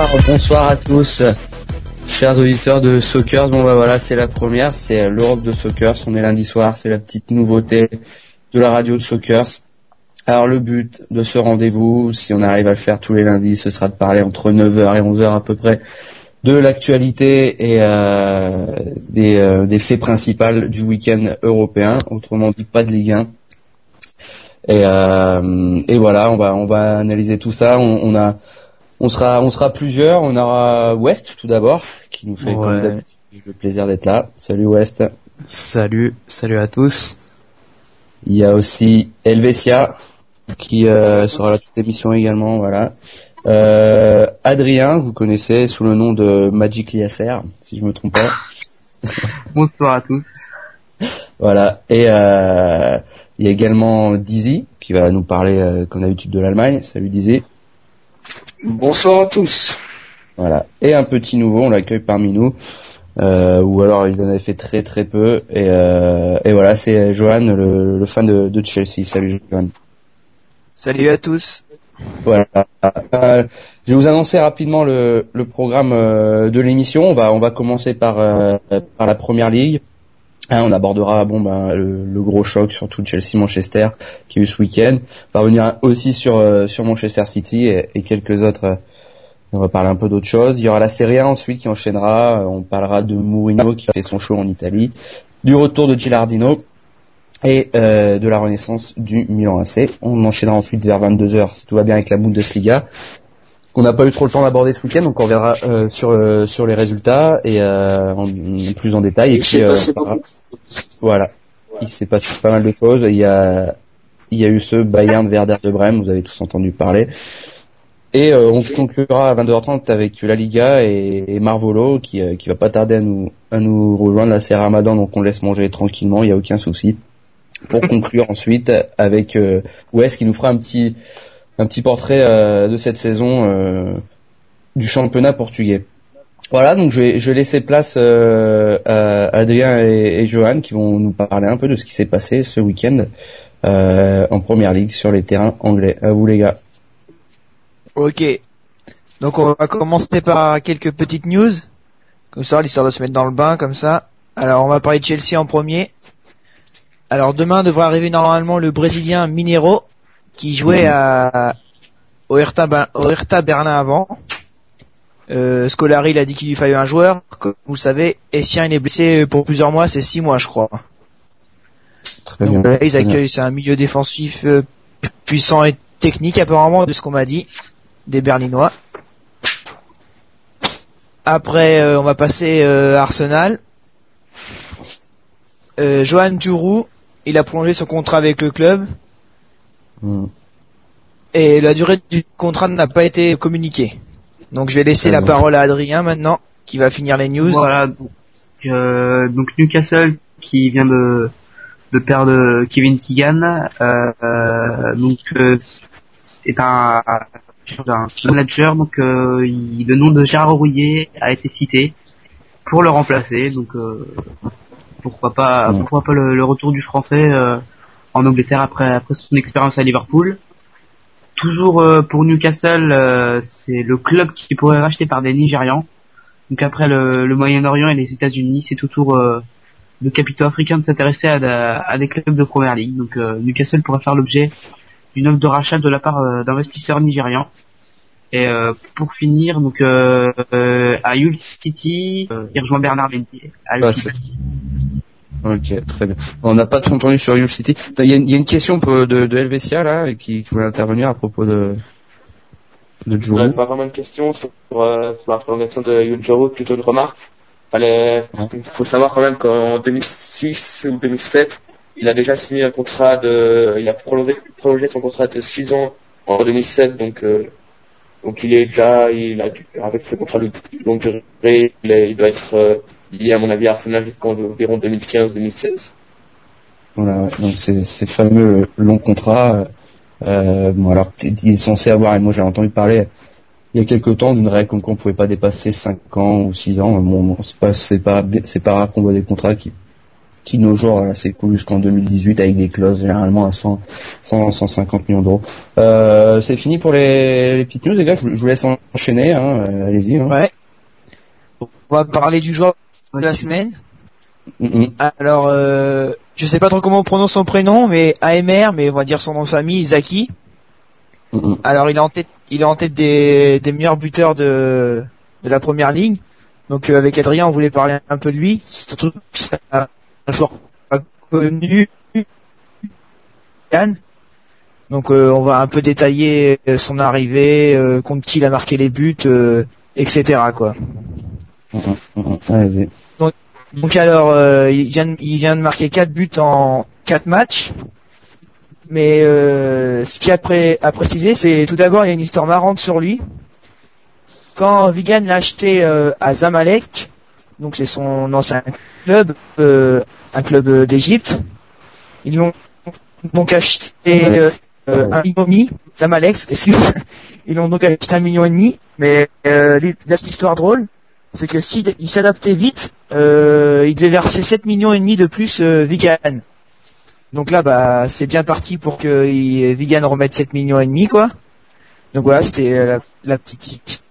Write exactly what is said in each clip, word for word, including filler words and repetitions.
Bonsoir, bonsoir à tous, chers auditeurs de Sockers. Bon bah voilà, c'est la première, c'est l'Europe de Sockers. On est lundi soir, c'est la petite nouveauté de la radio de Sockers. Alors le but de ce rendez-vous, si on arrive à le faire tous les lundis, ce sera de parler entre neuf heures et onze heures à peu près de l'actualité et euh, des, euh, des faits principaux du week-end européen, autrement dit pas de Ligue un. Et, euh, et voilà, on va on va analyser tout ça. On, on a on sera on sera plusieurs. On aura West tout d'abord qui nous fait ouais. comme d'habitude le plaisir d'être là. Salut West. Salut, salut à tous. Il y a aussi Helvetia qui euh, sera là toute émission également. Voilà. Euh, Adrien, vous connaissez sous le nom de Magic Liasser, si je me trompe pas. Bonsoir à tous. Voilà. Et euh, il y a également Dizzy qui va nous parler euh, comme d'habitude de l'Allemagne. Salut Dizzy. Bonsoir à tous. Voilà. Et un petit nouveau, on l'accueille parmi nous. Euh, ou alors il en avait fait très très peu. Et, euh, et voilà, c'est Johan, le, le fan de, de Chelsea. Salut Johan. Salut à tous. Voilà. Euh, je vais vous annoncer rapidement le, le programme euh, de l'émission. On va on va commencer par euh, par la Première Ligue. Hein, on abordera bon ben le, le gros choc surtout de Chelsea-Manchester qui a eu ce week-end. On va revenir aussi sur euh, sur Manchester City et, et quelques autres. Euh, on va parler un peu d'autres choses. Il y aura la Serie A ensuite qui enchaînera. On parlera de Mourinho qui fait son show en Italie, du retour de Gilardino et euh, de la renaissance du Milan A C. On enchaînera ensuite vers vingt-deux heures si tout va bien avec la Bundesliga, qu'on n'a pas eu trop le temps d'aborder ce week-end, donc on verra euh, sur euh, sur les résultats et euh, en, en plus en détail. Et il puis euh, parlera... voilà, il s'est passé pas mal de choses. Il y a il y a eu ce Bayern Werder de Brême, vous avez tous entendu parler. Et euh, on conclura à vingt-deux heures trente avec la Liga et, et Marvolo qui euh, qui va pas tarder à nous à nous rejoindre. Là c'est Ramadan, donc on laisse manger tranquillement, il y a aucun souci. Pour conclure ensuite avec euh, Wes qui nous fera un petit un petit portrait euh, de cette saison euh, du championnat portugais. Voilà, donc je vais je vais laisser place euh, à Adrien et, et Johan qui vont nous parler un peu de ce qui s'est passé ce week-end euh, en Première Ligue sur les terrains anglais. À vous les gars. Ok. Donc on va commencer par quelques petites news, comme ça l'histoire de se mettre dans le bain comme ça. Alors on va parler de Chelsea en premier. Alors demain devrait arriver normalement le Brésilien Mineiro qui jouait à au Hertha, au Hertha Berlin avant. Euh, Scolari il a dit qu'il lui fallait un joueur. Comme vous le savez, Essien il est blessé pour plusieurs mois, c'est six mois je crois. Très Donc bien. Là, ils accueillent, c'est un milieu défensif euh, puissant et technique apparemment de ce qu'on m'a dit des Berlinois. Après euh, on va passer euh, à Arsenal. Euh, Johan Djourou, il a prolongé son contrat avec le club. Mmh. Et la durée du contrat n'a pas été communiquée. Donc je vais laisser Très la bon. parole à Adrien maintenant, qui va finir les news. Voilà, donc, euh, donc Newcastle qui vient de de perdre Kevin Keegan, euh, euh, donc euh, est un, un manager, donc euh, il, le nom de Gérard Rouillet a été cité pour le remplacer, donc euh, pourquoi pas, pourquoi pas le, le retour du français euh, en Angleterre après après son expérience à Liverpool. Toujours euh, pour Newcastle, euh, c'est le club qui pourrait racheter par des Nigérians. Donc après le, le Moyen-Orient et les États-Unis, c'est au tour euh, de capitaux africains de s'intéresser à, à, à des clubs de Première Ligue. Donc euh, Newcastle pourrait faire l'objet d'une offre de rachat de la part euh, d'investisseurs nigérians. Et euh, pour finir, donc euh, euh, à Hull City, euh, il rejoint Bernard Mendy. Ah, ok, très bien. On n'a pas trop entendu sur Hull City. Il y a, y a une question de, de Helvetia là qui, qui voulait intervenir à propos de de Djourou. Ouais, pas vraiment une question sur, euh, sur la prolongation de Hull Djourou, plutôt une remarque. Fallait, il faut savoir quand même qu'en deux mille six ou deux mille sept, il a déjà signé un contrat de, il a prolongé, prolongé son contrat de six ans en deux mille sept, donc euh, donc il est déjà, il a avec ce contrat de longue durée, il, est, il doit être euh, lié à mon avis à Arsenal jusqu'en environ deux mille quinze deux mille seize. Voilà, donc c'est ces fameux longs contrats. Euh, bon alors il est censé avoir, et moi j'ai entendu parler il y a quelque temps d'une règle comme qu'on pouvait pas dépasser cinq ans ou six ans. Bon, c'est pas c'est pas c'est pas rare qu'on voit des contrats qui qui de nos jours là, c'est cool jusqu'en deux mille dix-huit avec des clauses généralement à cent, cent, cent cinquante millions d'euros. Euh, c'est fini pour les, les petites news, les gars. Je, je vous laisse enchaîner. Hein. Euh, allez-y. Hein. Ouais. On va parler du joueur de la semaine. Mm-hmm. Alors, euh, je sais pas trop comment on prononce son prénom, mais A M R, mais on va dire son nom de famille, Zaki. Mm-hmm. Alors, il est en tête, il est en tête des, des meilleurs buteurs de, de la première ligue. Donc, euh, avec Adrien, on voulait parler un peu de lui. Surtout que c'est un joueur pas connu. Donc, euh, on va un peu détailler son arrivée, euh, contre qui il a marqué les buts, euh, et cetera, quoi. Mm-hmm. Mm-hmm. Allez-y. Donc, donc alors, euh, il vient, de, il vient de marquer quatre buts en quatre matchs. Mais euh, ce qu'il y a pré- à préciser, c'est tout d'abord, il y a une histoire marrante sur lui. Quand Wigan l'a acheté euh, à Zamalek, donc c'est son ancien club, euh, un club euh, d'Égypte, ils lui ont donc acheté euh, euh, un million et demi, Zamalek, excuse, ils l'ont donc acheté un million et demi. Mais euh, la petite histoire drôle, c'est que s'il il s'adaptait vite, euh, il devait verser sept millions et demi de plus euh, Wigan. Donc là, bah, c'est bien parti pour que il, Wigan remette sept millions et demi, quoi. Donc voilà, c'était la, la petite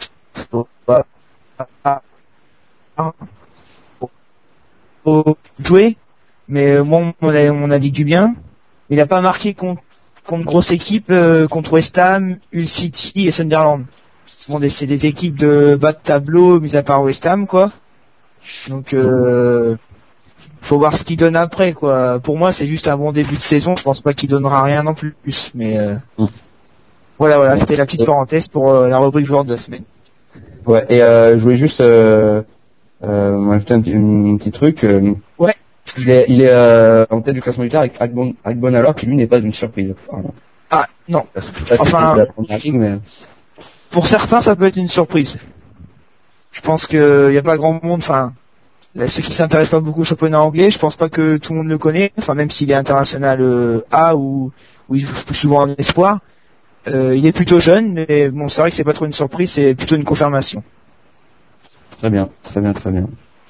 jouer. Mais moi, on a, on a dit du bien. Il a pas marqué contre, contre grosse équipe, euh, contre West Ham, Hull City et Sunderland. Bon, c'est des équipes de bas de tableau, mis à part West Ham, quoi. Donc, euh, faut voir ce qu'il donne après, quoi. Pour moi, c'est juste un bon début de saison. Je pense pas qu'il donnera rien non plus. Mais euh, voilà, voilà, c'était la petite parenthèse pour euh, la rubrique joueur de la semaine. Ouais. Et euh, je voulais juste euh, euh, ajouter un, un, un petit truc. Euh, ouais. Il est, il est euh, en tête du classement militaire avec Agbon, Agbon alors qui lui n'est pas une surprise. Enfin, ah non. Parce que, parce enfin, que c'est la première ligue, mais pour certains, ça peut être une surprise. Je pense que y a pas grand monde. Enfin. Ceux qui s'intéressent pas beaucoup au championnat anglais, je pense pas que tout le monde le connaît. Enfin, même s'il est international euh, A ou où il joue plus souvent en espoir, euh, il est plutôt jeune. Mais bon, c'est vrai que c'est pas trop une surprise, c'est plutôt une confirmation. Très bien, très bien, très bien.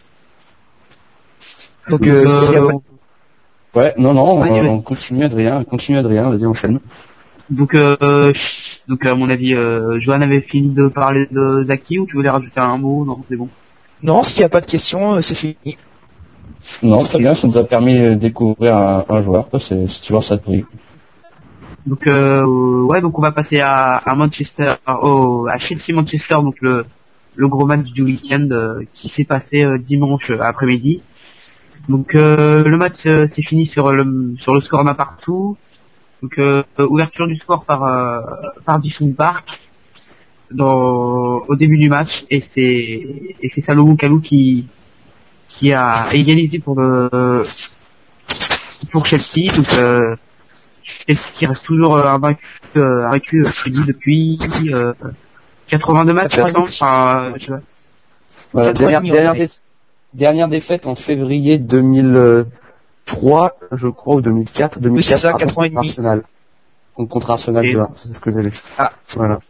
Donc, euh, euh, ouais, non, non, ouais, on, ouais. on continue Adrien, continue Adrien, vas-y enchaîne. Donc, euh, donc à mon avis, euh, Johan avait fini de parler de Zaki ou tu voulais rajouter un mot? Non, c'est bon. Non, s'il n'y a pas de questions, c'est fini. Non, très bien, ça nous a permis de découvrir un, un joueur, quoi, c'est, c'est toujours ça de prix. Donc, euh, ouais, donc on va passer à, à Manchester, au, à Chelsea-Manchester, donc le, le gros match du week-end euh, qui s'est passé euh, dimanche après-midi. Donc, euh, le match euh, s'est fini sur le sur le score d'un partout. Donc, euh, ouverture du score par euh, par Disney Park. Dans, au début du match et c'est et c'est Salomon Kalou qui qui a égalisé pour le pour Chelsea. Donc euh, Chelsea qui reste toujours invaincu euh, invaincu chez lui depuis euh, quatre-vingt-deux matchs maintenant. Enfin, je sais pas. Voilà, dernière, dernière, dé- dernière défaite en février deux mille trois, je crois, ou deux mille quatre, deux mille quatre. Oui, c'est ça, quatre ans et demi. Arsenal. Donc, contre Arsenal Et... deux un, c'est ce que j'avais fait. Ah, voilà.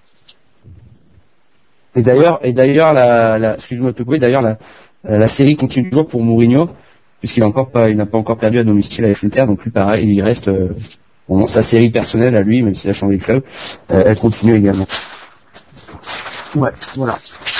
Et d'ailleurs, et d'ailleurs, la, la, excuse-moi de te couper, d'ailleurs, la, la série continue toujours pour Mourinho, puisqu'il a encore pas, il n'a pas encore perdu à domicile avec l'Inter, donc lui, pareil, il reste, euh, bon, sa série personnelle à lui, même s'il a changé de club, euh, elle continue également. Ouais, voilà.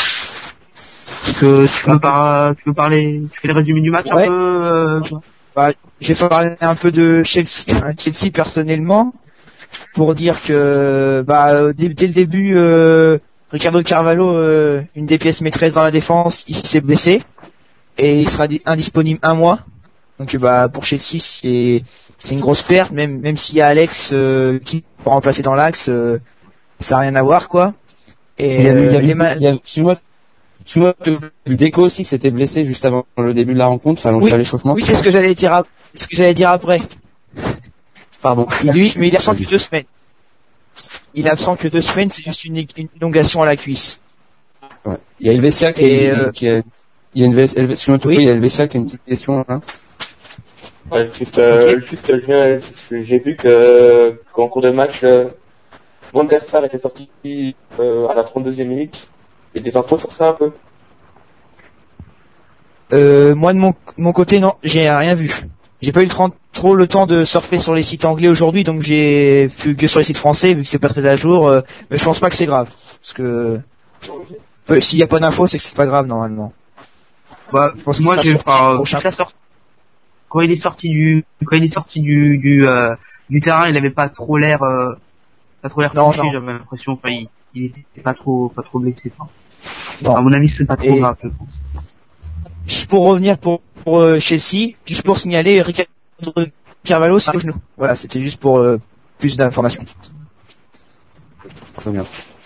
Que tu peux par, tu peux parler, tu fais le résumé du match ouais. un peu. Euh... Bah, j'ai parlé un peu de Chelsea, hein, Chelsea personnellement, pour dire que bah dès, dès le début. Euh, Ricardo Carvalho, euh, une des pièces maîtresses dans la défense, il s'est blessé et il sera indisponible un mois. Donc bah pour Chelsea c'est c'est une grosse perte, même même s'il y a Alex euh, qui peut remplacer dans l'axe, euh, ça n'a rien à voir quoi. Et il y a, euh, il y a, les il y a, il y a excuse-moi, excuse-moi, Deco aussi qui s'était blessé juste avant le début de la rencontre, enfin donc oui, à l'échauffement. Oui, c'est ce que j'allais dire, ce que j'allais dire après. Pardon. Lui, mais il est absent que deux semaines. Il est absent que deux semaines, c'est juste une, une élongation à la cuisse. Ouais. Il y a Helvetia qui, Et euh... qui a, il y a une Helvetia, oui. il y a Helvetia qui a une petite question, hein. Ouais, juste, euh, okay. juste, je, j'ai vu que, qu'en cours de match, euh, Van der Sar était sorti, euh, à la trente-deuxième minute. Il y a des infos sur ça un peu? Euh, moi de mon, mon côté, non, j'ai rien vu. J'ai pas eu le tra- trop le temps de surfer sur les sites anglais aujourd'hui, donc j'ai vu que sur les sites français, vu que c'est pas très à jour. Euh, mais je pense pas que c'est grave, parce que euh, s'il y a pas d'infos, c'est que c'est pas grave normalement. Bah, Je pense qu'il moi, sera j'ai, sorti enfin, prochain. ça sort- quand il est sorti du, quand il est sorti du, du, euh, du terrain, il avait pas trop l'air, euh, pas trop l'air Non, touché, non. j'avais l'impression, enfin, il, il était pas trop, pas trop blessé, enfin. Non. À mon avis, c'est pas trop Et- grave, je pense. Juste pour revenir pour, pour euh, Chelsea, juste pour signaler, Ricardo Carvalho, c'est au genou. Voilà, c'était juste pour euh, plus d'informations. Très bien.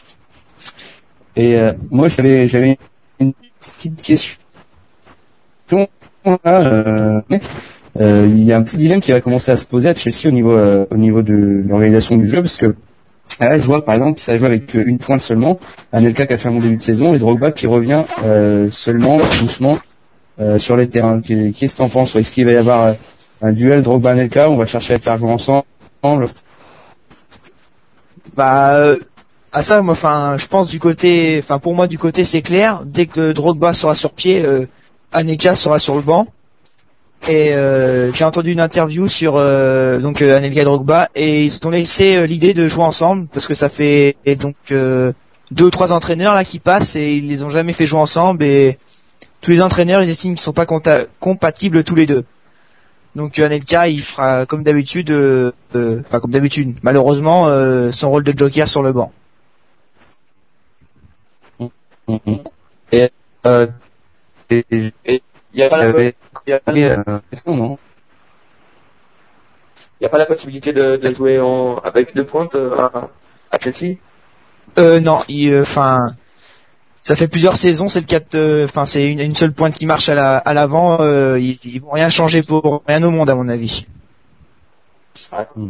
Et euh, moi, j'avais j'avais une petite question. Là, euh, euh, il y a un petit dilemme qui va commencer à se poser à Chelsea au niveau euh, au niveau de l'organisation du jeu, parce que là, je vois par exemple que ça joue avec une pointe seulement. Anelka qui a fait un bon début de saison et Drogba qui revient euh, seulement doucement euh, sur les terrains. Qu'est-ce que t'en penses? Est-ce qu'il va y avoir euh, un duel Drogba-Anelka? On va chercher à faire jouer ensemble? Bah, euh, à ça, moi, enfin, je pense du côté, enfin, pour moi, du côté, c'est clair. Dès que Drogba sera sur pied, euh, Anelka sera sur le banc. Et euh, j'ai entendu une interview sur euh, donc euh, Anelka et Drogba, et ils ont laissé euh, l'idée de jouer ensemble parce que ça fait et donc euh, deux ou trois entraîneurs là qui passent et ils les ont jamais fait jouer ensemble, et tous les entraîneurs ils estiment qu'ils sont pas compta- compatibles tous les deux. Donc euh, Anelka il fera comme d'habitude, euh, euh, enfin comme d'habitude, malheureusement euh, son rôle de joker sur le banc. Et euh, et, et, Et il y a pas la, avait il y a pas et, la, euh, question, non? il y a pas la possibilité de, de jouer en, avec deux pointes euh, à, à Chelsea. Euh, non, enfin, ça fait plusieurs saisons, c'est le cas. Enfin, c'est une, une seule pointe qui marche à la, à l'avant. Euh, ils, ils vont rien changer pour rien au monde, à mon avis. Ouais. Mm.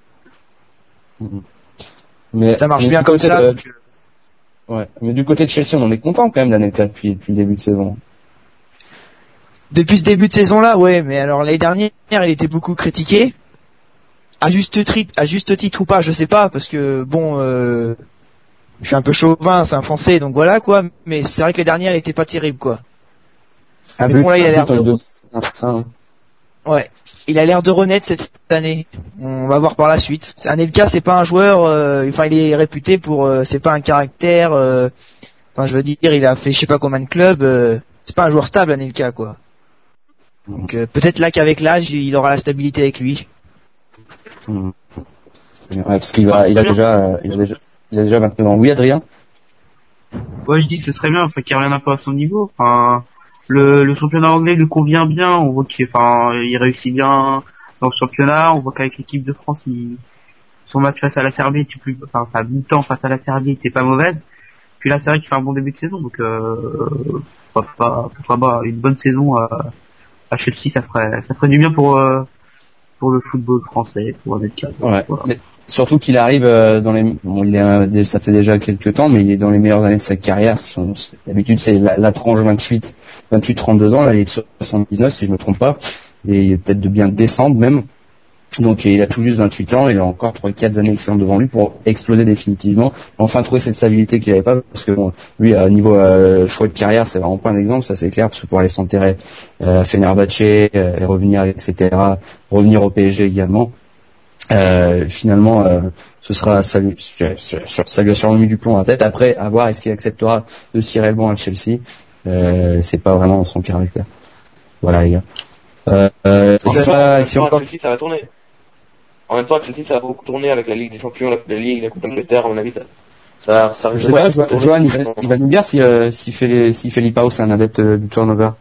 Mm. Mais Ça marche mais bien du comme côté ça. de- donc, euh, ouais. Mais du côté de Chelsea, on en est content quand même d'Anelka depuis depuis le début de saison. Depuis ce début de saison-là, ouais. Mais alors l'année dernière, il était beaucoup critiqué. À juste titre, à juste titre ou pas, je sais pas, parce que bon, euh, je suis un peu chauvin, c'est un Français, donc voilà quoi. Mais c'est vrai que l'année dernière, il était pas terrible, quoi. Un Mais peu bon, là, il a l'air de, de- de- ça, hein. Ouais, il a l'air de renaître cette année. On va voir par la suite. C'est- Anelka, c'est pas un joueur. euh, Enfin, il est réputé pour. euh, c'est pas un caractère. euh, Enfin, je veux dire, il a fait je sais pas combien de clubs. euh, c'est pas un joueur stable, Anelka, quoi. Donc euh, peut-être là qu'avec l'âge, il aura la stabilité avec lui. Mm. Ouais, parce qu'il va, il a déjà, euh, il a déjà, il a déjà vingt-neuf ans. Oui, Adrien. Ouais, je dis que ce serait bien, enfin, qu'il revienne un peu à son niveau. Enfin, le, le championnat anglais lui convient bien. On voit qu'il, enfin, il réussit bien dans le championnat. On voit qu'avec l'équipe de France, il, son match face à la Serbie était plus, enfin, sa mi-temps face à la Serbie était pas mauvaise. Puis là, c'est vrai qu'il fait un bon début de saison, donc euh, pourquoi pas, pourquoi pas une bonne saison à, à Chelsea, ça ferait, ça ferait du bien pour euh, pour le football français, pour Anelka. Ouais. Voilà. Mais surtout qu'il arrive euh, dans les, bon, il est, euh, ça fait déjà quelques temps, mais il est dans les meilleures années de sa carrière. Son- c'est- D'habitude, c'est la, la tranche vingt-huit, vingt-huit, trente-deux ans. Là, il est de soixante-dix-neuf, si je me trompe pas. Et il est peut-être de bien descendre même. Donc, il a tout juste vingt-huit ans. Il a encore trois, quatre années excellentes devant lui pour exploser définitivement. Enfin, trouver cette stabilité qu'il n'avait pas, parce que bon, lui, à niveau euh, choix de carrière, c'est vraiment pas un exemple, ça c'est clair, parce que pour aller s'enterrer euh, à Fenerbahçe, euh, et revenir, et cetera, revenir au P S G également. Euh, finalement, euh, ce sera ça lui, sur- sur- ça lui a sûrement mis du plomb à la tête. Après, à voir est-ce qu'il acceptera de cirer le banc à Chelsea. Euh, c'est pas vraiment son caractère. Voilà les gars. Euh, euh, En même temps, en ça, même si temps, on à Chelsea, ça va tourner. En même temps, à Chelsea, ça va beaucoup tourner avec la Ligue des Champions, la, la Ligue, la Coupe d'Angleterre, à mon avis, ça, ça, ça je sais ouais, pas, ça Jo- tourne. Johan, il va, il va nous dire si euh, si fait si Felipe Pao c'est un adepte euh, du turnover.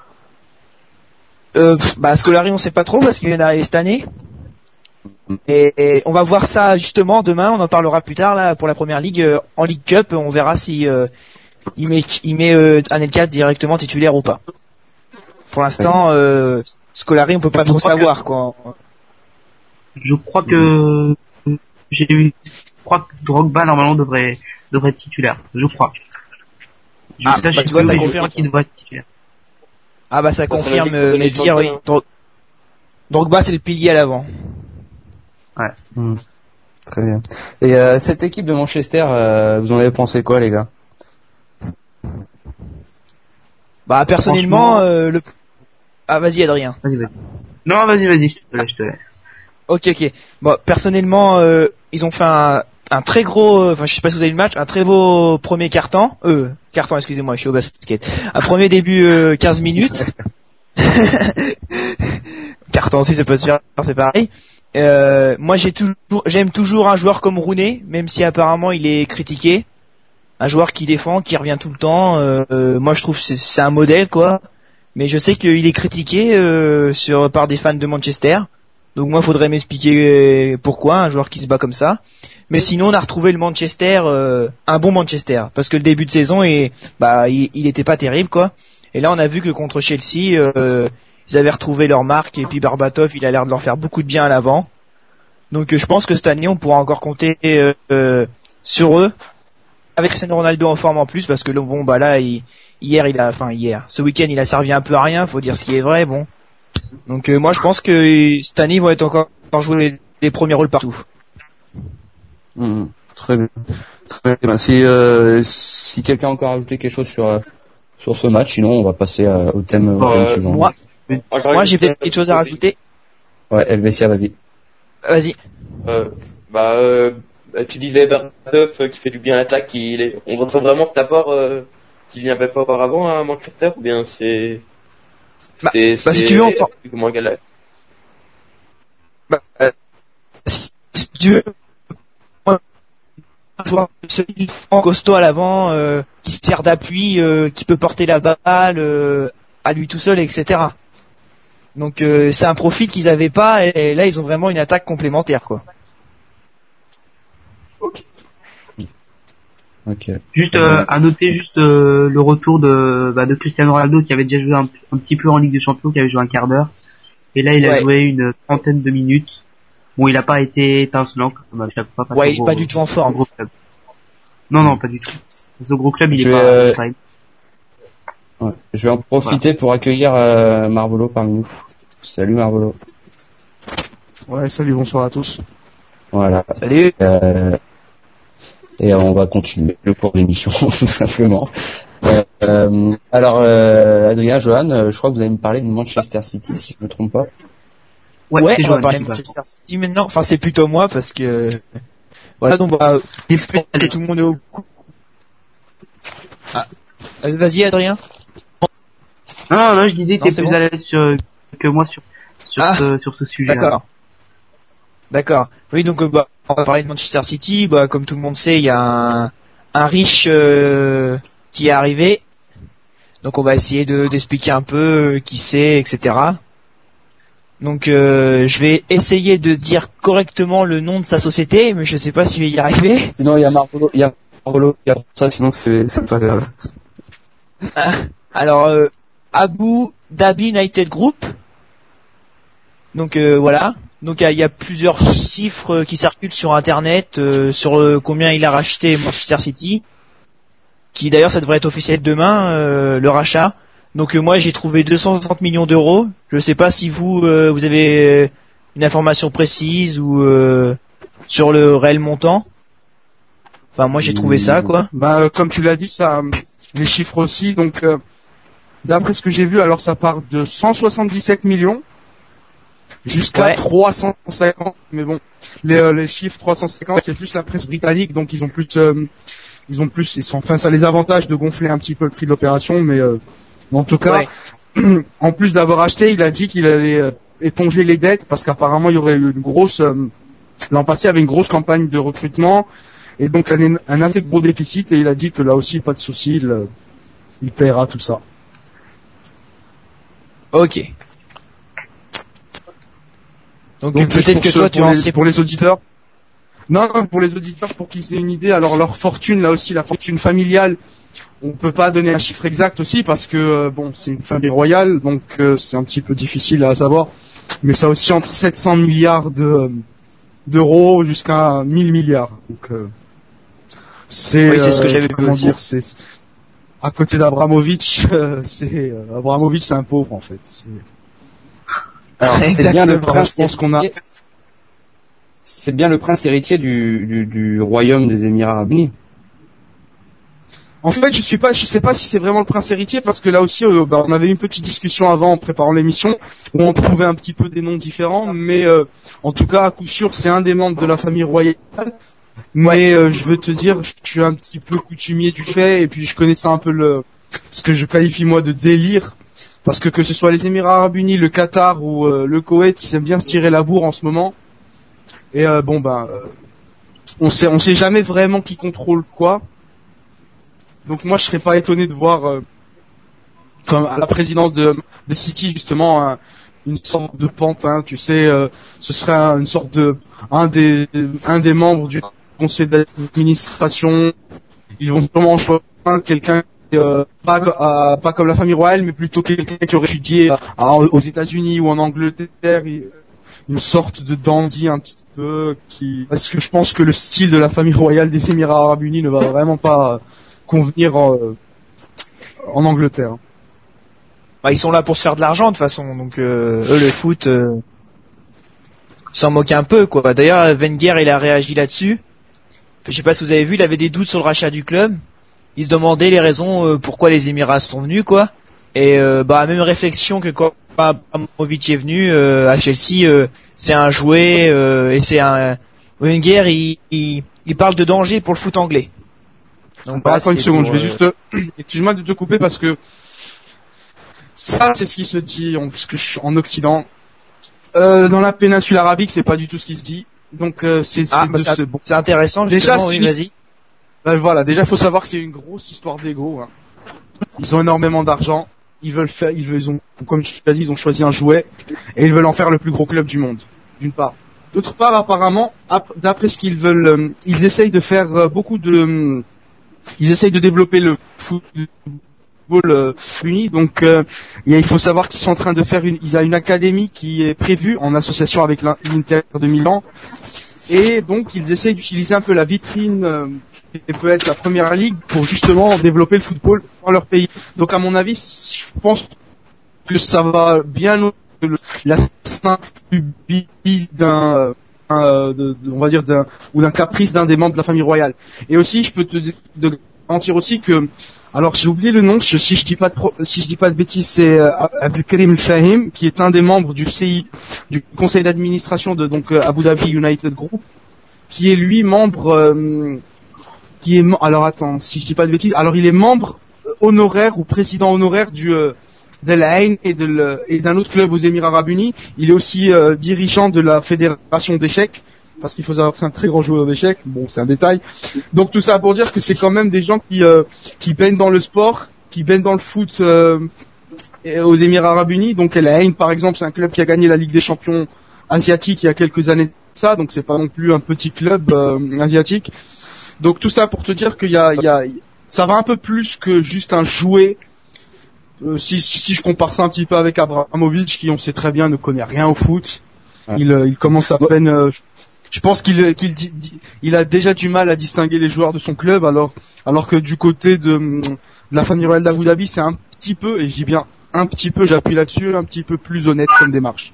Euh, pff, bah Scolari, on sait pas trop parce qu'il vient d'arriver cette année. Et, et on va voir ça justement demain. On en parlera plus tard là pour la première ligue euh, en League Cup. On verra si euh, il met il met euh, Anelka directement titulaire ou pas. Pour l'instant, euh, Scolari, on peut pas Je trop crois que- savoir quoi. Je crois que j'ai eu, je crois que Drogba normalement devrait devrait être titulaire. Je crois. Je Ah, sais, bah, je sais tu vois, plus, ça mais je confirme. crois qu'il devrait être titulaire. Ah bah ça Ça, ça confirme veut dire euh, que mes les dires. Oui. champions- Dro- Drogba c'est le pilier à l'avant. Hmm. Très bien. Et euh, cette équipe de Manchester, euh, vous en avez pensé quoi les gars? Bah personnellement, euh, le ah vas-y Adrien. Vas-y, vas-y. Non, vas-y, vas-y, je te laisse, je te laisse. Ok, ok. Bon, personnellement, euh, ils ont fait un, un très gros, enfin, je sais pas si vous avez vu le match, un très beau premier quart-temps, euh, quart-temps, excusez-moi, je suis au basket. Un premier début, euh, quinze minutes. Quart-temps aussi, ça peut se faire, c'est pareil. Euh, moi, j'ai toujours, j'aime toujours un joueur comme Rooney, même si apparemment il est critiqué. Un joueur qui défend, qui revient tout le temps. Euh, euh, moi, je trouve que c'est, c'est un modèle, quoi. Mais je sais qu'il est critiqué euh, sur par des fans de Manchester. Donc moi, faudrait m'expliquer pourquoi un joueur qui se bat comme ça. Mais sinon, on a retrouvé le Manchester, euh, un bon Manchester, parce que le début de saison est, bah, il, il était pas terrible, quoi. Et là, on a vu que contre Chelsea, euh, ils avaient retrouvé leur marque, et puis Berbatov, il a l'air de leur faire beaucoup de bien à l'avant. Donc, euh, je pense que cette année, on pourra encore compter euh, euh, sur eux, avec Cristiano Ronaldo en forme en plus, parce que bon, bah là, il, hier, il a, enfin hier, ce week-end, il a servi un peu à rien, faut dire ce qui est vrai, bon. Donc, euh, moi, je pense que cette année, ils vont être encore, encore jouer les, les premiers rôles partout. Mmh, très bien. Très bien. Si, euh, si quelqu'un a encore ajouté quelque chose sur euh, sur ce match, sinon on va passer euh, au thème, au thème Euh, suivant. Moi, moi, j'ai peut-être quelque chose à rajouter. Ouais, Helvetia, vas-y. Vas-y. Euh, bah, euh, tu disais Berbatov euh, qui fait du bien à l'attaque, qui il est, on ressent vraiment cet apport euh, qui n'y avait pas auparavant à Manchester, ou bien c'est, Bah, c'est, bah, si c'est- tu veux, on s'en- comment galère. Bah, euh, si si tu veux, un joueur solide, costaud à l'avant, euh, qui se sert d'appui, euh, qui peut porter la balle euh, à lui tout seul, et cetera. Donc euh, c'est un profil qu'ils avaient pas, et, et là ils ont vraiment une attaque complémentaire, quoi. Ok. Juste euh, à noter juste euh, le retour de bah, de Cristiano Ronaldo qui avait déjà joué un, un petit peu en Ligue des Champions, qui avait joué un quart d'heure, et là il a Ouais. joué une trentaine de minutes. Bon, il a pas été étincelant comme à chaque fois. parce Ouais, qu'au il est gros- pas du tout en au forme. gros club. Non, non, pas du tout. Parce qu'au gros club, il Je est vais, pas. euh, il est pas- Ouais. Je vais en profiter pour accueillir euh, Marvolo parmi nous. Salut Marvolo. Ouais, salut, bonsoir à tous. Voilà. Salut. Euh, et on va continuer le cours de l'émission, tout simplement. Euh, euh, alors, euh, Adrien, Johan, euh, je crois que vous allez me parler de Manchester City, si je me trompe pas. Ouais, Ouais, c'est on va Johan parler qui de va. Manchester City maintenant. Enfin, c'est plutôt moi parce que voilà, donc bah, Et je pense que tout le monde est au courant. Ah. Vas-y, Adrien. Non, non, non, je disais que Non, t'es c'est plus bon. à l'aise sur, que moi sur sur Ah, ce sur ce sujet. D'accord. D'accord. Oui, donc euh, bah, on va parler de Manchester City. Bah, comme tout le monde sait, il y a un, un riche euh, qui est arrivé. Donc on va essayer de d'expliquer un peu euh, qui c'est, et cetera. Donc euh, je vais essayer de dire correctement le nom de sa société, mais je sais pas si je vais y arriver. Sinon, il y a Marvolo, il y a Marvolo, il y a ça, sinon c'est, c'est pas grave. Alors euh, Abu Dhabi United Group. Donc euh, voilà. Donc il y a, il y a plusieurs chiffres qui circulent sur Internet euh, sur euh, combien il a racheté Manchester City. Qui d'ailleurs ça devrait être officiel demain euh, le rachat. Donc euh, moi j'ai trouvé deux cent soixante millions d'euros. Je sais pas si vous euh, vous avez euh, une information précise ou euh, sur le réel montant. Enfin moi j'ai trouvé ça quoi. Bah, euh, comme tu l'as dit, ça, euh, les chiffres aussi. Donc, euh, d'après ce que j'ai vu, alors ça part de cent soixante-dix-sept millions jusqu'à Ouais. trois cent cinquante. Mais bon, les, euh, les chiffres trois cent cinquante, c'est plus la presse britannique, donc ils ont plus, euh, ils ont plus, ils sont, enfin, ça a les avantages de gonfler un petit peu le prix de l'opération, mais euh, en tout cas, Ouais. en plus d'avoir acheté, il a dit qu'il allait euh, éponger les dettes parce qu'apparemment il y aurait eu une grosse, euh, l'an passé il y avait une grosse campagne de recrutement et donc un, un assez gros déficit, et il a dit que là aussi pas de souci, il, euh, il paiera tout ça. Ok. Donc, Donc, juste peut-être pour que ceux- toi tu pour en les, sais. pour les auditeurs. Non, non, pour les auditeurs, pour qu'ils aient une idée, alors leur fortune, là aussi, la fortune familiale, on peut pas donner un chiffre exact aussi parce que euh, bon, c'est une famille royale, donc euh, c'est un petit peu difficile à savoir. Mais ça aussi entre sept cents milliards de euh, d'euros jusqu'à mille milliards. Donc euh, c'est Oui, c'est ce que euh, j'avais vu comment aussi. dire, c'est à côté d'Abramovich, euh, c'est euh, Abramovich, c'est un pauvre en fait. C'est- Alors, c'est bien le Exactement. prince, Je pense qu'on a- héritier- c'est bien le prince héritier du, du, du royaume des Émirats Arabes Unis. En fait, je suis pas, je sais pas si c'est vraiment le prince héritier parce que là aussi, euh, bah, on avait eu une petite discussion avant en préparant l'émission où on trouvait un petit peu des noms différents, mais euh, en tout cas, à coup sûr, c'est un des membres de la famille royale. Mais euh, je veux te dire, je suis un petit peu coutumier du fait et puis je connaissais un peu le ce que je qualifie moi de délire parce que que ce soit les Émirats Arabes Unis, le Qatar ou euh, le Koweït, ils aiment bien se tirer la bourre en ce moment. Et euh, bon ben, euh, on sait, on sait jamais vraiment qui contrôle quoi. Donc moi je serais pas étonné de voir euh, comme à la présidence de, de City justement un, une sorte de pantin, tu sais, euh, ce serait un, une sorte de un des un des membres du conseil d'administration. Ils vont sûrement choisir quelqu'un euh, pas euh, pas comme la famille royale, mais plutôt quelqu'un qui aurait étudié euh, aux États-Unis ou en Angleterre, une sorte de dandy un petit peu qui parce que je pense que le style de la famille royale des Émirats Arabes Unis ne va vraiment pas euh, convenir en, euh, en Angleterre. Bah, ils sont là pour se faire de l'argent de toute façon, donc euh, eux le foot euh, s'en moquent un peu quoi. D'ailleurs Wenger il a réagi là-dessus. Je sais pas si vous avez vu, il avait des doutes sur le rachat du club. Il se demandait les raisons euh, pourquoi les Émirats sont venus quoi. Et euh, bah même réflexion que quand Abramovich est venu euh, à Chelsea, euh, c'est un jouet euh, et c'est un Wenger il, il il parle de danger pour le foot anglais. Donc bah, attends une seconde, pour, je vais euh... juste excuse-moi de te couper parce que ça c'est ce qui se dit en, parce que je suis en Occident. Euh, dans la péninsule arabique, c'est pas du tout ce qui se dit. Donc euh, c'est ah, c'est, bah, c'est, c'est, bon. c'est intéressant justement, déjà, oui, vas-y. Bah, voilà, déjà faut savoir que c'est une grosse histoire d'ego. Hein. Ils ont énormément d'argent, ils veulent faire, ils, veulent, ils ont, comme je l'ai dit, ils ont choisi un jouet et ils veulent en faire le plus gros club du monde. D'une part. D'autre part, apparemment, d'après ce qu'ils veulent, euh, ils essayent de faire euh, beaucoup de, euh, ils essayent de développer le football euh, uni. Donc, euh, il faut savoir qu'ils sont en train de faire une, il y a une académie qui est prévue en association avec l'Inter de Milan. Et donc, ils essayent d'utiliser un peu la vitrine euh, qui peut être la première ligue pour justement développer le football dans leur pays. Donc, à mon avis, je pense que ça va bien au la simple d'un, euh, de, de, on va dire d'un ou d'un caprice d'un des membres de la famille royale. Et aussi, je peux te de garantir aussi que, alors j'ai oublié le nom, je, si je dis pas de pro, si je dis pas de bêtises, c'est euh, Abdelkarim Al-Fahim, qui est un des membres du C I, du conseil d'administration de donc euh, Abu Dhabi United Group, qui est lui membre, euh, qui est, alors attends, si je dis pas de bêtises, alors il est membre honoraire ou président honoraire du euh, d'Al Ain et, de le, et d'un autre club aux Émirats Arabes Unis. Il est aussi euh, dirigeant de la fédération d'échecs, parce qu'il faut savoir que c'est un très grand joueur d'échecs. Bon, c'est un détail. Donc tout ça pour dire que c'est quand même des gens qui euh, qui baignent dans le sport, qui baignent dans le foot euh, aux Émirats Arabes Unis. Donc Al Ain, par exemple, c'est un club qui a gagné la Ligue des Champions asiatiques il y a quelques années de ça. Donc c'est pas non plus un petit club euh, asiatique. Donc tout ça pour te dire qu'il y a, il y a, ça va un peu plus que juste un jouet. Euh, si, si je compare ça un petit peu avec Abramovich, qui on sait très bien ne connaît rien au foot, ouais. il, il commence à peine. Euh, je pense qu'il, qu'il dit, il a déjà du mal à distinguer les joueurs de son club, alors, alors que du côté de, de la famille royale d'Abu Dhabi, c'est un petit peu, et je dis bien un petit peu, j'appuie là-dessus, un petit peu plus honnête comme démarche.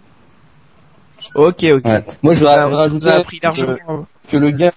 Ok, ok. Ouais. Moi, je voudrais rajouter que, que le gars.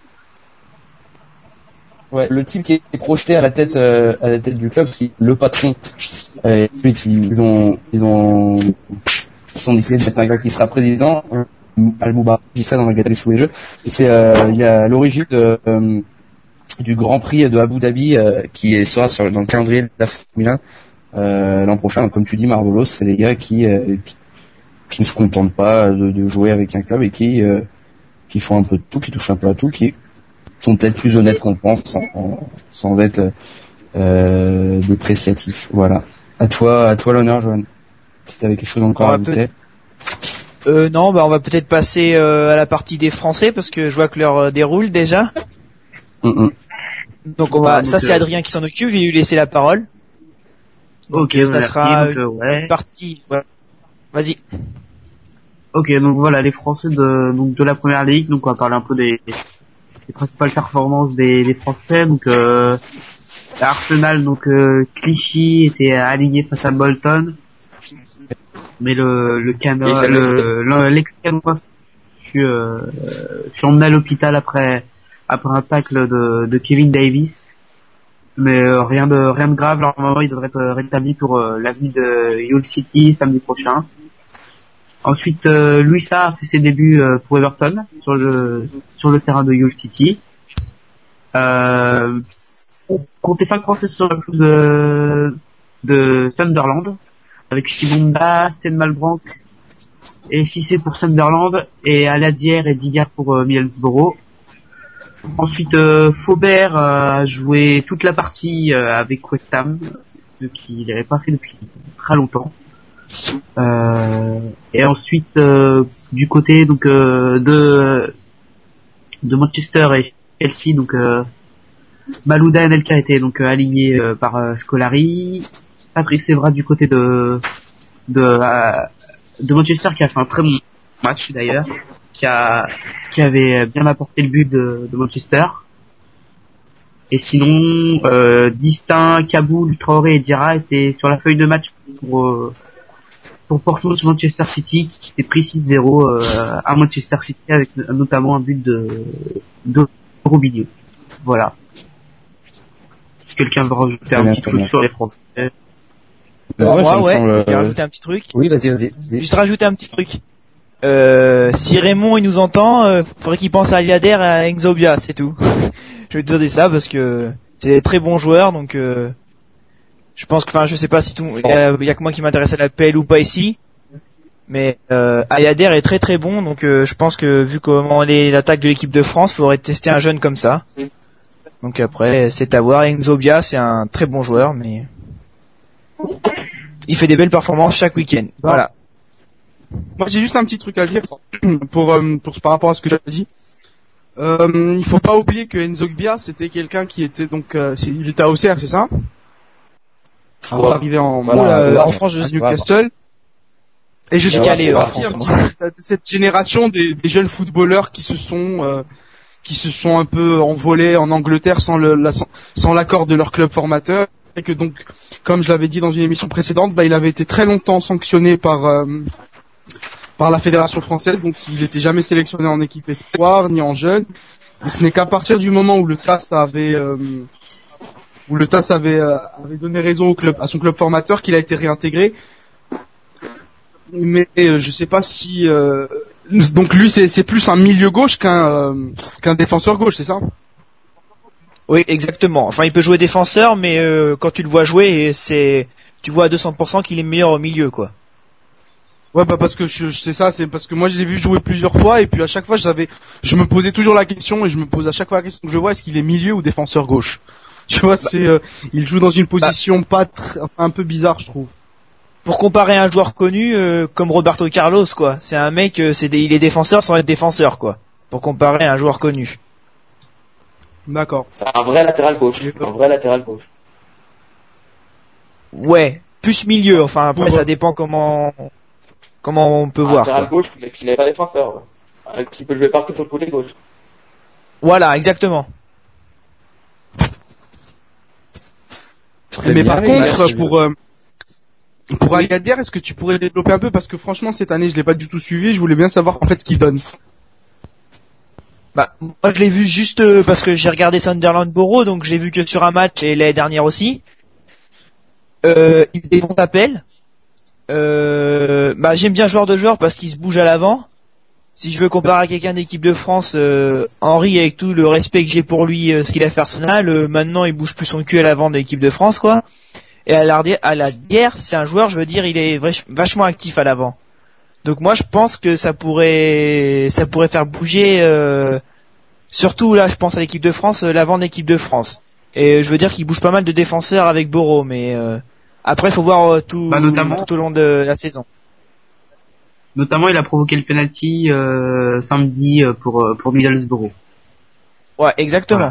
Ouais, le type qui est projeté à la tête euh, à la tête du club, c'est le patron. Et puis ils ont ils ont ils sont décidés de mettre un gars qui sera président. Al-Mouba, j'ai ça dans la galerie sous les jeux. Et c'est euh, il y a l'origine de, euh, du Grand Prix de Abu Dhabi euh, qui sera sur dans le calendrier de la Formule un euh, l'an prochain. Donc, comme tu dis, Marvelos, c'est des gars qui, euh, qui qui ne se contentent pas de, de jouer avec un club et qui euh, qui font un peu de tout, qui touchent un peu à tout, qui sont peut-être plus honnêtes qu'on le pense, sans, sans être euh, dépréciatifs. Voilà. À toi, à toi l'honneur, Johan. Si t'avais quelque chose encore à ajouter. Euh, non, bah on va peut-être passer euh, à la partie des Français parce que je vois que l'heure euh, déroule déjà. Mm-mm. Donc on va, ça c'est Adrien qui s'en occupe, je vais lui laisser la parole. Donc, ok, ça merci, sera donc, euh, ouais. une partie. Voilà. Vas-y. Ok, donc voilà les Français de donc de la première ligue. Donc on va parler un peu des, des principales performances des, des Français. Donc euh, Arsenal, donc euh, Clichy était aligné face à Bolton, mais le le Canois, le, le l'ex-Canois fut euh, fut emmené à l'hôpital après après un tacle de de Kevin Davis. mais euh, rien de rien de grave. Normalement, il devrait être rétabli pour euh, l'avenir de Hull City samedi prochain. Ensuite, euh, Louis Sarr a fait ses débuts euh, pour Everton sur le sur le terrain de Hull City. Euh, on comptait cinq Français sur la pelouse de, de Sunderland, avec Chibonda, Sten Malbranck et Cissé pour Sunderland, et Aladier et Digard pour euh, Middlesbrough. Ensuite, euh, Faubert euh, a joué toute la partie euh, avec West Ham, ce qu'il n'avait pas fait depuis très longtemps. Euh, et ensuite, euh, du côté donc euh, de de Manchester et Chelsea, donc euh, Malouda et Anelka étaient donc euh, alignés euh, par euh, Scolari. Patrick Evra du côté de de euh, de Manchester, qui a fait un très bon match d'ailleurs, qui a qui avait bien apporté le but de, de Manchester. Et sinon, euh, Distin, Kaboul, Traoré et Diarra étaient sur la feuille de match pour euh, pour Portsmouth Manchester City, qui s'était pris six zéro euh, à Manchester City, avec notamment un but de de Robinho. Voilà. Si quelqu'un veut rajouter Très un bien, petit très truc bien. sur les Français. Bah, ouais, ça Moi, me ouais, semble, je vais euh, rajouter un petit truc. Oui, vas-y, vas-y. vas-y. Juste rajouter un petit truc. Euh, si Raymond il nous entend, euh, faudrait qu'il pense à Aliader et à Ngzobia, c'est tout. Je vais te dire ça parce que c'est des très bons joueurs, donc euh, je pense que, enfin, je sais pas si tout, il y, a- y a que moi qui m'intéresse à la P L ou pas ici, mais euh, Aliader est très très bon, donc euh, je pense que vu comment est l'attaque de l'équipe de France, faudrait tester un jeune comme ça. Donc après, c'est à voir. Ngzobia, c'est un très bon joueur, mais il fait des belles performances chaque week-end. Voilà. Moi, j'ai juste un petit truc à dire pour, euh, pour par rapport à ce que tu as dit. Euh, il faut pas oublier que Nzogbia, c'était quelqu'un qui était donc, euh, c'est- il était à Auxerre, c'est ça? Avant Ouais. d'arriver en, Voilà, Oula, voilà. en France, je à suis Newcastle. Et je J'ai suis calé, euh, en partie un France, petit peu de cette génération des, des jeunes footballeurs qui se sont, euh, qui se sont un peu envolés en Angleterre sans le, la, sans, sans l'accord de leur club formateur. Et que donc, comme je l'avais dit dans une émission précédente, bah, il avait été très longtemps sanctionné par, euh, par la fédération française, donc il n'était jamais sélectionné en équipe espoir ni en jeune. Et ce n'est qu'à partir du moment où le T A S avait euh, où le T A S avait, euh, avait donné raison au club, à son club formateur, qu'il a été réintégré. Mais euh, je sais pas si euh, donc lui c'est c'est plus un milieu gauche qu'un euh, qu'un défenseur gauche, c'est ça? Oui, exactement. Enfin, il peut jouer défenseur, mais euh, quand tu le vois jouer, c'est, tu vois à deux cents pour cent qu'il est meilleur au milieu, quoi. Ouais, bah parce que je, je sais ça, c'est parce que moi je l'ai vu jouer plusieurs fois et puis à chaque fois j'avais, je me posais toujours la question et je me pose à chaque fois la question que je vois, est-ce qu'il est milieu ou défenseur gauche? Tu vois, c'est, euh, il joue dans une position pas très, enfin un peu bizarre, je trouve. Pour comparer un joueur connu euh, comme Roberto Carlos, quoi. C'est un mec, euh, c'est des, il est défenseur sans être défenseur, quoi. Pour comparer à un joueur connu. D'accord. C'est un vrai latéral gauche. Un vrai latéral gauche. Ouais, plus milieu. Enfin, après, Pour- ça dépend comment comment on peut Un voir, latéral quoi. gauche, mais qui n'est pas défenseur. Ouais. Euh, Qui peut jouer partout sur le côté gauche. Voilà, exactement. Très Mais bien, par merci. contre, pour euh, pour Aliader, est-ce que tu pourrais développer un peu parce que franchement cette année je l'ai pas du tout suivi, je voulais bien savoir en fait ce qu'il donne. Bah, moi je l'ai vu juste euh, parce que j'ai regardé Sunderland Borough, donc j'ai vu que sur un match et l'année dernière aussi. Euh, il fait des bons appels. Euh, bah, j'aime bien joueur de joueur parce qu'il se bouge à l'avant. Si je veux comparer à quelqu'un d'équipe de France, euh, Henry, avec tout le respect que j'ai pour lui, euh, ce qu'il a fait Arsenal, euh, maintenant il bouge plus son cul à l'avant de l'équipe de France, quoi. Et à la, à la guerre, c'est un joueur, je veux dire, il est vach- vachement actif à l'avant. Donc moi je pense que ça pourrait ça pourrait faire bouger euh, surtout là je pense à l'équipe de France, euh, l'avant de l'équipe de France. Et je veux dire qu'il bouge pas mal de défenseurs avec Boro, mais euh, après il faut voir euh, tout, Bah, notamment- tout au long de la saison. Notamment, il a provoqué le penalty euh, samedi euh, pour euh, pour Middlesbrough. Ouais, exactement.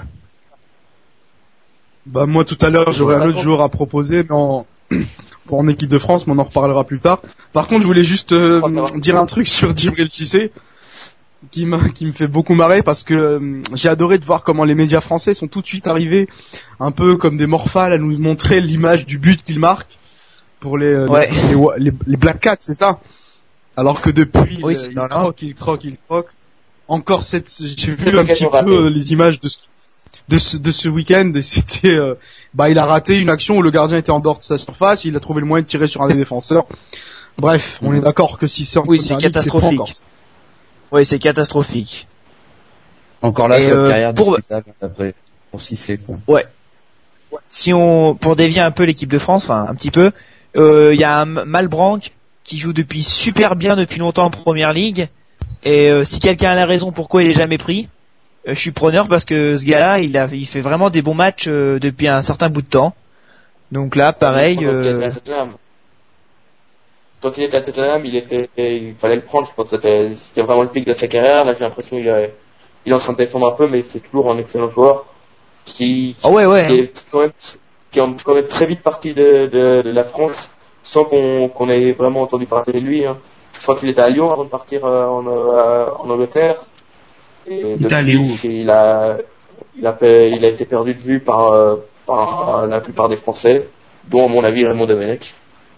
Bah moi tout à l'heure j'aurais un autre joueur à proposer mais en en équipe de France, mais on en reparlera plus tard. Par contre, je voulais juste euh, dire un truc sur Djibril Cissé qui m'a qui me fait beaucoup marrer parce que euh, j'ai adoré de voir comment les médias français sont tout de suite arrivés un peu comme des morphales à nous montrer l'image du but qu'il marque pour les euh, Ouais. les, les, les, les Black Cats, c'est ça. Alors que depuis Oui, il, c'est il normal. croque, il croque, il croque. Encore cette j'ai C'est vu un petit l'occasion ratée. peu euh, les images de ce de ce, de ce week-end et c'était euh, bah il a raté une action où le gardien était en dehors de sa surface, il a trouvé le moyen de tirer sur un des défenseurs. Bref, on est d'accord que si c'est en Oui, c'est première ligue, catastrophique. pas encore. Oui, c'est catastrophique. Encore là, Et, c'est une euh, carrière pour- discutable après pour Sisley, quoi. Ouais. Si on, pour dévier un peu l'équipe de France, enfin un petit peu, il euh, y a un Malbranc qui joue depuis super bien depuis longtemps en première ligue. Et euh, si quelqu'un a la raison pourquoi il est jamais pris, euh, je suis preneur parce que ce gars-là, il a, il fait vraiment des bons matchs euh, depuis un certain bout de temps. Donc là, pareil. Quand il était Euh... à Tottenham, quand il était à Tottenham, il était, il fallait le prendre. Je pense que c'était, c'était vraiment le pic de sa carrière. Là, j'ai l'impression qu'il est, il est en train de descendre un peu, mais c'est toujours un excellent joueur qui, Ah ouais, ouais. qui est quand même, qui est quand même très vite parti de, de, de la France sans qu'on, qu'on ait vraiment entendu parler de lui. Hein. Je crois qu'il était à Lyon avant de partir euh, en, euh, en Angleterre. Et Il était allé où depuis, il a, il a, fait- il a été perdu de vue par, euh, par euh, la plupart des Français, dont à mon avis Raymond Domenech.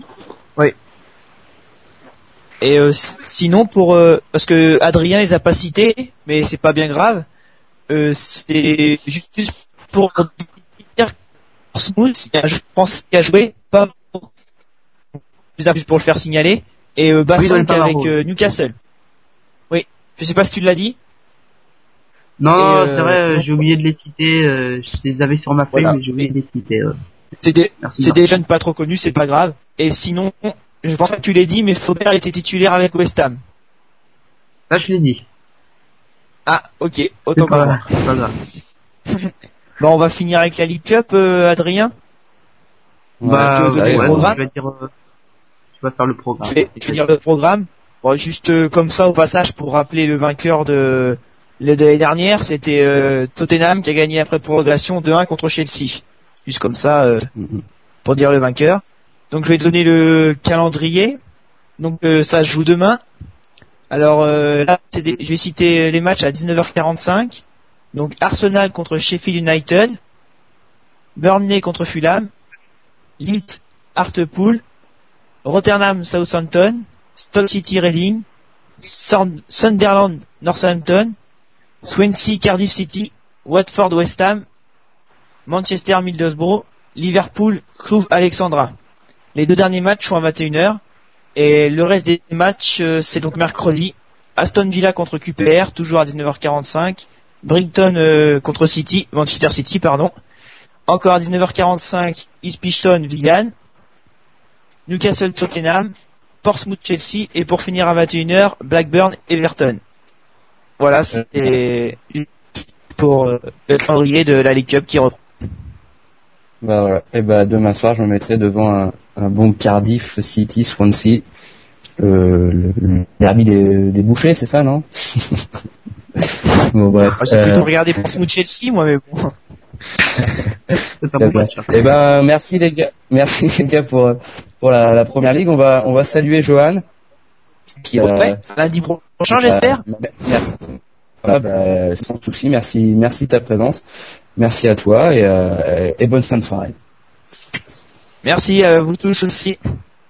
Et euh, s- sinon pour euh, parce que Adrien les a pas cités, mais c'est pas bien grave. Euh, c'est juste pour dire Portsmouth, il y a un jeu français qui a joué, pas pour, juste pour le faire signaler. Et euh, Basson Oui, qui est avec Navarro. euh, Newcastle. Oui, je sais pas si tu l'as dit. Non, Et, non, euh, c'est vrai, euh, donc- j'ai oublié de les citer. Euh, je les avais sur ma feuille, Voilà. mais j'ai oublié de les citer. euh. C'est des Merci, c'est Marc. des jeunes pas trop connus, c'est pas grave. Et sinon, je pense pas que tu l'aies dit, mais Faubert était titulaire avec West Ham. Là, je l'ai dit. Ah, ok, C'est autant pour pas, moi. c'est pas grave. Bon, on va finir avec la League Cup, euh, Adrien. Bah, Ouais, ça ouais, arrive, le ouais, bon. programme. je vais dire, euh, je vais faire le programme. Je vais, je vais dire le programme. Bon, juste euh, comme ça au passage pour rappeler le vainqueur de le- de l'année dernière, c'était euh, Tottenham qui a gagné après prolongation deux un contre Chelsea. Juste comme ça euh, Mhm. pour dire le vainqueur. Donc je vais donner le calendrier. Donc euh, ça se joue demain. Alors euh, là, c'est des- je vais citer les matchs à dix-neuf heures quarante-cinq. Donc Arsenal contre Sheffield United, Burnley contre Fulham, Leeds Hartlepool, Rotterdam Southampton, Stoke City Reading, Sun- Sunderland Northampton, Swansea Cardiff City, Watford West Ham, Manchester Middlesbrough, Liverpool Crewe Alexandra. Les deux derniers matchs sont à vingt et une heures et le reste des matchs euh, c'est donc mercredi. Aston Villa contre Q P R toujours à dix-neuf heures quarante-cinq, Brighton euh, contre City, Manchester City pardon. Encore à dix-neuf heures quarante-cinq, East Pitton Wigan, Newcastle Tottenham, Portsmouth Chelsea et pour finir à vingt et une heures, Blackburn Everton. Voilà, c'est pour euh, le calendrier de la League Cup qui reprend. Bah voilà. Et bah demain soir, je me mettrai devant un, un bon Cardiff City Swansea. Euh, le, le derby des, des bouchers, c'est ça, non? Bon bref. Moi, j'ai Euh, plutôt regardé Portsmouth Chelsea moi, mais bon. C'est un bon D'accord. match. hein. Eh ben merci les gars, merci les gars pour pour la, la première ligue. On va on va saluer Johan qui euh, Ouais, lundi prochain euh, j'espère. merci. Voilà, bah, sans souci, merci merci de ta présence, merci à toi et euh, et bonne fin de soirée. Merci à vous tous aussi.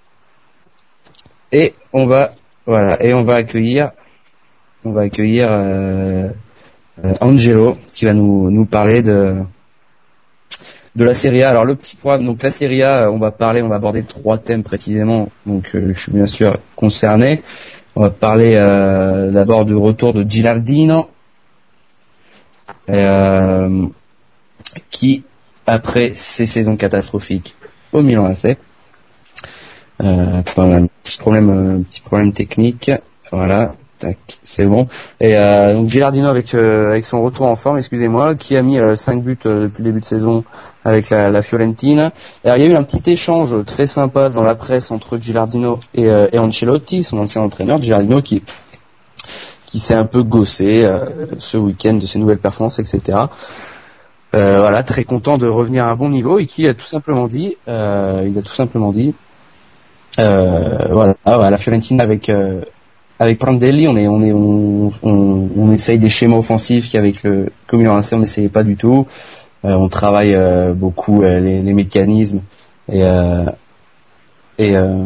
Et on va voilà et on va accueillir on va accueillir euh, euh, Angelo qui va nous nous parler de de la Serie A. Alors le petit programme, donc la Serie A, on va parler, on va aborder trois thèmes précisément. Donc euh, je suis bien sûr concerné. On va parler euh, d'abord du retour de Gilardino, euh, qui après ces saisons catastrophiques au Milan A C, euh, attends, un petit problème, un petit problème technique. Voilà. Tac, c'est bon. Et euh, donc Gilardino avec euh, avec son retour en forme, excusez-moi, qui a mis euh, cinq buts euh, depuis le début de saison avec la, la Fiorentina. Alors il y a eu un petit échange très sympa dans la presse entre Gilardino et, euh, et Ancelotti, son ancien entraîneur. Gilardino qui qui s'est un peu gossé euh, ce week-end de ses nouvelles performances, et cetera. Euh, voilà, très content de revenir à un bon niveau et qui a tout simplement dit, euh, il a tout simplement dit, euh, voilà, ah, la Fiorentina avec euh, avec Prandelli, on est, on est, on, on, on essaye des schémas offensifs qu'avec le Milan A C on n'essayait pas du tout. Euh, on travaille euh, beaucoup euh, les, les mécanismes et euh, et euh,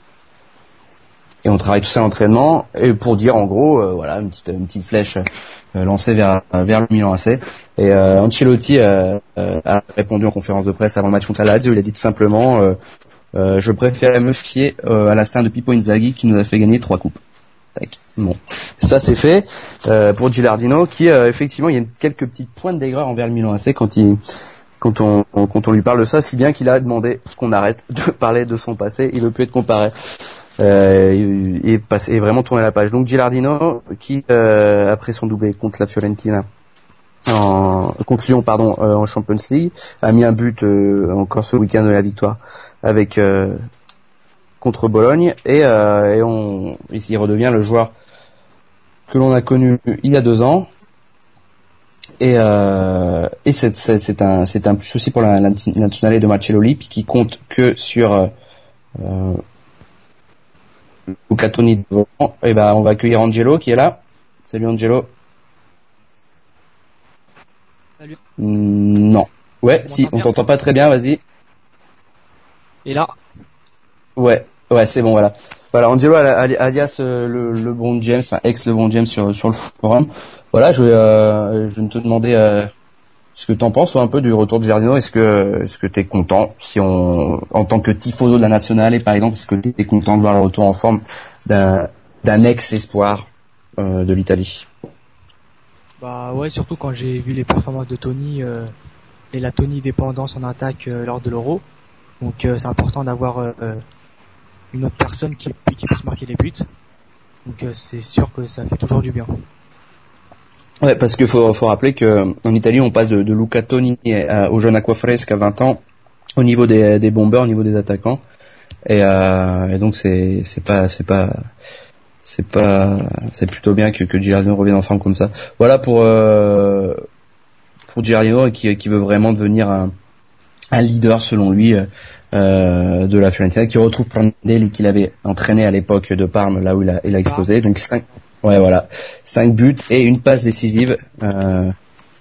et on travaille tout ça à l'entraînement. Et pour dire en gros, euh, voilà, une petite, une petite flèche, euh, lancé vers vers le Milan A C. Et euh, Ancelotti euh, euh, a répondu en conférence de presse avant le match contre la Lazio. Il a dit tout simplement euh, euh, je préférais me fier euh, à l'instinct de Pippo Inzaghi qui nous a fait gagner trois coupes. Tac. Bon, ça c'est fait euh, pour Gilardino qui euh, effectivement il y a quelques petites pointes d'aigreur envers le Milan A C quand il quand on, on quand on lui parle de ça, si bien qu'il a demandé qu'on arrête de parler de son passé. Il veut plus être comparé. Euh, et, passer, et vraiment tourner la page. Donc Gilardino qui euh, après son doublé contre la Fiorentina en, contre Lyon pardon euh, en Champions League a mis un but euh, encore ce week-end de la victoire avec euh, contre Bologne et, euh, et on il redevient le joueur que l'on a connu il y a deux ans et euh, et c'est, c'est, c'est un c'est un plus aussi pour la, la nationale de Marcello qui compte que sur euh, Luca Toni devant. Et ben on va accueillir Angelo qui est là. Salut Angelo. Salut. Mm, non. Ouais, si, on t'entend pas très bien, vas-y. Et là. Ouais, ouais, c'est bon, voilà. Voilà, Angelo alias euh, le, le bon James, enfin ex le bon James sur sur le forum. Voilà, je euh, je te demandais euh, ce que t'en penses un peu du retour de Gilardino. Est-ce que est-ce que t'es content si on en tant que tifoso de la nationale et par exemple est-ce que t'es content de voir le retour en forme d'un d'un ex espoir euh, de l'Italie? Bah ouais, surtout quand j'ai vu les performances de Toni euh, et la Toni dépendance en attaque euh, lors de l'Euro. Donc euh, c'est important d'avoir euh, une autre personne qui qui puisse marquer les buts. Donc euh, c'est sûr que ça fait toujours du bien. Ouais, parce qu'il faut, faut rappeler que en Italie, on passe de, de Luca Toni à, au jeune Acquafresca à vingt ans au niveau des, des bombeurs, au niveau des attaquants. Et, euh, et donc c'est, c'est pas, c'est pas, c'est pas, c'est plutôt bien que, que Gilardino revienne en forme comme ça. Voilà pour euh, pour Gilardino qui, qui veut vraiment devenir un, un leader selon lui euh, de la Fiorentina, qui retrouve Prandelli qu'il avait entraîné à l'époque de Parme, là où il a, il a explosé. Donc cinq. Ouais, voilà, cinq buts et une passe décisive euh,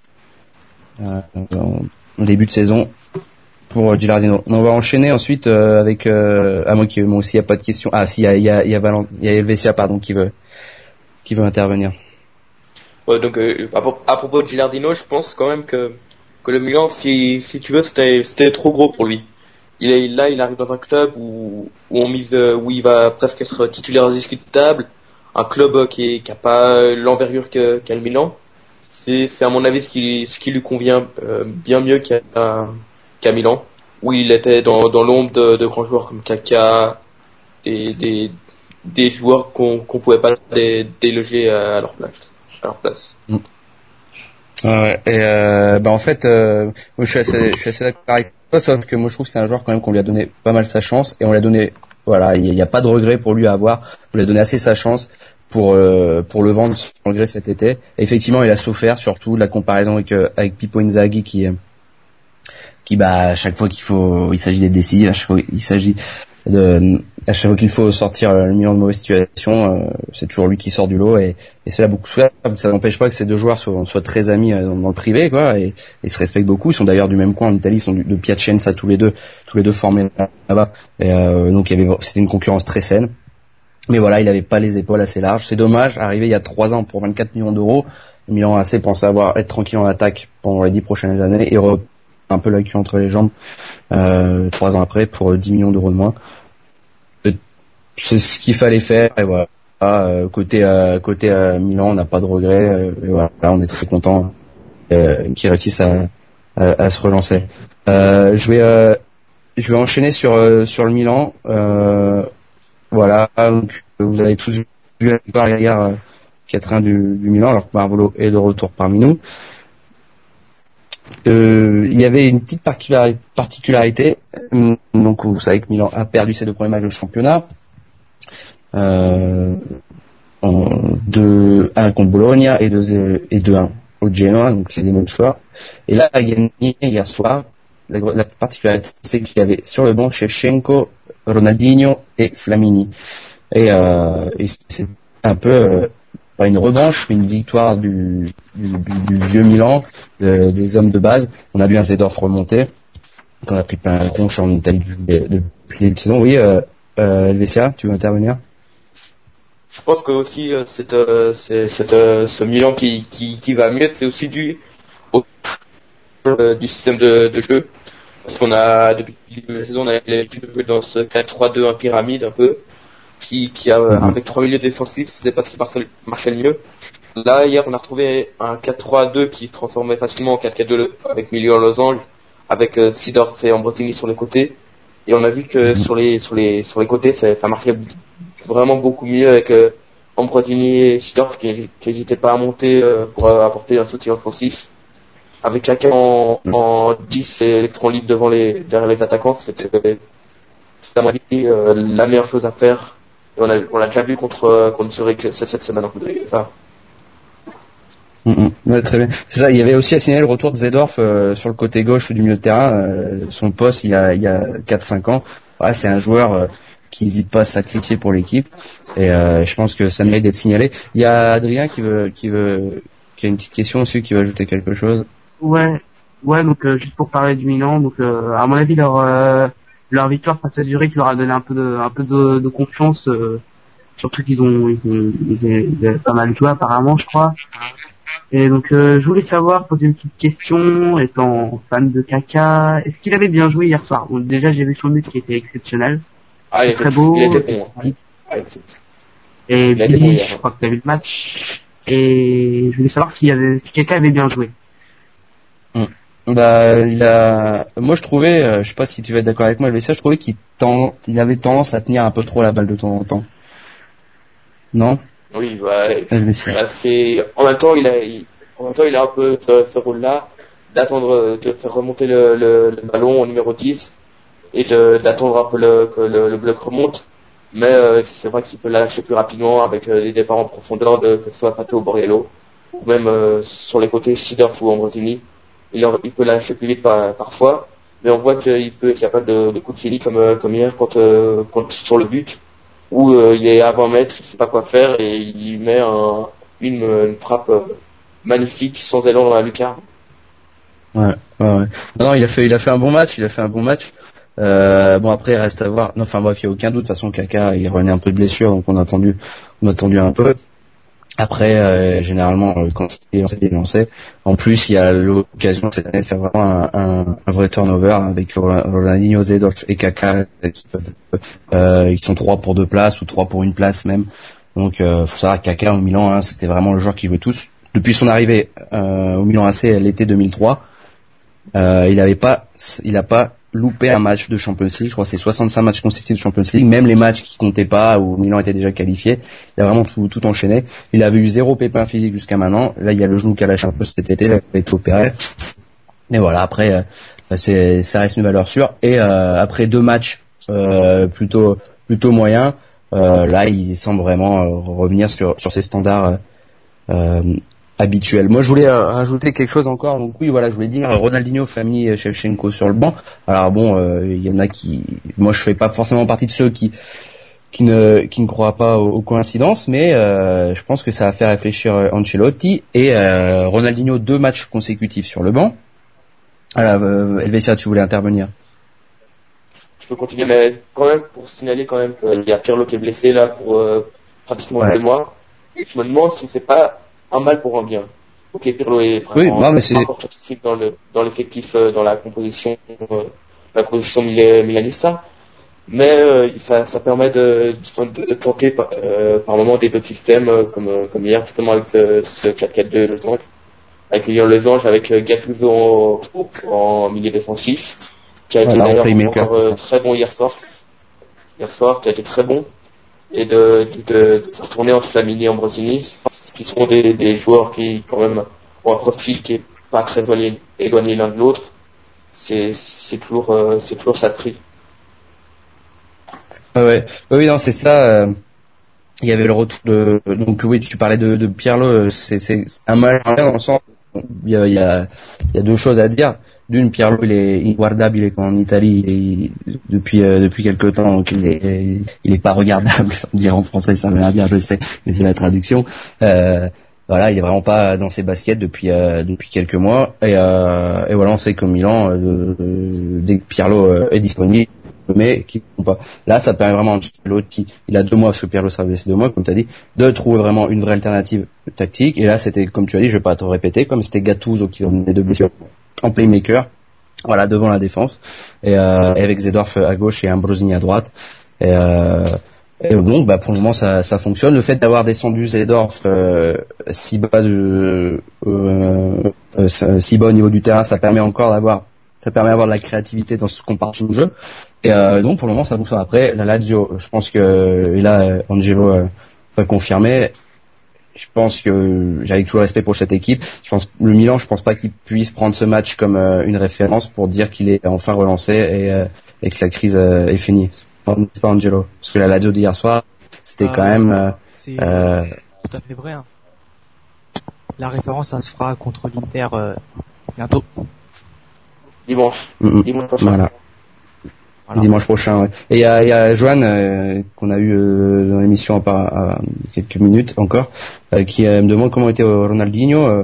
euh, en début de saison pour Gilardino. On va enchaîner ensuite euh, avec euh, à moi qui moi aussi il y a pas de question. Ah si, il y a il y a il y a, Valent, il y a Helvetia pardon qui veut qui veut intervenir. Ouais, donc euh, à, à propos de Gilardino, je pense quand même que que le Milan, si si tu veux, c'était c'était trop gros pour lui. Il est là, il arrive dans un club où où on mise où il va presque être titulaire indiscutable. Un club qui, est, qui a pas l'envergure que, qu'a le Milan, c'est, c'est à mon avis ce qui, ce qui lui convient euh, bien mieux qu'à, qu'à Milan, où il était dans, dans l'ombre de, de grands joueurs comme Kaka, des, des, des joueurs qu'on, qu'on pouvait pas dé, déloger à leur place. À leur place. Mm. Ouais, et euh, bah en fait, euh, moi je suis assez, je suis assez d'accord avec toi, sauf que moi je trouve que c'est un joueur quand même qu'on lui a donné pas mal sa chance et on l'a donné. Voilà, il n'y a, a pas de regret pour lui à avoir. On lui a donné assez sa chance pour euh, pour le vendre sans regret cet été. Et effectivement, il a souffert surtout de la comparaison avec euh, avec Pippo Inzaghi qui qui bah à chaque fois qu'il faut, il s'agit d'être décisif, à chaque fois il s'agit de à chaque fois qu'il faut sortir le Milan de mauvaise situation, euh, c'est toujours lui qui sort du lot et, et cela a beaucoup souffert. Ça n'empêche pas que ces deux joueurs soient, soient très amis dans, dans le privé, quoi, et, et se respectent beaucoup. Ils sont d'ailleurs du même coin en Italie, ils sont de Piacenza tous les deux, tous les deux formés là-bas. Et euh, donc il y avait, c'était une concurrence très saine. Mais voilà, il avait pas les épaules assez larges. C'est dommage, arrivé il y a trois ans pour vingt-quatre millions d'euros. Le Milan A C pensait avoir être tranquille en attaque pendant les dix prochaines années et re- un peu la queue entre les jambes euh, trois ans après pour dix millions d'euros de moins. C'est ce qu'il fallait faire et voilà. Euh, côté euh, côté euh, Milan, on n'a pas de regrets. Euh, et voilà, on est très content euh, qu'ils réussissent à, à, à se relancer. Euh, je vais euh, je vais enchaîner sur euh, sur le Milan. Euh, voilà, donc, vous avez tous vu la victoire hier euh, quatre un du, du Milan, alors que Marvolo est de retour parmi nous. Euh, il y avait une petite particularité. Donc vous savez que Milan a perdu ses deux premiers matchs de championnat. Euh, deux un contre Bologna et deux et deux un au Genoa, donc c'est les mêmes soirs. Et là, il a gagné hier soir. La, la particularité, c'est qu'il y avait sur le banc Shevchenko, Ronaldinho et Flamini. Et, euh, et c'est un peu euh, pas une revanche, mais une victoire du, du, du, du vieux Milan, de, des hommes de base. On a vu un Zedorf remonter, qu'on a pris plein de ronches en Italie depuis le début de saison. Oui, euh, euh, Helvetia, tu veux intervenir? je pense que aussi euh, cette, euh, c'est, cette, euh, ce Milan qui, qui, qui va mieux, c'est aussi dû au euh, du système de, de jeu. Parce qu'on a, depuis le début de la saison, on a l'habitude de jouer dans ce quatre trois deux, un pyramide un peu, qui, qui a, mm-hmm. avec trois milieux défensifs, c'était pas ce qui marchait, marchait le mieux. Là, hier, on a retrouvé un quatre trois deux qui se transformait facilement en quatre quatre deux avec milieu en losange, avec euh, Seedorf et Ambrosini sur les côtés. Et on a vu que mm-hmm. sur les, sur les, sur les côtés, ça, ça marchait vraiment beaucoup mieux avec euh, Ambrosini et Seedorf qui n'hésitaient pas à monter euh, pour euh, apporter un soutien offensif. Avec Kaka en, en dix et électron libre devant les, derrière les attaquants, c'était, c'était à mon avis, euh, la meilleure chose à faire. Et on a, on l'a déjà vu contre, contre Zurich cette semaine en enfin. Mmh, ouais, très bien. C'est ça. Il y avait aussi à signaler le retour de Seedorf euh, sur le côté gauche du milieu de terrain. Euh, son poste, il y a, il y a quatre cinq ans. Ouais, c'est un joueur euh, qui n'hésite pas à se sacrifier pour l'équipe. Et euh, je pense que ça mérite d'être signalé. Il y a Adrien qui veut, qui veut, qui a une petite question aussi, qui veut ajouter quelque chose. Ouais, ouais. Donc euh, juste pour parler du Milan, donc euh, à mon avis leur euh, leur victoire face à Zurich leur a donné un peu de un peu de, de confiance, euh, surtout qu'ils ont ils ont, ils ont pas mal joué apparemment, je crois. Et donc euh, je voulais savoir, poser une petite question, étant fan de Kaka, est-ce qu'il avait bien joué hier soir? Donc déjà j'ai vu son but qui était exceptionnel, ah, il très était, beau. Il était bon. Ah, et Billy, je crois que tu as vu le match. Et je voulais savoir s'il y avait si Kaka avait bien joué. Bah, il a, moi je trouvais, euh, je sais pas si tu vas être d'accord avec moi, Elvessia, je trouvais qu'il tend, il avait tendance à tenir un peu trop la balle de temps en temps. Non? Oui, bah, bah c'est, en même temps, il a, il, en même temps, il a un peu ce, ce rôle-là, d'attendre, de faire remonter le, le, le ballon au numéro dix, et de, d'attendre un peu le, que le, le bloc remonte. Mais, euh, c'est vrai qu'il peut la lâcher plus rapidement avec euh, des départs en profondeur, de, que ce soit Pato ou Borriello, ou même, euh, sur les côtés, Seedorf ou Ambrosini. Il, il peut la lâcher plus vite par, parfois, mais on voit qu'il peut être capable de, de coups de génie comme, euh, comme hier quand, euh, quand sur le but, où euh, il est à vingt mètres, il sait pas quoi faire et il met un, une, une frappe euh, magnifique sans élan dans la lucarne. Ouais, ouais, ouais. Non, non, il a fait, il a fait un bon match, il a fait un bon match. Euh, bon après il reste à voir. Non, enfin bref, il y a aucun doute. De toute façon, Kaka, il revenait un peu de blessure, donc on a attendu, on a attendu un peu. Après, euh, généralement, quand il est lancé, il est lancé. En plus, il y a l'occasion cette année de faire vraiment un, un, un vrai turnover avec Ronaldinho, Seedorf et Kaka qui peuvent, euh, ils sont trois pour deux places ou trois pour une place même. Donc, euh, faut savoir que Kaka au Milan, hein, c'était vraiment le joueur qui jouait tous depuis son arrivée euh, au Milan A C l'été deux mille trois. Euh, il avait pas, il a pas loupé un match de Champions League. Je crois que c'est soixante-cinq matchs consécutifs de Champions League, même les matchs qui comptaient pas où Milan était déjà qualifié. Il a vraiment tout, tout enchaîné. Il avait eu zéro pépin physique jusqu'à maintenant. Là, il y a le genou qui a lâché un peu cet été, il avait été opéré. Mais voilà, après, euh, c'est, ça reste une valeur sûre. Et euh, après deux matchs euh, plutôt, plutôt moyens, euh, là, il semble vraiment euh, revenir sur, sur ses standards euh, habituel. Moi, je voulais euh, rajouter quelque chose encore. Donc oui, voilà, je voulais dire Ronaldinho, famille Shevchenko sur le banc. Alors bon, il euh, y en a qui, moi, je fais pas forcément partie de ceux qui qui ne qui ne croient pas aux, aux coïncidences, mais euh, je pense que ça va faire réfléchir Ancelotti et euh, Ronaldinho deux matchs consécutifs sur le banc. Alors, euh, Elvessia, tu voulais intervenir? Je peux continuer, mais quand même pour signaler quand même qu'il y a Pirlo qui est blessé là pour euh, pratiquement ouais. deux mois. Et je me demande si c'est pas un mal pour un bien. Ok, Pirlo est vraiment oui, non, mais c'est important dans le dans l'effectif, euh, dans la composition, euh, la composition milanista, mais euh, ça, ça permet de, de, de tenter par, euh, par moment des autres systèmes euh, comme euh, comme hier justement avec ce, ce quatre quatre deux Losange, avec Lyon Losange, avec euh, Gattuso en, en milieu défensif, qui a été voilà, d'ailleurs encore euh, très bon hier soir, hier soir qui a été très bon, et de de, de, de se retourner entre Flamini et Ambrosini, qui sont des, des joueurs qui quand même ont un profil qui est pas très éloigné, éloigné l'un de l'autre. C'est c'est toujours euh, c'est toujours ça de prix. Ah ouais, oui non c'est ça. Euh, il y avait le retour de donc oui tu parlais de, de Pirlo, c'est c'est un mal dans le sens il y a il y a il y a deux choses à dire. D'une, Pirlo il est inguardable, il est en Italie et depuis euh, depuis quelque temps, donc il est il est pas regardable, sans dire en français ça veut rien dire, je sais, mais c'est la traduction. Euh, voilà, il est vraiment pas dans ses baskets depuis euh, depuis quelques mois et, euh, et voilà, on sait qu'au Milan, euh, dès que Pirlo euh, est disponible, mais qui ne font pas. Là, ça permet vraiment à Ancelotti, il a deux mois, parce que Pirlo sera blessé deux mois, comme tu as dit, de trouver vraiment une vraie alternative tactique. Et là, c'était, comme tu as dit, je vais pas te répéter, comme c'était Gattuso qui venait de blessure en playmaker, voilà, devant la défense, et, euh, et avec Seedorf à gauche et Ambrosini à droite. Et, euh, et bon, bah pour le moment ça, ça fonctionne. Le fait d'avoir descendu Seedorf euh, si bas de euh, euh, si bas au niveau du terrain, ça permet encore d'avoir ça permet d'avoir de la créativité dans ce qu'on part du jeu. Et euh, donc pour le moment ça fonctionne. Après la Lazio, je pense que et là Angelo euh, va confirmer. Je pense que, avec tout le respect pour cette équipe, je pense le Milan, je pense pas qu'il puisse prendre ce match comme euh, une référence pour dire qu'il est enfin relancé et, euh, et que la crise euh, est finie. C'est pas Angelo, parce que la Lazio d'hier soir, c'était ah, quand même euh, c'est euh, tout à fait vrai. Hein. La référence, ça se fera contre l'Inter euh, bientôt. Dimanche. Mm-hmm. Dimanche prochain. Voilà. Voilà. Dimanche prochain. Ouais. Et il y a, y a Joanne euh, qu'on a eu euh, dans l'émission à, à, à quelques minutes encore, euh, qui euh, me demande comment était Ronaldinho. Euh,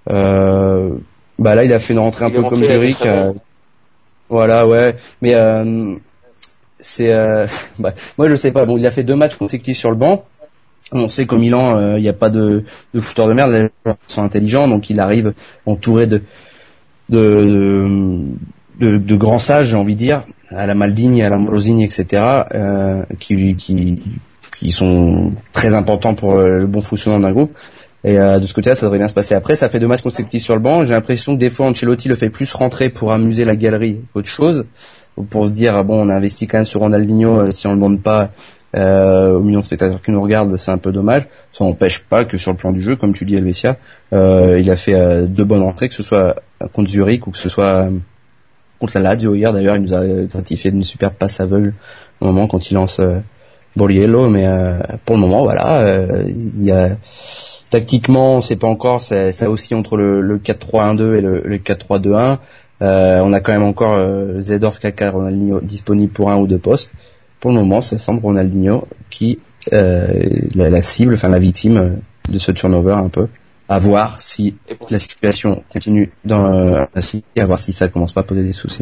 euh, bah là, il a fait une rentrée un il peu comme Zurich. Euh, voilà, ouais. Mais euh, c'est, euh, bah, moi je sais pas. Bon, il a fait deux matchs consécutifs sur le banc. On sait qu'au Milan, il euh, n'y a pas de, de footeurs de merde. Les joueurs sont intelligents, donc il arrive entouré de de, de, de, de grands sages, j'ai envie de dire, à la Maldini, à la Ambrosini, et cetera, euh, qui, qui, qui sont très importants pour le bon fonctionnement d'un groupe. Et euh, de ce côté-là, ça devrait bien se passer. Après, ça fait deux matchs consécutifs sur le banc. J'ai l'impression que des fois, Ancelotti le fait plus rentrer pour amuser la galerie qu'autre chose, pour se dire, ah bon, on a investi quand même sur Ronaldinho, euh, si on le demande pas euh, aux millions de spectateurs qui nous regardent, c'est un peu dommage. Ça n'empêche pas que sur le plan du jeu, comme tu dis, Helvetia, euh, il a fait euh, deux bonnes rentrées, que ce soit contre Zurich ou que ce soit euh, contre la Lazio hier. D'ailleurs, il nous a gratifié d'une superbe passe aveugle au moment quand il lance euh, Borriello. Mais euh, pour le moment, voilà, euh, il y a tactiquement, on sait pas encore, ça, ça aussi entre le, le quatre trois un deux et le, le quatre trois deux un. Euh, on a quand même encore euh, Seedorf, Kaka, Ronaldinho disponibles pour un ou deux postes. Pour le moment, ça semble Ronaldinho qui euh, la, la cible, enfin la victime de ce turnover un peu. À voir si la situation continue dans euh, ainsi, et à voir si ça commence pas à poser des soucis.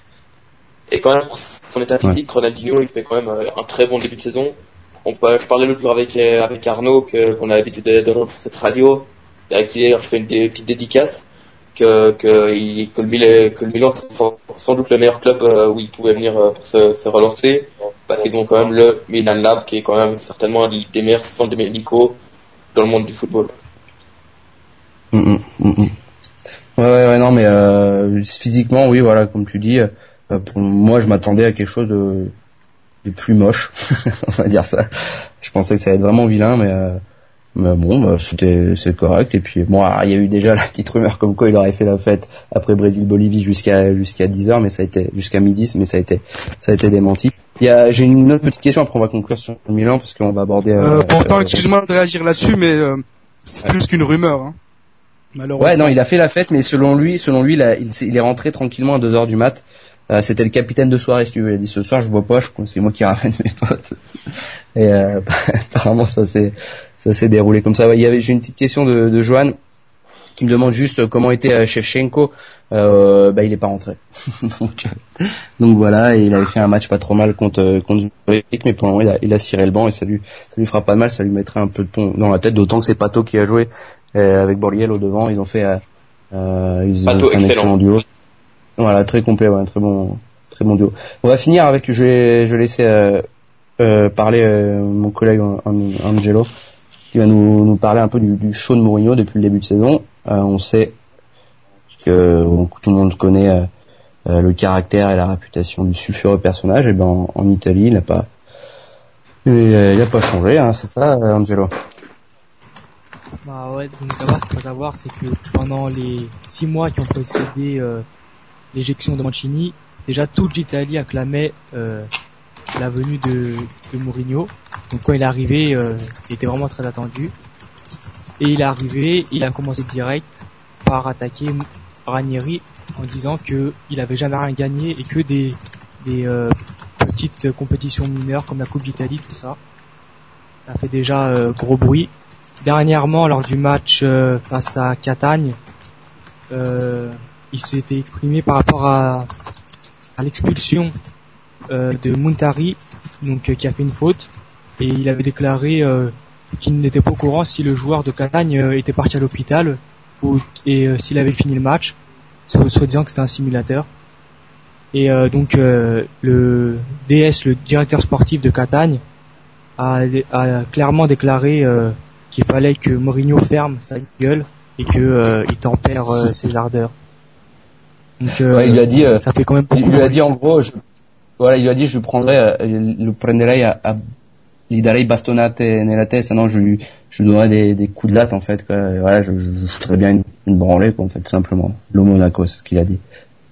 Et quand même, pour son état physique, ouais. Ronaldinho, il fait quand même un très bon début de saison. On peut, je parlais l'autre jour avec avec Arnaud que qu'on a l'habitude de sur cette radio, avec qui d'ailleurs je fais une petite dédicace, que que, il, que le Milan, que le Milan c'est sans doute le meilleur club où il pouvait venir pour se, se relancer, parce qu'ils ont quand même le Milan Lab qui est quand même certainement des meilleurs centres médicaux dans le monde du football. Mmh, mmh, mmh. Ouais, ouais, ouais, non, mais euh, physiquement, oui, voilà, comme tu dis, euh, pour moi, je m'attendais à quelque chose de, de plus moche, on va dire ça. Je pensais que ça allait être vraiment vilain, mais, euh, mais bon, bah, c'était, c'est correct. Et puis, bon, il y a eu déjà la petite rumeur comme quoi il aurait fait la fête après Brésil-Bolivie jusqu'à jusqu'à dix heures, mais ça a été jusqu'à midi, mais ça a été ça a été démenti. Il y a, j'ai une autre petite question, après on va conclure sur le Milan parce qu'on va aborder. Euh, euh, pourtant, euh, excuse-moi de réagir là-dessus, mais euh, c'est ouais. plus qu'une rumeur. Hein. Ouais, non, il a fait la fête, mais selon lui, selon lui, là, il, il est rentré tranquillement à deux heures du mat. Euh, c'était le capitaine de soirée, si tu veux. Il a dit ce soir, je bois pas, je, c'est moi qui ramène mes potes. Et euh, apparemment, ça s'est, ça s'est déroulé comme ça. Ouais, il y avait, j'ai une petite question de, de Johan qui me demande juste comment était Shevchenko. Euh, bah, il est pas rentré. donc, donc voilà, et il avait fait un match pas trop mal contre contre Zurich, mais pour le moment, il a, il a ciré le banc et ça lui, ça lui fera pas de mal, ça lui mettra un peu de pont dans la tête, d'autant que c'est Pato qui a joué. Euh, avec Borriello au devant, ils ont fait, euh, euh, ils ont fait un excellent duo. Voilà, très complet, ouais, très bon, très bon duo. On va finir avec, je vais, je vais laisser euh, euh, parler euh, mon collègue Angelo, qui va nous, nous parler un peu du, du show de Mourinho depuis le début de saison. Euh, on sait que bon, tout le monde connaît euh, euh, le caractère et la réputation du sulfureux personnage. Et ben en, en Italie, il n'a pas, il, il a pas changé, hein, c'est ça, Angelo. Bah ouais, donc d'abord ce qu'il faut savoir, c'est que pendant les six mois qui ont précédé euh, l'éjection de Mancini, déjà toute l'Italie acclamait euh, la venue de, de Mourinho. Donc quand il est arrivé, euh, il était vraiment très attendu. Et il est arrivé, il a commencé direct par attaquer Ranieri en disant que il avait jamais rien gagné et que des, des euh, petites compétitions mineures comme la Coupe d'Italie, tout ça. Ça fait déjà euh, gros bruit. Dernièrement, lors du match euh, face à Catagne, euh, il s'était exprimé par rapport à, à l'expulsion euh, de Muntari, donc euh, qui a fait une faute, et il avait déclaré euh, qu'il n'était pas au courant si le joueur de Catagne euh, était parti à l'hôpital ou et euh, s'il avait fini le match, soit, soit disant que c'était un simulateur. Et euh, donc euh, le D S, le directeur sportif de Catagne, a, a clairement déclaré euh, qu'il fallait que Mourinho ferme sa gueule et que euh, il tempère euh, ses ardeurs. Donc, euh, ouais, il a dit, euh, ça fait quand même. Il lui a dit en gros, je, voilà, il lui a dit je prendrai, euh, le prenderei a, a gli darei bastonate nella testa, non, je lui, je lui donnerai des, des coups de latte en fait, quoi. Et voilà, je, je foutrais bien une, une branlée, quoi, en fait, simplement. Le Monaco, c'est ce qu'il a dit.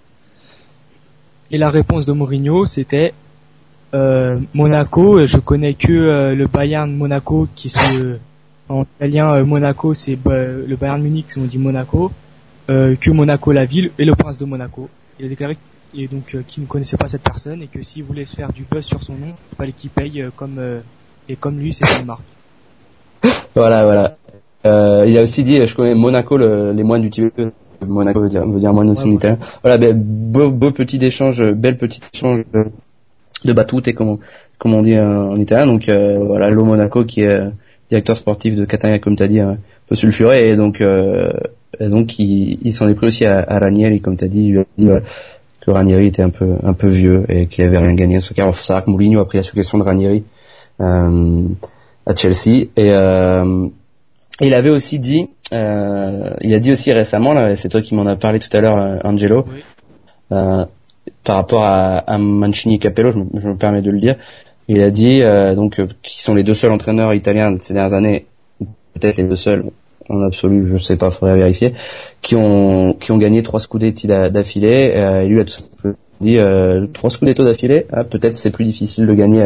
Et la réponse de Mourinho, c'était euh, Monaco. Je connais que euh, le Bayern Monaco, qui se, en italien euh, Monaco, c'est euh, le Bayern Munich, on dit Monaco, euh, que Monaco la ville et le prince de Monaco. Il a déclaré et donc euh, qu'il ne connaissait pas cette personne et que s'il voulait se faire du buzz sur son nom, il fallait qu'il paye euh, comme euh, et comme lui, c'est une marque. Voilà, voilà. Euh, il a aussi dit, je connais Monaco, le, les moines du Tibet. Monaco veut dire, veut dire moine aussi en italien. Voilà, ben, beau, beau petit échange, belle petite échange de, de battute, et comme, comme on dit en, en italien. Donc, euh, voilà, Lo Monaco qui est directeur sportif de Catania, comme tu as dit, un peu sulfuré, et donc, euh, et donc, il, il s'en est pris aussi à, à Ranieri, comme tu as dit, il lui a dit, voilà, que Ranieri était un peu, un peu vieux et qu'il avait rien gagné à ce car. Il faut savoir que Mourinho a pris la succession de Ranieri, euh, à Chelsea, et, euh, il avait aussi dit, euh, il a dit aussi récemment, là, c'est toi qui m'en as parlé tout à l'heure, euh, Angelo, oui. euh, par rapport à, à Mancini et Capello, je me, je me permets de le dire, il a dit euh, donc euh, qui sont les deux seuls entraîneurs italiens de ces dernières années, peut-être les deux seuls, en absolu, je sais pas, faudrait vérifier, qui ont qui ont gagné trois scudetti d'affilée. Euh, et lui a tout simplement dit euh, trois scudetto d'affilée, ah, peut-être c'est plus difficile de gagner.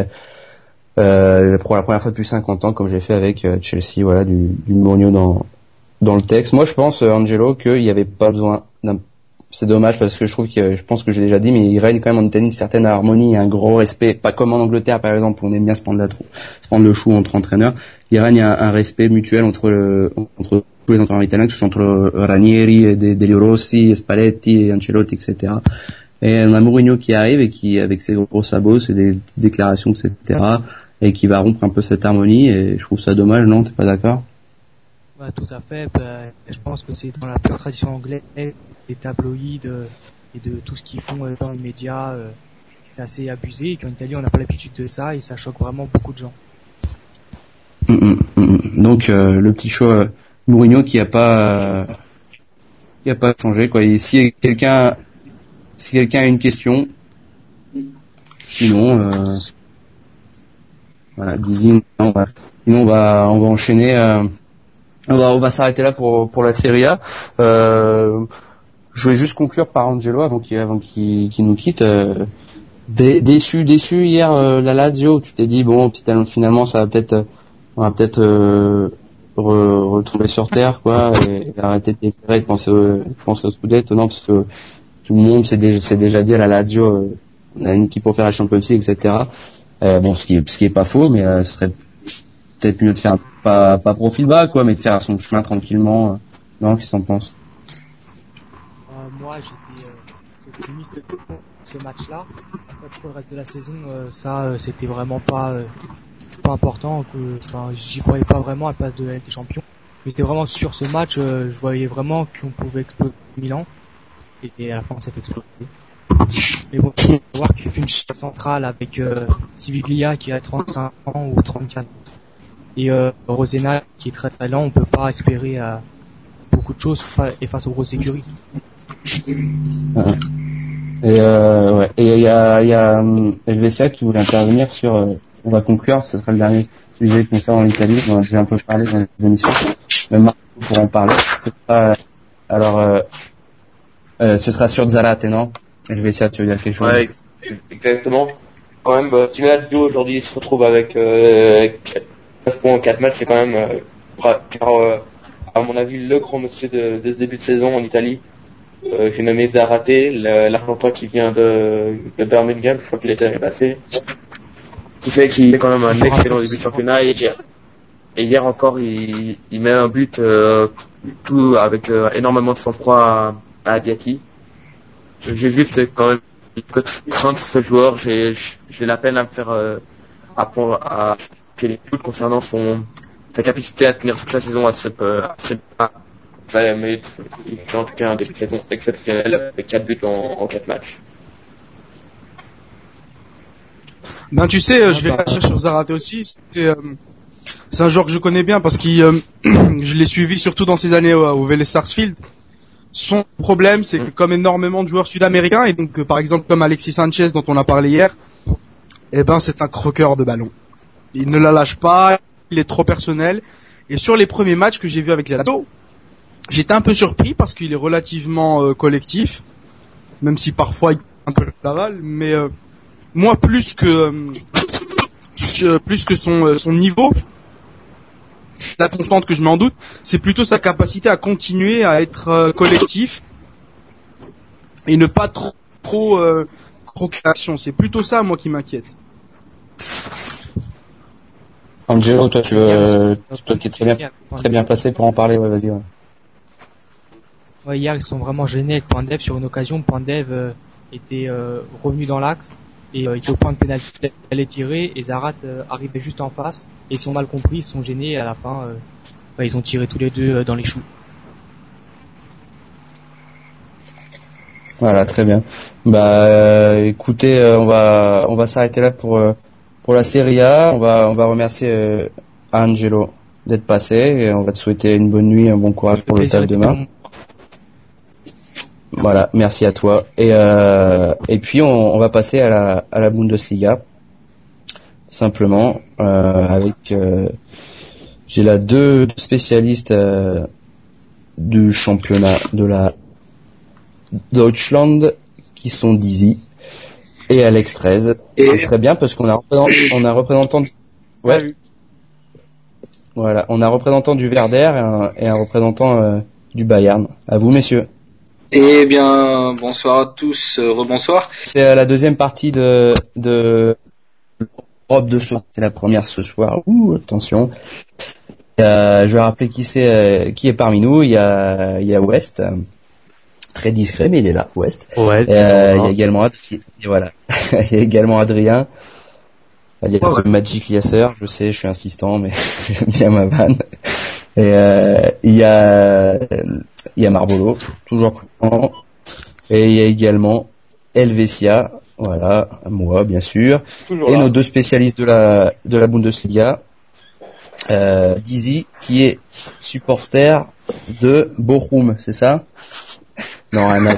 Euh, pour la première fois depuis cinquante ans, comme j'ai fait avec euh, Chelsea, voilà, du, du Mourinho dans dans le texte. Moi, je pense, euh, Angelo, qu'il n'y avait pas besoin d'un... C'est dommage parce que je trouve que, je pense que j'ai déjà dit, mais il règne quand même en Italie une certaine harmonie, un gros respect, pas comme en Angleterre, par exemple, où on aime bien se prendre la trou, se prendre le chou entre entraîneurs. Il règne un, un respect mutuel entre le, entre tous les entraîneurs italiens, que ce soit entre Ranieri, Delio Rossi, Spalletti, Ancelotti, et cetera. Et on a Mourinho qui arrive et qui, avec ses gros sabots, ses dé- déclarations, et cetera, et qui va rompre un peu cette harmonie, et je trouve ça dommage, non? T'es pas d'accord? Ouais, tout à fait. Ben, je pense que c'est dans la pure tradition anglaise, des tabloïds euh, et de tout ce qu'ils font euh, dans les médias, euh, c'est assez abusé, et qu'en Italie on n'a pas l'habitude de ça, et ça choque vraiment beaucoup de gens. Mmh, mmh, mmh. Donc euh, le petit show euh, Mourinho qui a pas, euh, qui a pas changé, quoi. Et si quelqu'un, si quelqu'un a une question, sinon. Euh, Voilà, Dizzy, on va, sinon on va, on va enchaîner. Euh, on va, on va s'arrêter là pour pour la Serie A. Euh, je vais juste conclure par Angelo avant qu'il, avant qu'il, qu'il nous quitte. Euh, dé, déçu, déçu hier euh, la Lazio. Tu t'es dit bon, finalement ça va peut-être, on va peut-être euh, re, retomber sur terre, quoi, et, et arrêter de déclarer, de penser au, de penser au Scudetto, non, parce que tout le monde s'est déjà, s'est déjà dit à la Lazio, euh, on a une équipe pour faire la Champions League, et cetera. Euh, bon, ce qui est, ce qui est pas faux, mais euh, ce serait peut-être mieux de faire pas pas profil bas, quoi, mais de faire son chemin tranquillement. Euh, non, qu'est-ce que t'en penses? euh, Moi, j'étais euh, optimiste pour ce match-là. Après, pour le reste de la saison, euh, ça, euh, c'était vraiment pas euh, pas important. Que, enfin, j'y croyais pas vraiment à la place de la Ligue des Champions. J'étais vraiment sur ce match. Euh, je voyais vraiment qu'on pouvait exploser Milan, et, et à la fin, on s'est fait exploser. Mais bon, il faut voir qu'il fait une charge centrale avec euh, Siviglia qui a trente-cinq ans ou trente-quatre et euh, Rosena qui est très très lent. On peut pas espérer euh, beaucoup de choses fa- et face aux grosses écuries. Ouais. Et euh, ouais. Et il y a il y a um, Helvetia qui voulait intervenir sur. Euh, on va conclure. Ce sera le dernier sujet concernant l'Italie. Dont j'ai un peu parlé dans les émissions. Même Marco pourra en parler. C'est pas. Alors, euh, euh, ce sera sur Zarate, non? Helvetia, tu veux dire quelque chose? Ouais, exactement. Quand même, euh, si la Lazio aujourd'hui se retrouve avec euh, neuf points en quatre matchs, c'est quand même, euh, car, euh, à mon avis, le grand monsieur de, de ce début de saison en Italie. Euh, j'ai nommé Zarate, l'Argentin qui vient de, de Birmingham, je crois qu'il était l'année passée, qui fait qu'il est quand même un excellent début de championnat. Et hier, et hier encore, il, il met un but euh, tout avec euh, énormément de sang-froid à, à Diaki. J'ai juste quand même que de crainte sur ce joueur. J'ai, j'ai la peine à me faire, euh, à, à, faire les doutes concernant son, sa capacité à tenir toute la saison à ce, à ce, à, mais, en tout cas, un début de saison exceptionnel, avec quatre buts en, en quatre matchs. Ben, tu sais, euh, je vais réagir sur Zarate aussi. C'est, euh, c'est un joueur que je connais bien parce que euh, je l'ai suivi surtout dans ses années au, au Vélez Sarsfield. Son problème, c'est que comme énormément de joueurs sud-américains, et donc euh, par exemple comme Alexis Sanchez dont on a parlé hier, eh ben c'est un croqueur de ballon. Il ne la lâche pas, il est trop personnel. Et sur les premiers matchs que j'ai vus avec les Lato, j'étais un peu surpris parce qu'il est relativement euh, collectif, même si parfois il est un peu laval, mais euh, moi plus que euh, plus que son euh, son niveau, la constante que je mets en doute, c'est plutôt sa capacité à continuer à être euh, collectif et ne pas trop trop euh, trop d'action. C'est plutôt ça moi qui m'inquiète. Angelo, toi tu veux, toi qui es très bien très bien placé pour en parler, ouais, vas-y. Ouais. Ouais, hier ils sont vraiment gênés avec Pandev sur une occasion. Pandev euh, était euh, revenu dans l'axe et euh, il était au point de pénalty, elle est tirée et Zarat euh, arrivait juste en face et ils sont mal compris, ils sont gênés et à la fin euh, bah, ils ont tiré tous les deux euh, dans les choux. Voilà, très bien. Bah euh, écoutez, euh, on va on va s'arrêter là pour euh, pour la Serie A. On va on va remercier euh, Angelo d'être passé et on va te souhaiter une bonne nuit, un bon courage pour le taf demain. Voilà, merci à toi. Et euh, et puis on, on va passer à la à la Bundesliga. Simplement euh, avec euh, j'ai là deux spécialistes euh, du championnat de la Deutschland qui sont Dizzy et Alex treize. Et c'est très bien parce qu'on a on a un représentant de... ouais. Voilà, on a un représentant du Werder et un, et un représentant euh, du Bayern. À vous messieurs. Eh bien, bonsoir à tous, euh, rebonsoir. C'est euh, la deuxième partie de de l'Europe de ce soir. C'est la première ce soir. Ouh, attention. Euh, je vais rappeler qui c'est, euh, qui est parmi nous. Il y a, il y a West, euh, très discret, mais il est là, West. Ouais. Euh, il y a également Adrien. Voilà. Il y a également Adrien. Il y a ce Magic Yasser. Je sais, je suis insistant, mais j'aime bien ma vanne. Et euh, il y a il y a Marbolo, toujours présent, et il y a également Helvetia, voilà, moi bien sûr, toujours et là. Nos deux spécialistes de la de la Bundesliga, euh, Dizzy qui est supporter de Bochum, c'est ça? Non, non,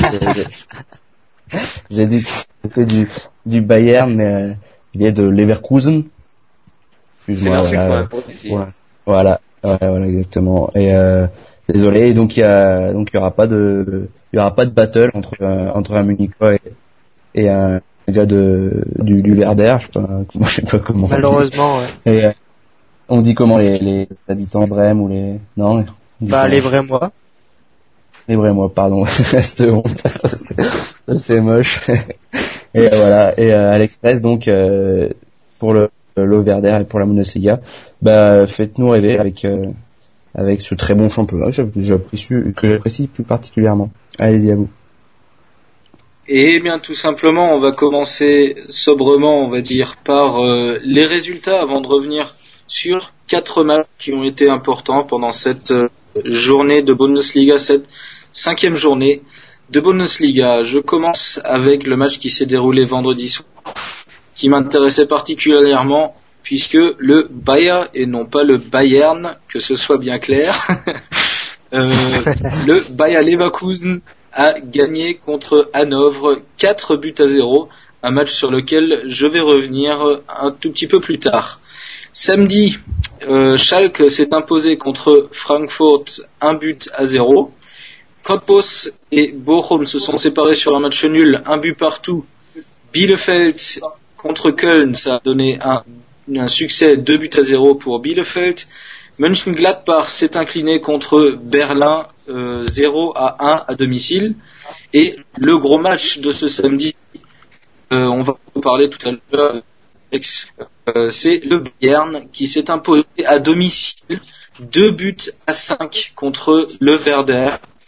j'ai dit que c'était du du Bayern, mais euh, il est de Leverkusen. Excuse-moi, voilà, voilà, voilà. Ouais, voilà, exactement. Et euh, désolé. Donc il y a, donc il y aura pas de, il y aura pas de battle entre euh, entre un Munichois et, et un gars de du, du Werder. Je sais pas, comment, je sais pas comment. Malheureusement, ouais. Et euh, on dit comment les, les habitants de Brême ou les non. Bah comment, les Brémois. Les Brémois, pardon. Reste honte. Ça c'est, ça c'est moche. Et euh, voilà. Et euh, Alex Press, donc euh, pour le le Werder et pour la Bundesliga, bah faites-nous rêver avec euh, avec ce très bon championnat j'apprécie que j'apprécie plus particulièrement. Allez-y à vous. Eh bien tout simplement, on va commencer sobrement, on va dire, par euh, les résultats avant de revenir sur quatre matchs qui ont été importants pendant cette euh, journée de Bundesliga, cette cinquième journée de Bundesliga. Je commence avec le match qui s'est déroulé vendredi soir, qui m'intéressait particulièrement puisque le Bayer et non pas le Bayern, que ce soit bien clair, euh, le Bayer Leverkusen a gagné contre Hanovre quatre buts à zéro, un match sur lequel je vais revenir un tout petit peu plus tard. Samedi, euh, Schalke s'est imposé contre Francfort un but à zéro. Cottbus et Bochum se sont séparés sur un match nul, un but partout. Bielefeld contre Köln, ça a donné un, un succès deux buts à zéro pour Bielefeld. Mönchengladbach s'est incliné contre Berlin euh, zéro à un à domicile. Et le gros match de ce samedi, euh, on va en parler tout à l'heure, euh, c'est le Bayern qui s'est imposé à domicile deux buts à cinq contre le Werder.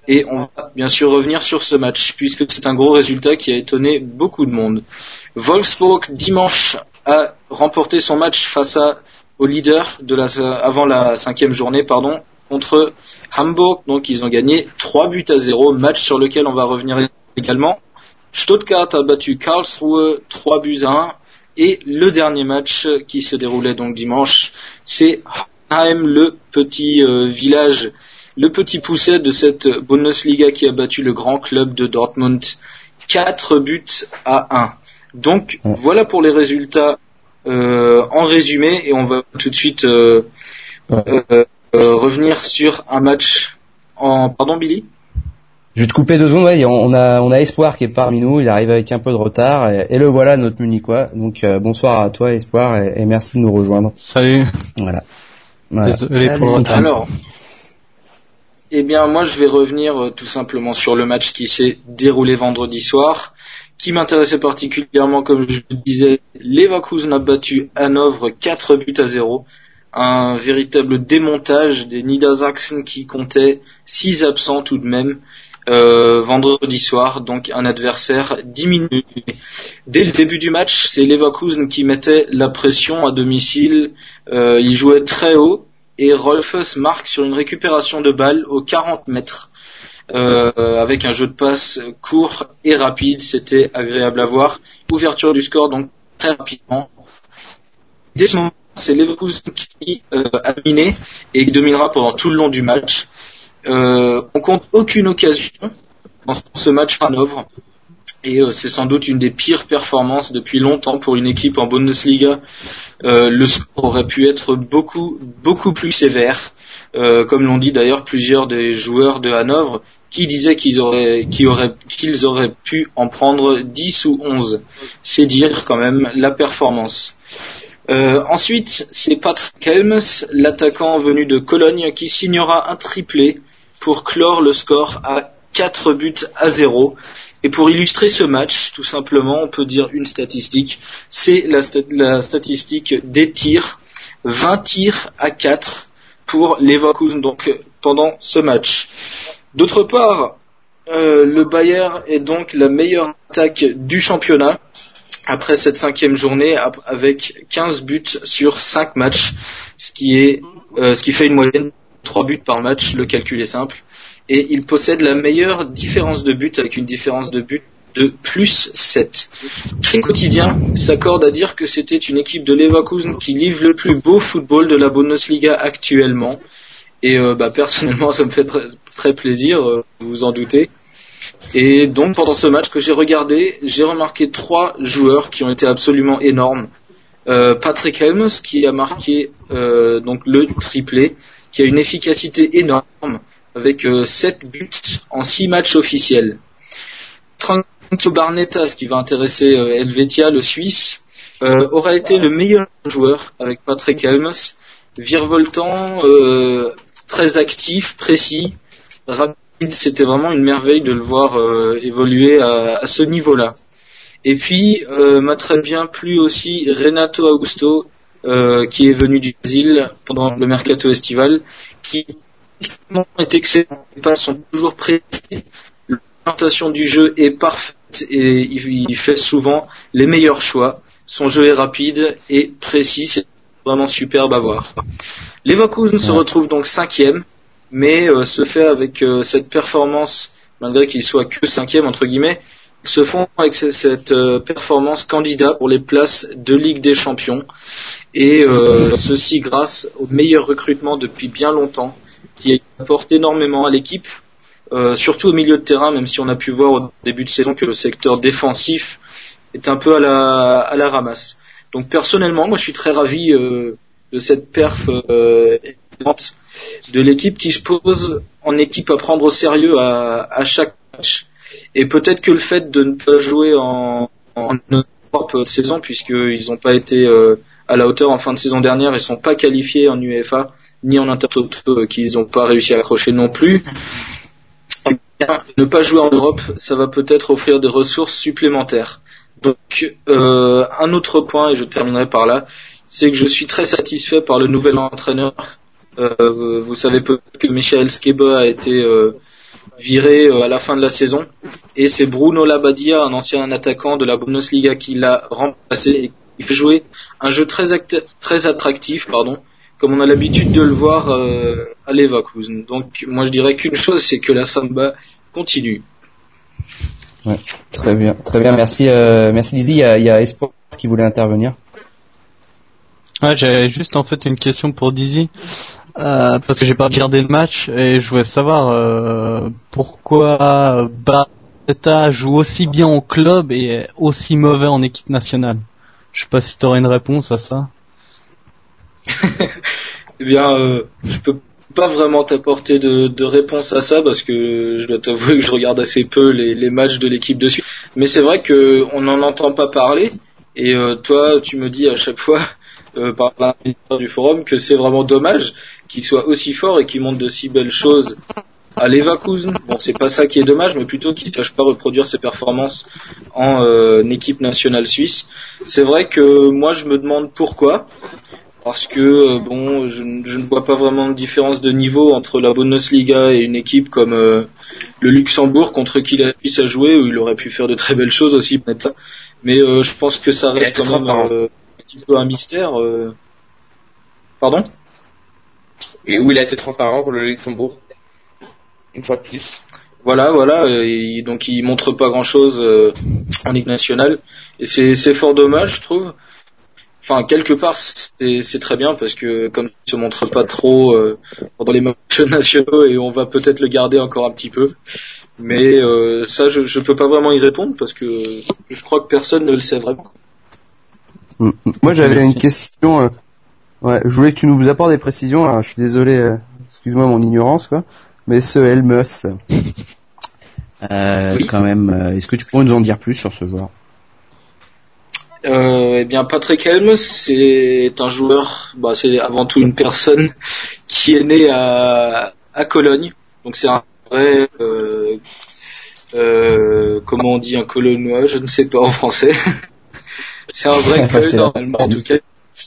Et on va bien sûr revenir sur ce match, puisque c'est un gros résultat qui a étonné beaucoup de monde. Wolfsburg, dimanche, a remporté son match face à, au leader de la, avant la cinquième journée, pardon, contre Hamburg. Donc ils ont gagné trois buts à zéro, match sur lequel on va revenir également. Stuttgart a battu Karlsruhe trois buts à un. Et le dernier match qui se déroulait donc dimanche, c'est Hoffenheim, le petit euh, village, le petit pousset de cette Bundesliga qui a battu le grand club de Dortmund quatre buts à un. Donc ouais. Voilà pour les résultats euh, en résumé, et on va tout de suite euh, ouais. euh, euh, revenir sur un match en... Pardon Billy ? Je vais te couper deux secondes, ouais, on a on a Espoir qui est parmi nous, il arrive avec un peu de retard, et, et le voilà notre Munichois. Donc euh, bonsoir à toi Espoir, et, et merci de nous rejoindre. Salut. Voilà. voilà. Désolé pour le retard. Alors, eh bien moi je vais revenir euh, tout simplement sur le match qui s'est déroulé vendredi soir, qui m'intéressait particulièrement, comme je le disais. Leverkusen a battu Hanovre quatre buts à zéro. Un véritable démontage des Niedersachsen qui comptait six absents tout de même. Euh, vendredi soir, donc un adversaire diminué. Dès le début du match, c'est Leverkusen qui mettait la pression à domicile. Euh, il jouait très haut et Rolfes marque sur une récupération de balle aux quarante mètres. Euh, avec un jeu de passe court et rapide, c'était agréable à voir. Ouverture du score donc très rapidement. Dès ce moment, c'est Leverkusen qui euh, a dominé et qui dominera pendant tout le long du match. Euh, on compte aucune occasion dans ce match Hanovre, et euh, c'est sans doute une des pires performances depuis longtemps pour une équipe en Bundesliga. Euh, le score aurait pu être beaucoup beaucoup plus sévère, euh, comme l'ont dit d'ailleurs plusieurs des joueurs de Hanovre, qui disaient qu'ils auraient qu'ils auraient qu'ils auraient pu en prendre dix ou onze. C'est dire quand même la performance. Euh, ensuite, c'est Patrick Helmes, l'attaquant venu de Cologne, qui signera un triplé pour clore le score à quatre buts à zéro. Et pour illustrer ce match, tout simplement, on peut dire une statistique, c'est la, sta- la statistique des tirs, vingt tirs à quatre pour Leverkusen donc pendant ce match. D'autre part, euh, le Bayern est donc la meilleure attaque du championnat après cette cinquième journée, avec quinze buts sur cinq matchs, ce qui est, euh, ce qui fait une moyenne de trois buts par match. Le calcul est simple. Et il possède la meilleure différence de but, avec une différence de but de plus sept. Très quotidien s'accorde à dire que c'était une équipe de Leverkusen qui livre le plus beau football de la Bundesliga actuellement. Et euh, bah, personnellement, ça me fait très, très plaisir, euh, vous vous en doutez. Et donc pendant ce match que j'ai regardé, j'ai remarqué trois joueurs qui ont été absolument énormes. Euh, Patrick Helmes qui a marqué euh, donc le triplé, qui a une efficacité énorme avec euh, sept buts en six matchs officiels. Tranquillo Barnetta, ce qui va intéresser euh, Helvetia, le Suisse, euh, aura été le meilleur joueur avec Patrick Helmes, virevoltant, euh, très actif, précis, rapide. C'était vraiment une merveille de le voir euh, évoluer à, à ce niveau-là. Et puis, euh, m'a très bien plu aussi Renato Augusto, euh, qui est venu du Brésil pendant le mercato estival, qui est excellent. Les passes sont toujours précises, l'orientation du jeu est parfaite et il, il fait souvent les meilleurs choix. Son jeu est rapide et précis, c'est vraiment superbe à voir. Leverkusen ouais. se retrouve donc cinquième, mais euh, se fait avec euh, cette performance, malgré qu'il soit que cinquième entre guillemets, ils se font avec c- cette euh, performance candidat pour les places de Ligue des Champions, et euh, ceci grâce au meilleur recrutement depuis bien longtemps, qui apporte énormément à l'équipe, euh, surtout au milieu de terrain, même si on a pu voir au début de saison que le secteur défensif est un peu à la à la ramasse. Donc personnellement, moi je suis très ravi euh, de cette perf euh, de l'équipe qui se pose en équipe à prendre au sérieux à, à chaque match. Et peut-être que le fait de ne pas jouer en, en Europe cette saison, puisqu'ils n'ont pas été euh, à la hauteur en fin de saison dernière, ils sont pas qualifiés en UEFA ni en Intertoto, qu'ils n'ont pas réussi à accrocher non plus. Et bien, ne pas jouer en Europe, ça va peut-être offrir des ressources supplémentaires. Donc euh, un autre point, et je terminerai par là, c'est que je suis très satisfait par le nouvel entraîneur. Euh, vous savez peut-être que Michael Skeba a été euh, viré euh, à la fin de la saison. Et c'est Bruno Labbadia, un ancien attaquant de la Bundesliga, qui l'a remplacé et qui fait jouer un jeu très, act- très attractif, pardon, comme on a l'habitude de le voir euh, à Leverkusen. Donc moi je dirais qu'une chose, c'est que la Samba continue. Ouais, très bien, très bien, merci, euh, merci Dizzy. Il y a, il y a Espoir qui voulait intervenir. Ouais, j'avais juste en fait une question pour Dizzy, euh, parce que j'ai pas regardé le match et je voulais savoir euh, pourquoi Barreta joue aussi bien en club et est aussi mauvais en équipe nationale. Je sais pas si t'aurais une réponse à ça. Eh bien, euh, je peux pas vraiment t'apporter de, de réponse à ça parce que je dois t'avouer que je regarde assez peu les, les matchs de l'équipe dessus. Mais c'est vrai que on n'en entend pas parler. Et euh, toi, tu me dis à chaque fois euh, par l'intermédiaire du forum que c'est vraiment dommage qu'il soit aussi fort et qu'il montre de si belles choses à Leverkusen. Bon, c'est pas ça qui est dommage, mais plutôt qu'il sache pas reproduire ses performances en euh, équipe nationale suisse. C'est vrai que moi, je me demande pourquoi. Parce que euh, bon, je, je ne vois pas vraiment de différence de niveau entre la Bundesliga et une équipe comme euh, le Luxembourg contre qui la Suisse a joué, où il aurait pu faire de très belles choses aussi. Mais euh, je pense que ça reste quand même euh, un petit peu un mystère. Euh... Pardon ? Et où il a été transparent pour le Luxembourg, une fois de plus. Voilà, voilà. Et donc il montre pas grand-chose euh, en équipe nationale, et c'est, c'est fort dommage, je trouve. Enfin, quelque part, c'est, c'est très bien parce que comme il se montre pas trop euh, pendant les matchs nationaux, et on va peut-être le garder encore un petit peu. Mais euh, ça, je, je peux pas vraiment y répondre parce que je crois que personne ne le sait vraiment. Moi, j'avais une question. Euh, ouais, je voulais que tu nous apportes des précisions. Alors, je suis désolé, euh, excuse-moi mon ignorance, quoi. Mais ce Helmus, euh, oui. quand même, euh, est-ce que tu pourrais nous en dire plus sur ce joueur ? Euh, eh bien, Patrick Helmes, c'est un joueur, bah, c'est avant tout une personne qui est née à, à Cologne. Donc c'est un vrai, euh, euh, comment on dit un Colognois, je ne sais pas en français. C'est un vrai Cologne, normalement, en tout cas.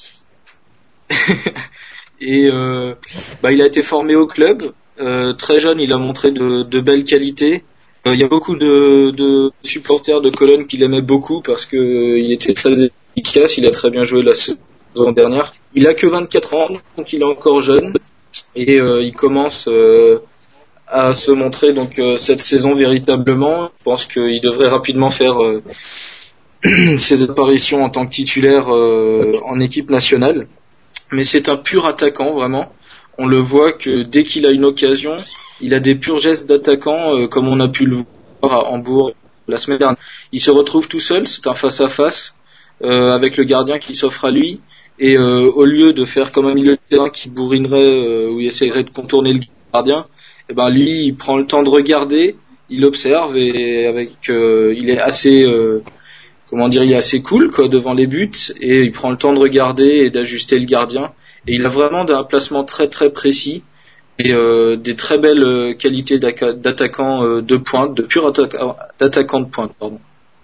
Et euh, bah, il a été formé au club. Euh, très jeune, il a montré de, de belles qualités. Il y a beaucoup de, de supporters de Cologne qui l'aimaient beaucoup parce que euh, il était très efficace, il a très bien joué la saison dernière. Il a que vingt-quatre ans, donc il est encore jeune et euh, il commence euh, à se montrer donc euh, cette saison véritablement. Je pense qu'il devrait rapidement faire euh, ses apparitions en tant que titulaire euh, en équipe nationale. Mais c'est un pur attaquant vraiment. On le voit que dès qu'il a une occasion, il a des purs gestes d'attaquant, euh, comme on a pu le voir à Hambourg la semaine dernière. Il se retrouve tout seul, c'est un face-à-face euh, avec le gardien qui s'offre à lui. Et euh, au lieu de faire comme un milieu de terrain qui bourrinerait euh, ou il essaierait de contourner le gardien, et ben lui, il prend le temps de regarder, il observe et avec, euh, il est assez, euh, comment dire, il est assez cool quoi devant les buts et il prend le temps de regarder et d'ajuster le gardien. Et il a vraiment un placement très très précis. Et euh, des très belles euh, qualités d'attaquant euh, de pointe, de pur atta- d'attaquant de pointe, pardon.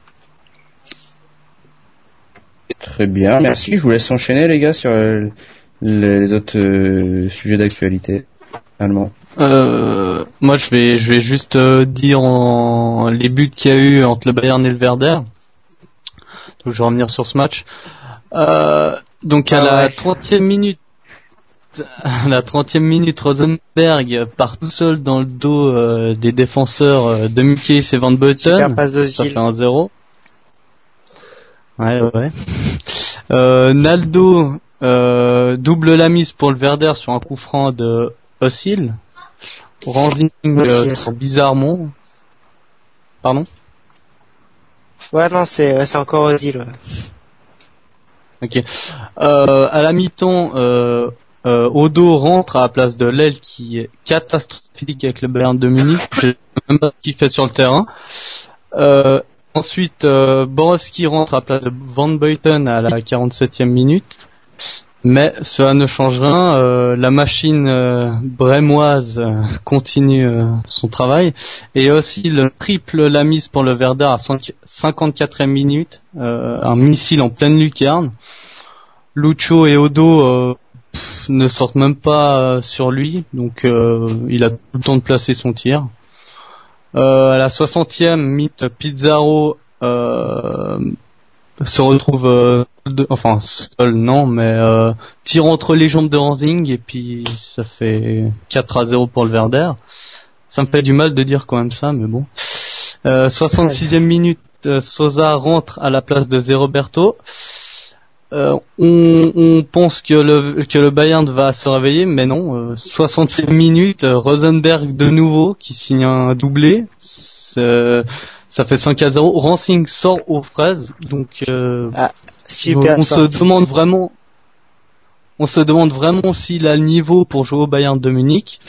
Très bien, merci. Je vous laisse enchaîner les gars sur euh, les autres euh, sujets d'actualité. Allemand. Euh, moi, je vais, je vais juste euh, dire en, les buts qu'il y a eu entre le Bayern et le Werder. Donc, je vais revenir sur ce match. Euh, donc, à ah, la trentième ouais. minute. À la trentième minute, Rosenberg part tout seul dans le dos euh, des défenseurs euh, de Mickey et Van Beuten. Ça fait un zéro. Ouais, ouais. Euh, Naldo euh, double la mise pour le Werder sur un coup franc de Özil. Ranzing euh, sur Bizarrement. Pardon ? Ouais, non, c'est c'est encore Özil. Ouais. Ok. Euh, à la mi-temps. Euh, Euh, Odo rentre à la place de l'aile qui est catastrophique avec le Bayern de Munich. Je sais même pas ce qu'il fait sur le terrain. Euh, ensuite, euh, Borowski rentre à la place de Van Beuten à la quarante-septième minute. Mais cela ne change rien. Euh, la machine euh, brémoise euh, continue euh, son travail. Et aussi le triple la mise pour le Werder à cinquante-quatrième minute. Euh, un missile en pleine lucarne. Lucho et Odo euh, ne sortent même pas euh, sur lui, donc euh, il a tout le temps de placer son tir. Euh, à la soixantième minute, Pizarro euh, se retrouve, euh, de, enfin seul non, mais euh, tire entre les jambes de Rensing et puis ça fait quatre à zéro pour le Werder. Ça me fait du mal de dire quand même ça, mais bon. Euh, soixante-sixième minute, euh, Sosa rentre à la place de Zé Roberto. Euh, on, on pense que le que le Bayern va se réveiller, mais non. Euh, soixante-sept minutes, euh, Rosenberg de nouveau qui signe un doublé. C'est, ça fait cinq à zéro. Rensing sort aux fraises, donc euh, ah, super on sorti. se demande vraiment, on se demande vraiment s'il a le niveau pour jouer au Bayern de Munich.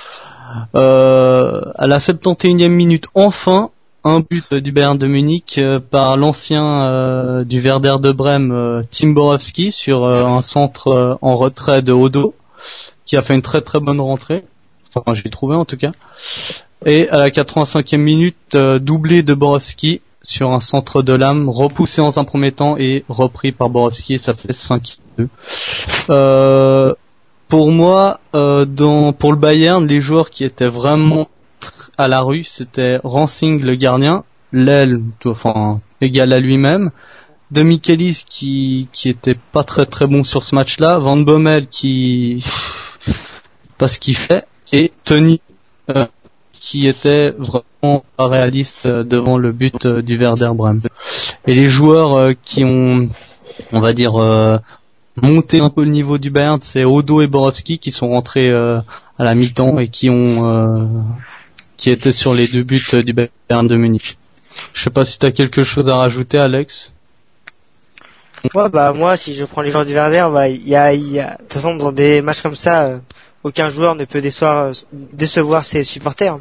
Euh, à la septante et unième minute, enfin. Un but du Bayern de Munich euh, par l'ancien euh, du Werder de Brême, euh, Tim Borowski, sur euh, un centre euh, en retrait de Odo, qui a fait une très très bonne rentrée. Enfin, j'ai trouvé en tout cas. Et à la quatre-vingt-cinquième minute, euh, doublé de Borowski sur un centre de Lam, repoussé dans un premier temps et repris par Borowski, et ça fait cinq à deux. Euh, pour moi, euh, dans, pour le Bayern, les joueurs qui étaient vraiment à la rue, c'était Rensing le gardien, l'aile, enfin égal à lui-même, de Michelis qui qui était pas très très bon sur ce match-là, Van Bommel qui pas ce qu'il fait, et Tony euh, qui était vraiment pas réaliste devant le but euh, du Werder Brême. Et les joueurs euh, qui ont, on va dire, euh, monté un peu le niveau du Bayern, c'est Odo et Borowski qui sont rentrés euh, à la mi-temps et qui ont euh, qui était sur les deux buts du Bayern de Munich. Je sais pas si t'as quelque chose à rajouter, Alex. Ouais, bah moi, si je prends les joueurs du Werder, bah il y a, il y a, de toute façon, dans des matchs comme ça, euh, aucun joueur ne peut décevoir, euh, décevoir ses supporters.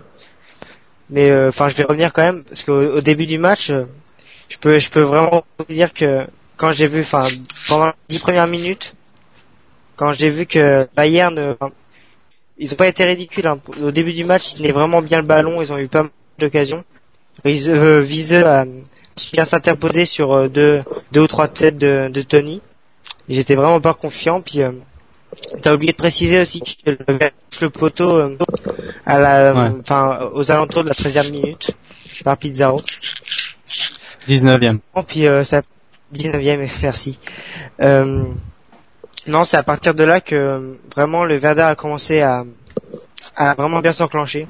Mais enfin, euh, je vais revenir quand même parce qu'au au début du match, euh, je peux, je peux vraiment dire que quand j'ai vu, enfin, pendant les dix premières minutes, quand j'ai vu que Bayern euh, ils ont pas été ridicules, hein. Au début du match, ils tenaient vraiment bien le ballon, ils ont eu pas mal d'occasions. Euh, Viseux a bien s'interposer sur euh, deux, deux ou trois têtes de, de Tony. Et j'étais vraiment pas confiant. Puis euh, t'as oublié de préciser aussi que le, le poteau euh, à la, enfin ouais. aux alentours de la treizième minute par Pizarro. dix-neuvième. Puis euh, ça, dix-neuvième, merci. Euh, Non, c'est à partir de là que vraiment le Werder a commencé à, à vraiment bien s'enclencher.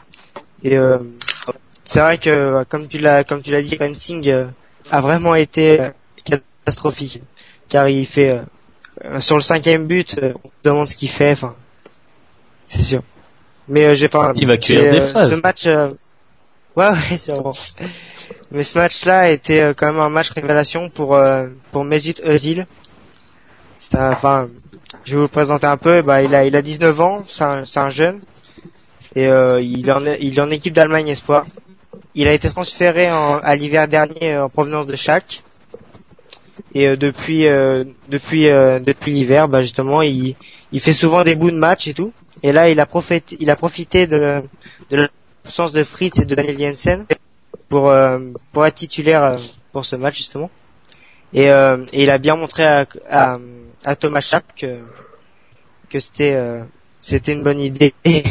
Et euh, c'est vrai que comme tu l'as comme tu l'as dit, Rensing euh, a vraiment été euh, catastrophique, car il fait euh, sur le cinquième but, euh, on se demande ce qu'il fait. Enfin, c'est sûr. Mais euh, j'ai enfin, il va cuire des fraises. Ce match, euh, ouais, ouais, sûrement. Mais ce match-là était euh, quand même un match révélation pour euh, pour Mesut Özil. C'est un, enfin, je vais vous le présenter un peu. Bah, il a, il a dix-neuf ans, c'est un, c'est un jeune, et euh, il est en, il est en équipe d'Allemagne espoir. Il a été transféré en, à l'hiver dernier en provenance de Schalke, et euh, depuis, euh, depuis, euh, depuis l'hiver, bah justement, il, il fait souvent des bouts de match et tout. Et là, il a profité, il a profité de, de l'absence de Fritz et de Daniel Jensen pour, euh, pour être titulaire euh, pour ce match justement. Et, euh, et il a bien montré à, à à Thomas Schaap que que c'était euh, c'était une bonne idée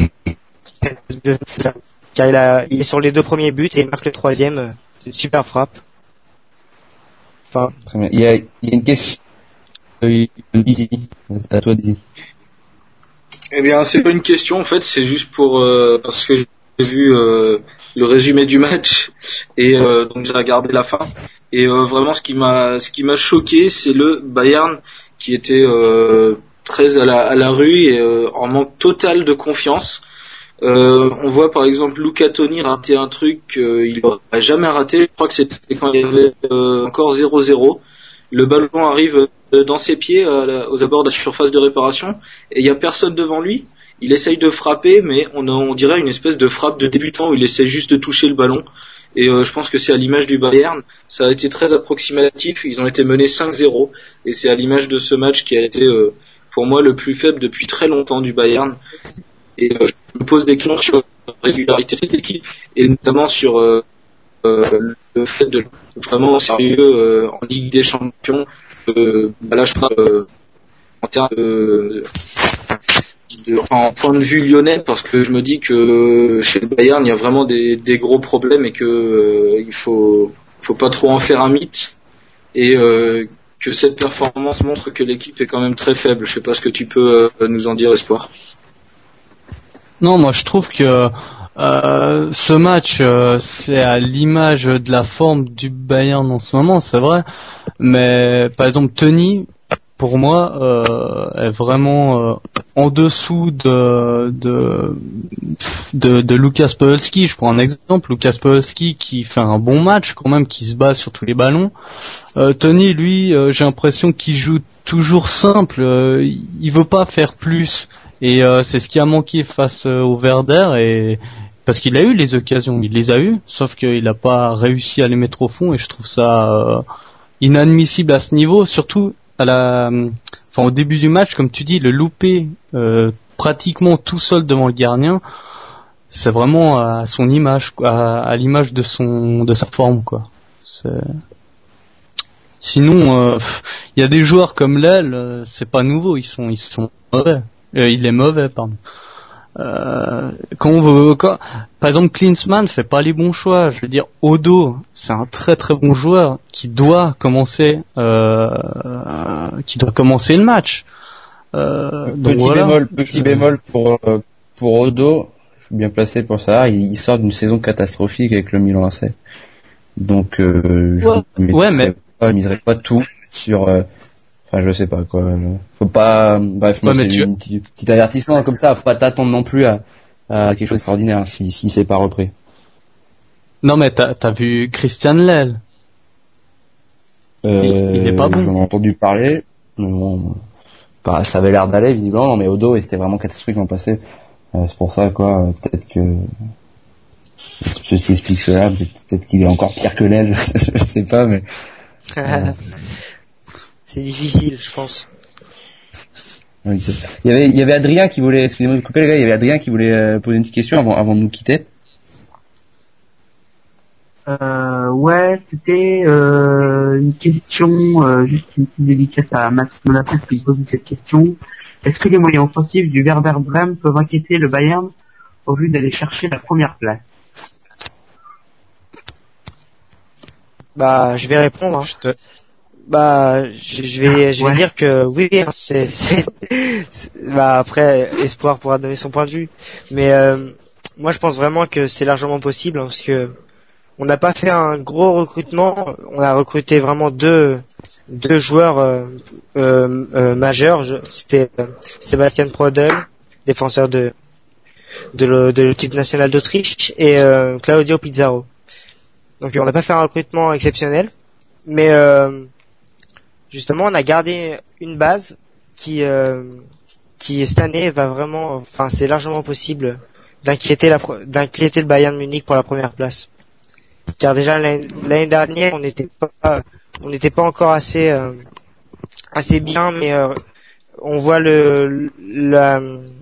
car il a il est sur les deux premiers buts et il marque le troisième, euh, une super frappe. Enfin, très bien. Il y a, il y a une question euh, Dizzy. À toi, Dizzy. Eh bien, c'est pas une question en fait, c'est juste pour euh, parce que j'ai vu euh, le résumé du match et euh, donc j'ai regardé la fin et euh, vraiment ce qui m'a ce qui m'a choqué, c'est le Bayern qui était euh, très à la, à la rue et euh, en manque total de confiance. Euh, on voit par exemple Luca Toni rater un truc qu'il n'aurait jamais raté. Je crois que c'était quand il y avait euh, encore zéro zéro. Le ballon arrive dans ses pieds à la, aux abords de la surface de réparation et il y a personne devant lui. Il essaye de frapper, mais on, a, on dirait une espèce de frappe de débutant où il essaie juste de toucher le ballon. Et euh, je pense que c'est à l'image du Bayern, ça a été très approximatif, ils ont été menés cinq zéro, et c'est à l'image de ce match qui a été euh, pour moi le plus faible depuis très longtemps du Bayern. Et euh, je me pose des questions sur la régularité de cette équipe, et notamment sur euh, euh, le fait de vraiment sérieux euh, en Ligue des Champions. Euh, bah là je parle euh, en termes de de, enfin, en point de vue lyonnais, parce que je me dis que chez le Bayern il y a vraiment des, des gros problèmes et que euh, il faut faut pas trop en faire un mythe et euh, que cette performance montre que l'équipe est quand même très faible. Je sais pas ce que tu peux euh, nous en dire, Espoir. Non, moi je trouve que euh, ce match euh, c'est à l'image de la forme du Bayern en ce moment, c'est vrai. Mais par exemple Tony, pour moi, euh, est vraiment euh, en dessous de de de, de Lucas Podolski. Je prends un exemple, Lucas Podolski qui fait un bon match quand même, qui se bat sur tous les ballons. Euh, Tony, lui, euh, j'ai l'impression qu'il joue toujours simple. Euh, il veut pas faire plus. Et euh, c'est ce qui a manqué face euh, au Werder, et parce qu'il a eu les occasions, il les a eues, sauf qu'il n'a pas réussi à les mettre au fond, et je trouve ça euh, inadmissible à ce niveau, surtout à la, enfin au début du match, comme tu dis, le louper euh, pratiquement tout seul devant le gardien, c'est vraiment à son image, à, à l'image de son, de sa forme, quoi. C'est... Sinon, il euh, y a des joueurs comme Lel, euh, c'est pas nouveau, ils sont, ils sont mauvais. Euh, il est mauvais, pardon. Euh, quand on veut, quand, par exemple, Klinsmann fait pas les bons choix. Je veux dire, Odo, c'est un très très bon joueur qui doit commencer, euh, qui doit commencer le match. Euh, petit donc voilà. bémol, petit bémol pour pour Odo. Je suis bien placé pour ça. Il, il sort d'une saison catastrophique avec le Milan A C. Donc, euh, je ouais, ne ouais, mais... pas, miserais pas tout sur. Euh, Enfin, je sais pas quoi. Faut pas. Bref, moi, ouais, c'est tu... un petit, petit avertissement comme ça. Faut pas t'attendre non plus à, à quelque chose d'extraordinaire si si c'est pas repris. Non, mais t'as t'as vu Christian Lel. Euh, il, il est pas bon. J'en ai entendu parler. Bon, bah, ça avait l'air d'aller visiblement, mais Odo, et c'était vraiment catastrophique l'an passé. Euh, c'est pour ça quoi. Peut-être que ceci explique cela. Peut-être, peut-être qu'il est encore pire que Lel. Je, je sais pas, mais. euh... C'est difficile, je pense. Il y avait, il y avait Adrien qui voulait, excusez-moi de couper les gars, il y avait Adrien qui voulait euh, poser une petite question avant, avant de nous quitter. Euh, ouais, c'était euh, une question, euh, juste une petite dédicace à Max Monapus qui pose cette question. Est-ce que les moyens offensifs du Werder Bremen peuvent inquiéter le Bayern au lieu d'aller chercher la première place? Bah, je vais répondre. Hein. Je te... Bah, je, je vais, je vais ouais. dire que oui, c'est, c'est, c'est, bah après, Espoir pourra donner son point de vue, mais euh, moi je pense vraiment que c'est largement possible hein, parce que on n'a pas fait un gros recrutement, on a recruté vraiment deux, deux joueurs euh, euh, euh, majeurs. Je, c'était euh, Sébastien Prodel, défenseur de de, le, de l'équipe nationale d'Autriche, et euh, Claudio Pizarro. Donc on n'a pas fait un recrutement exceptionnel, mais euh, justement, on a gardé une base qui, euh, qui cette année va vraiment, enfin, c'est largement possible d'inquiéter la, d'inquiéter le Bayern Munich pour la première place. Car déjà l'année, l'année dernière, on n'était pas, on n'était pas encore assez, euh, assez bien, mais euh, on voit le, la,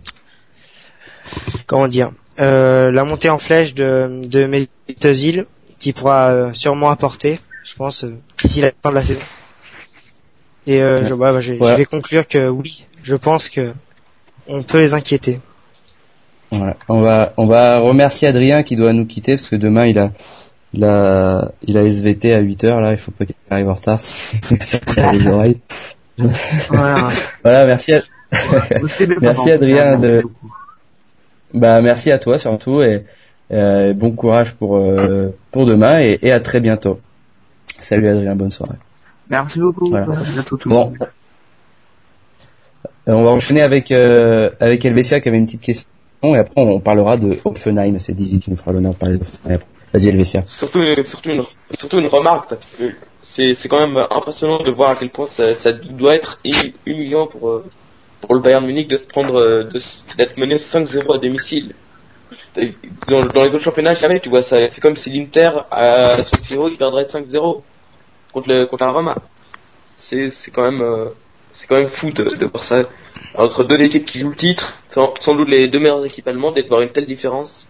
comment dire, euh, la montée en flèche de, de Mesut Özil qui pourra euh, sûrement apporter, je pense, euh, d'ici la fin de la saison. Et euh, je, bah, je, ouais. je vais conclure que oui, je pense que on peut les inquiéter. Voilà. On va on va remercier Adrien qui doit nous quitter parce que demain il a il a il a S V T à huit heures là, il faut pas qu'il arrive en retard. Ça tire les oreilles. Voilà. Voilà, merci à... merci Adrien de bah merci à toi surtout et euh, bon courage pour euh, pour demain et, et à très bientôt. Salut Adrien, bonne soirée. Merci beaucoup. Voilà. Bon, on va enchaîner avec euh, avec Helvetia qui avait une petite question et après on parlera de Hoffenheim. C'est Dizzy qui nous fera l'honneur de parler de Hoffenheim. Vas-y Helvetia. Surtout surtout une surtout une remarque parce que c'est c'est quand même impressionnant de voir à quel point ça, ça doit être humiliant pour pour le Bayern Munich de se prendre de d'être mené cinq zéro à domicile. Dans, dans les autres championnats jamais tu vois ça. C'est comme si l'Inter à San Siro il perdrait cinq zéro. contre le contre la Roma. C'est c'est quand même euh, c'est quand même fou de, de voir ça entre deux équipes qui jouent le titre, sans, sans doute les deux meilleures équipes allemandes, et de voir une telle différence.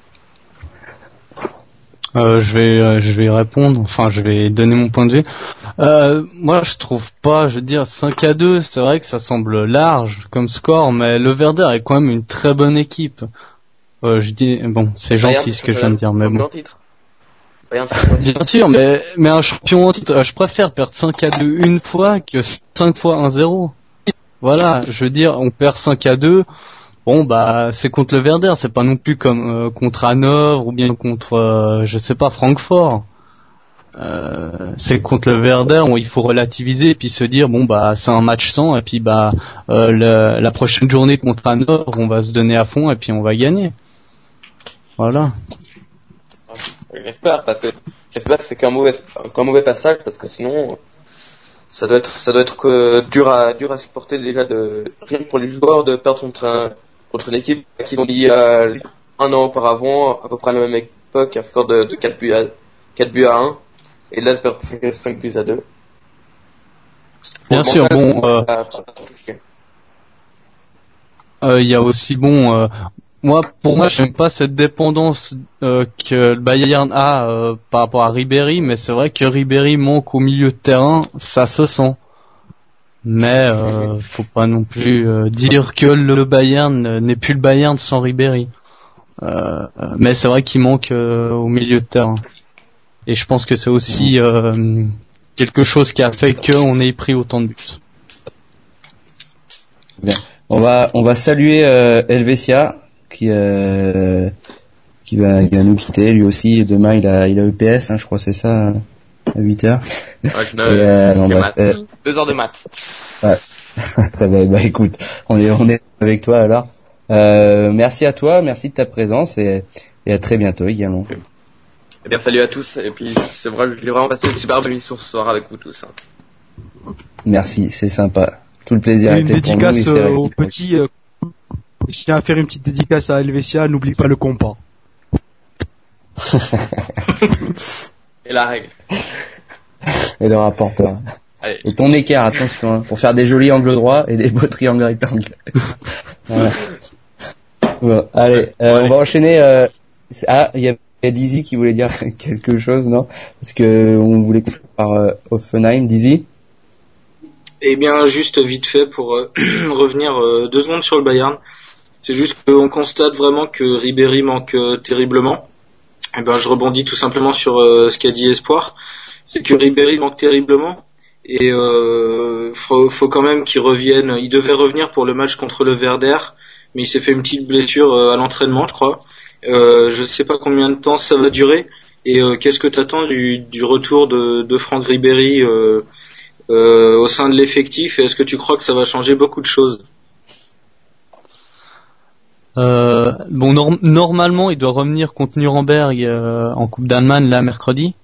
Euh, je vais euh, je vais répondre, enfin je vais donner mon point de vue. Euh, moi, je trouve pas, je veux dire, cinq à deux, c'est vrai que ça semble large comme score, mais le Werder est quand même une très bonne équipe. Euh, je dis, bon, c'est gentil ce que je viens de dire, mais bon. Bien sûr, mais, mais un champion en titre, je préfère perdre cinq à deux une fois que cinq fois un zéro. Voilà, je veux dire, on perd cinq à deux, bon, bah, c'est contre le Werder, c'est pas non plus comme euh, contre Hanovre ou bien contre, euh, je sais pas, Francfort. Euh, c'est contre le Werder où il faut relativiser et puis se dire bon bah c'est un match sans et puis bah euh, le, la prochaine journée contre Hanovre on va se donner à fond et puis on va gagner. Voilà. J'espère parce que j'espère que c'est qu'un mauvais qu'un mauvais passage parce que sinon ça doit être ça doit être que dur à dur à supporter déjà de rien que pour les joueurs de perdre contre un contre une équipe qu'ils ont dit euh, un an auparavant à peu près à la même époque un score de, de quatre buts à quatre buts à un. Et là, de perdre cinq buts à deux. Bien sûr, bon, il euh, euh, y a aussi, bon, euh, moi, pour moi, j'aime pas cette dépendance euh, que le Bayern a euh, par rapport à Ribéry, mais c'est vrai que Ribéry manque au milieu de terrain, ça se sent. Mais euh, faut pas non plus euh, dire que le Bayern n'est plus le Bayern sans Ribéry. Euh, mais c'est vrai qu'il manque euh, au milieu de terrain. Et je pense que c'est aussi euh, quelque chose qui a fait qu'on ait pris autant de buts. Bien. On va on va saluer euh, Helvetia qui euh, qui va qui va nous quitter lui aussi. Demain il a il a E P S, hein, je crois c'est ça à huit heures. Ouais, je ne, Et, euh, non, bah, euh, deux heures de maths. Ouais. Ça va. Bah écoute, on est on est avec toi alors. Euh, merci à toi, merci de ta présence et et à très bientôt également. Eh bien, salut à tous, et puis c'est vrai, je l'ai vraiment passé une superbe émission ce soir avec vous tous. Hein. Merci, c'est sympa. Tout le plaisir et était une pour nous. Une dédicace euh, aux petits, euh, je tiens à faire une petite dédicace à Helvetia, n'oublie pas le compas. Et la règle. Et le rapporteur. Allez. Et ton écart, attention, hein, pour faire des jolis angles droits et des beaux triangles rectangles. Voilà. Bon, allez, euh, bon, allez. On va enchaîner, euh, ah, il y a Il y a Dizzy qui voulait dire quelque chose, non? Parce que on voulait couper par euh, Hoffenheim. Dizzy? Eh bien, juste vite fait pour euh, revenir euh, deux secondes sur le Bayern. C'est juste qu'on constate vraiment que Ribéry manque euh, terriblement. Eh ben, je rebondis tout simplement sur euh, ce qu'a dit Espoir. C'est que Ribéry manque terriblement et euh, faut, faut quand même qu'il revienne. Il devait revenir pour le match contre le Werder, mais il s'est fait une petite blessure euh, à l'entraînement, je crois. Euh, je sais pas combien de temps ça va durer et euh, qu'est-ce que t'attends du, du retour de, de Franck Ribéry euh, euh, au sein de l'effectif et est-ce que tu crois que ça va changer beaucoup de choses? euh, Bon, norm- normalement il doit revenir contre Nuremberg euh, en Coupe d'Allemagne là mercredi.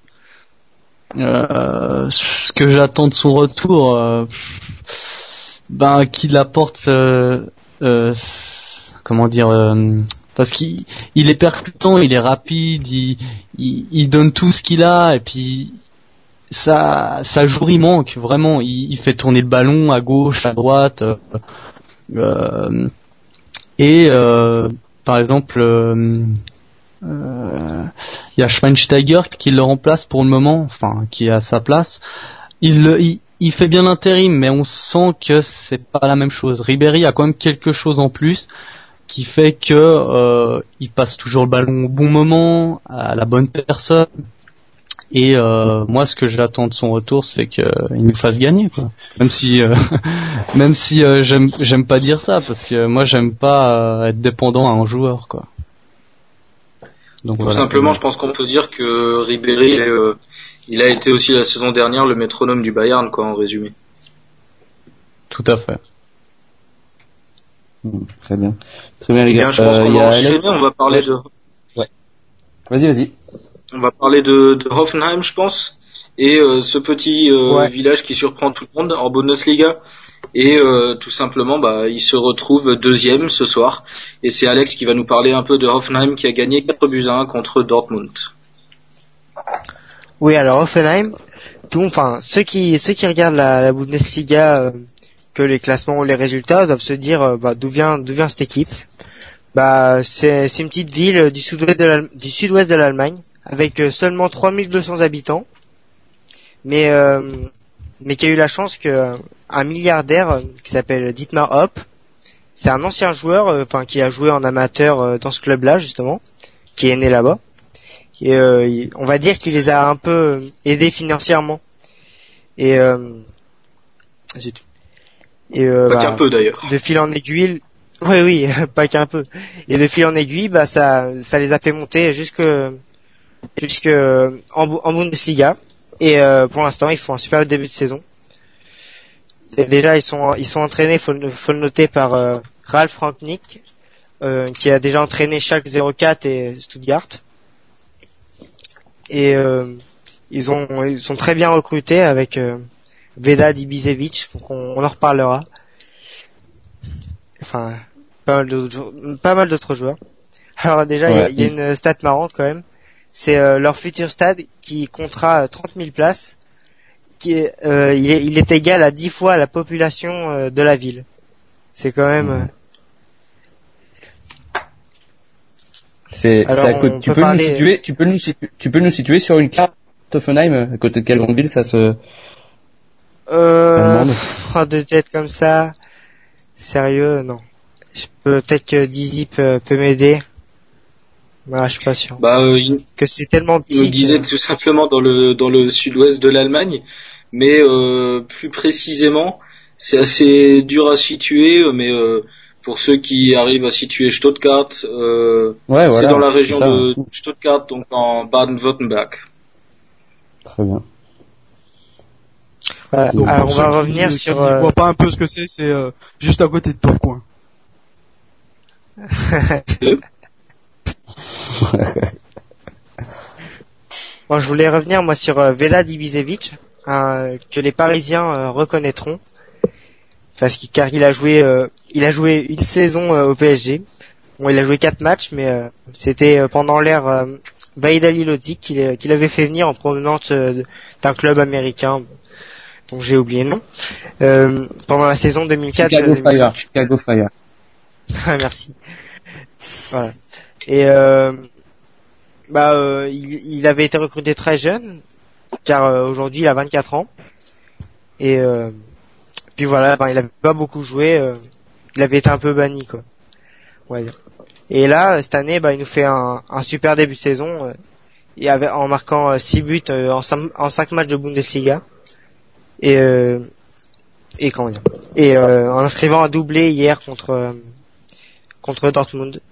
Euh, ce que j'attends de son retour, euh, ben qu'il apporte, euh, euh, comment dire. Euh, Parce qu'il il est percutant, il est rapide, il, il, il donne tout ce qu'il a et puis ça, ça joue, il manque vraiment. Il, il fait tourner le ballon à gauche, à droite. Euh, euh, et euh, par exemple, euh, euh, il y a Schweinsteiger qui le remplace pour le moment, enfin qui est à sa place. Il, il, il fait bien l'intérim, mais on sent que c'est pas la même chose. Ribéry a quand même quelque chose en plus qui fait que euh, il passe toujours le ballon au bon moment, à la bonne personne. Et euh, moi, ce que j'attends de son retour, c'est qu'il nous fasse gagner, quoi. Même si, euh, même si euh, j'aime, j'aime pas dire ça, parce que moi, j'aime pas euh, être dépendant à un joueur, quoi. Donc Tout voilà. Simplement, je pense qu'on peut dire que Ribéry, euh, il a été aussi la saison dernière le métronome du Bayern, quoi, en résumé. Tout à fait. Mmh, très bien, très bien les gars. Bien, je pense euh, qu'on va enchaîner. On va parler de. Ouais. Vas-y, vas-y. On va parler de, de Hoffenheim, je pense, et euh, ce petit euh, ouais. village qui surprend tout le monde en Bundesliga. Et euh, tout simplement, bah, il se retrouve deuxième ce soir. Et c'est Alex qui va nous parler un peu de Hoffenheim qui a gagné quatre buts à un contre Dortmund. Oui, alors Hoffenheim, tout, enfin ceux qui ceux qui regardent la, la Bundesliga. Euh, que les classements ou les résultats doivent se dire euh, bah, d'où vient d'où vient cette équipe. Bah c'est c'est une petite ville du sud-ouest de l'Allemagne, du sud-ouest de l'Allemagne avec euh, seulement trois mille deux cents habitants. Mais euh, mais qui a eu la chance que un milliardaire euh, qui s'appelle Dietmar Hopp, c'est un ancien joueur, enfin euh, qui a joué en amateur euh, dans ce club-là justement, qui est né là-bas. Et euh, il, on va dire qu'il les a un peu aidés financièrement. Et euh, zut. Et euh, pas bah, qu'un peu d'ailleurs. De fil en aiguille, oui oui, pas qu'un peu. Et de fil en aiguille, bah ça, ça les a fait monter jusque, jusque en, en Bundesliga. Et euh, pour l'instant, ils font un super début de saison. Et déjà, ils sont, ils sont entraînés, faut, faut le noter, par euh, Ralf Rangnick, euh, qui a déjà entraîné Schalke zéro quatre et Stuttgart. Et euh, ils ont, ils sont très bien recrutés avec euh, Vedad Ibišević, donc on, on en reparlera. Enfin, pas mal d'autres, pas mal d'autres joueurs. Alors déjà, il ouais, y, y a une stat marrante quand même. C'est euh, leur futur stade qui comptera trente mille places. Qui est, euh, il, est, il est égal à dix fois la population euh, de la ville. C'est quand même. Euh... C'est, c'est à côté. Tu peux parler... nous situer, tu peux nous situer, tu peux nous situer sur une carte Hoffenheim, à côté de quelle grande ville ça se. Euh. Oh, de tête comme ça. Sérieux, non. Je peux peut-être que Dizzy peut, peut m'aider. Bah, je suis pas sûr. Bah, euh, il... que c'est tellement petit. Il me disait que... tout simplement dans le dans le sud-ouest de l'Allemagne, mais euh, plus précisément, c'est assez dur à situer, mais euh, pour ceux qui arrivent à situer Stuttgart, euh, ouais, voilà, c'est dans la région ça, de hein. Stuttgart, donc en Baden-Württemberg. Très bien. Voilà. Donc, alors on va revenir qui, sur. Qui euh... voit pas un peu ce que c'est, c'est euh, juste à côté de Tourcoing. Bon, je voulais revenir moi sur euh, Vedad Ibišević, euh, que les Parisiens euh, reconnaîtront, parce qu'il car il a joué, euh, il a joué une saison euh, au P S G. Bon, il a joué quatre matchs, mais euh, c'était euh, pendant l'ère euh, Vahid Halilhodžić qu'il, qu'il avait fait venir en provenance euh, d'un club américain, dont j'ai oublié le nom, euh, pendant la saison deux mille quatre. Chicago Fire. Chicago Fire. Ah, merci. Voilà. Et euh, bah, euh, il, il avait été recruté très jeune, car euh, aujourd'hui il a vingt-quatre ans. Et euh, puis voilà, ben, il avait pas beaucoup joué. Euh, il avait été un peu banni, quoi. Ouais. Et là, cette année, bah, il nous fait un, un super début de saison. Euh, et avait, en marquant six buts euh, en, cinq, en cinq matchs de Bundesliga. Et euh, et comment dire Et euh, en inscrivant un doublé hier contre euh, contre Dortmund.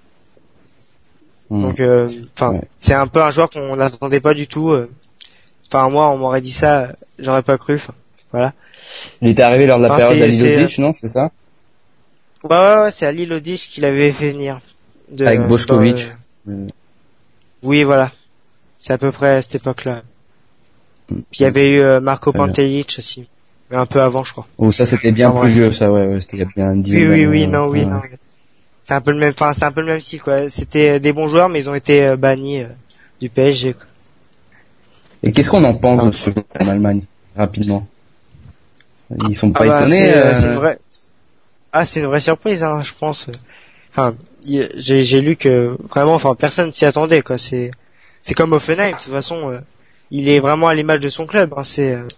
Mmh. Donc, enfin, euh, ouais. C'est un peu un joueur qu'on n'attendait pas du tout. Enfin, euh, moi, on m'aurait dit ça, j'aurais pas cru. Voilà. Il était arrivé lors de la enfin, période d'Halilhodžić, non, c'est ça? Ouais, ouais, ouais, c'est Halilhodžić qui l'avait fait venir. De, Avec Bošković. Euh... Oui, voilà. C'est à peu près à cette époque-là. Mmh. Puis il y avait eu euh, Marko Pantelić aussi, mais un peu avant, je crois. Oh, ça c'était bien enfin, plus vieux, ça, ouais, ouais, c'était il y a bien une dizaine d'années. Oui, oui, oui, euh, non, oui, ouais. non. C'est un peu le même, enfin, c'est un peu le même style, quoi. C'était des bons joueurs, mais ils ont été euh, bannis euh, du P S G, quoi. Et qu'est-ce qu'on en pense de ce en Allemagne, rapidement? Ils sont pas ah bah, étonnés. C'est, euh... c'est une vraie... Ah, c'est une vraie surprise, hein, je pense. Enfin, j'ai, j'ai lu que vraiment, enfin, personne s'y attendait, quoi. C'est, c'est comme Hoffenheim, de toute façon. Euh, il est vraiment à l'image de son club. Hein, c'est, euh...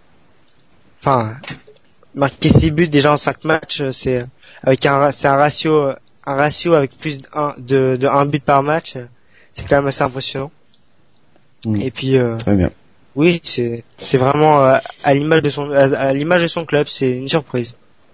enfin, marquer six buts déjà en cinq matchs, c'est avec un, c'est un ratio, un ratio avec plus d'un, de, de un but par match. C'est quand même assez impressionnant. Mmh. Et puis, euh, très bien. Oui, c'est, c'est vraiment euh, à l'image de son, à, à l'image de son club. C'est une surprise.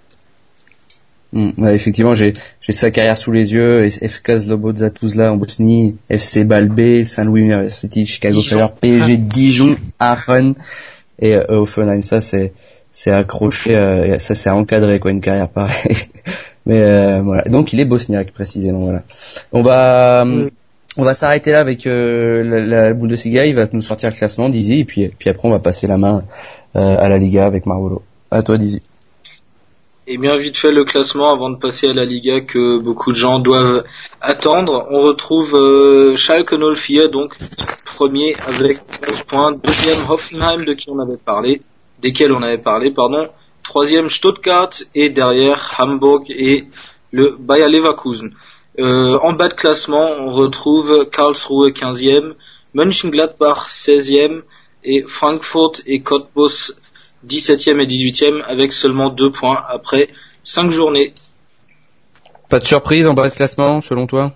Mmh, ouais, effectivement, j'ai, j'ai sa carrière sous les yeux. F K Slobodza Tuzla en Bosnie, F C Balbé, Saint-Louis University, Chicago Fire, P S G Dijon, Aachen et euh, Hoffenheim. Ça, c'est, c'est accroché, euh, ça, c'est encadré, quoi, une carrière pareille. Mais euh, voilà. Donc, il est bosniaque précisément. Voilà. On va, mmh. on va s'arrêter là avec euh, la, la Bundesliga. Il va nous sortir le classement, Dizzy, et puis, puis après, on va passer la main euh, à la Liga avec Marvolo. À toi, Dizzy. Et bien vite fait le classement avant de passer à la Liga que beaucoup de gens doivent attendre. On retrouve euh, Schalke zéro quatre, donc premier avec onze points. Deuxième Hoffenheim de qui on avait parlé, desquels on avait parlé, pardon. Troisième Stuttgart et derrière Hamburg et le Bayer Leverkusen. Euh, en bas de classement, on retrouve Karlsruhe quinzième, Mönchengladbach seizième et Frankfurt et Cottbus dix-septième et dix-huitième avec seulement deux points après cinq journées. Pas de surprise en bas de classement, selon toi?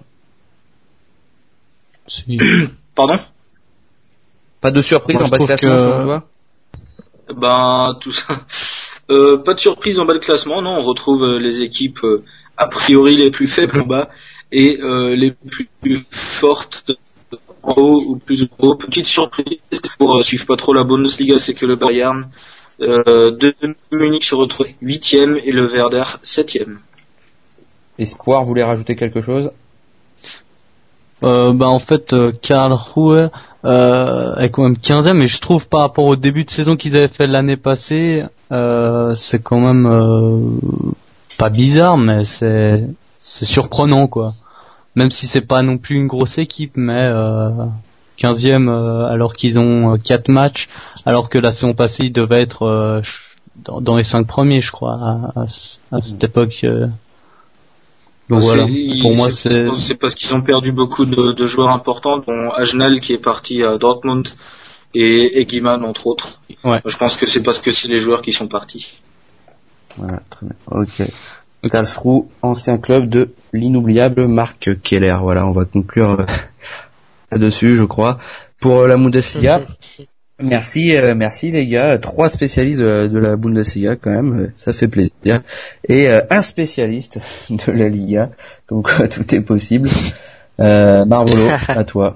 Si. Pardon? Pas de surprise Moi, en bas de classement, que... selon toi? Ben, tout ça. Euh, pas de surprise en bas de classement, non. On retrouve euh, les équipes euh, a priori les plus faibles en bas et euh, les plus, plus fortes en haut ou plus haut. Petite surprise pour euh, suivre pas trop la Bundesliga, c'est que le Bayern euh, de Munich se retrouve huitième et le Werder septième. Espoir voulait rajouter quelque chose? Euh, bah en fait, euh, Karlsruhe euh, est quand même quinzième, mais je trouve par rapport au début de saison qu'ils avaient fait l'année passée, euh, c'est quand même euh, pas bizarre, mais c'est c'est surprenant quoi. Même si c'est pas non plus une grosse équipe, mais euh, quinzième euh, alors qu'ils ont euh, quatre matchs, alors que la saison passée ils devaient être euh, dans, dans les cinq premiers, je crois, à, à, à cette époque. Euh. Donc c'est, voilà. Pour moi, c'est, c'est. c'est parce qu'ils ont perdu beaucoup de, de joueurs importants, dont Ajnal qui est parti à Dortmund et Egiman entre autres. Ouais. Je pense que c'est parce que c'est les joueurs qui sont partis. Voilà, très bien. Ok. Karlsruhe, ancien club de l'inoubliable Marc Keller. Voilà, on va conclure là-dessus, je crois. Pour la Bundesliga. Merci, euh, merci les gars. Trois spécialistes de, de la Bundesliga quand même, ça fait plaisir. Et euh, un spécialiste de la Liga, donc tout est possible. Euh, Marvolo, à toi.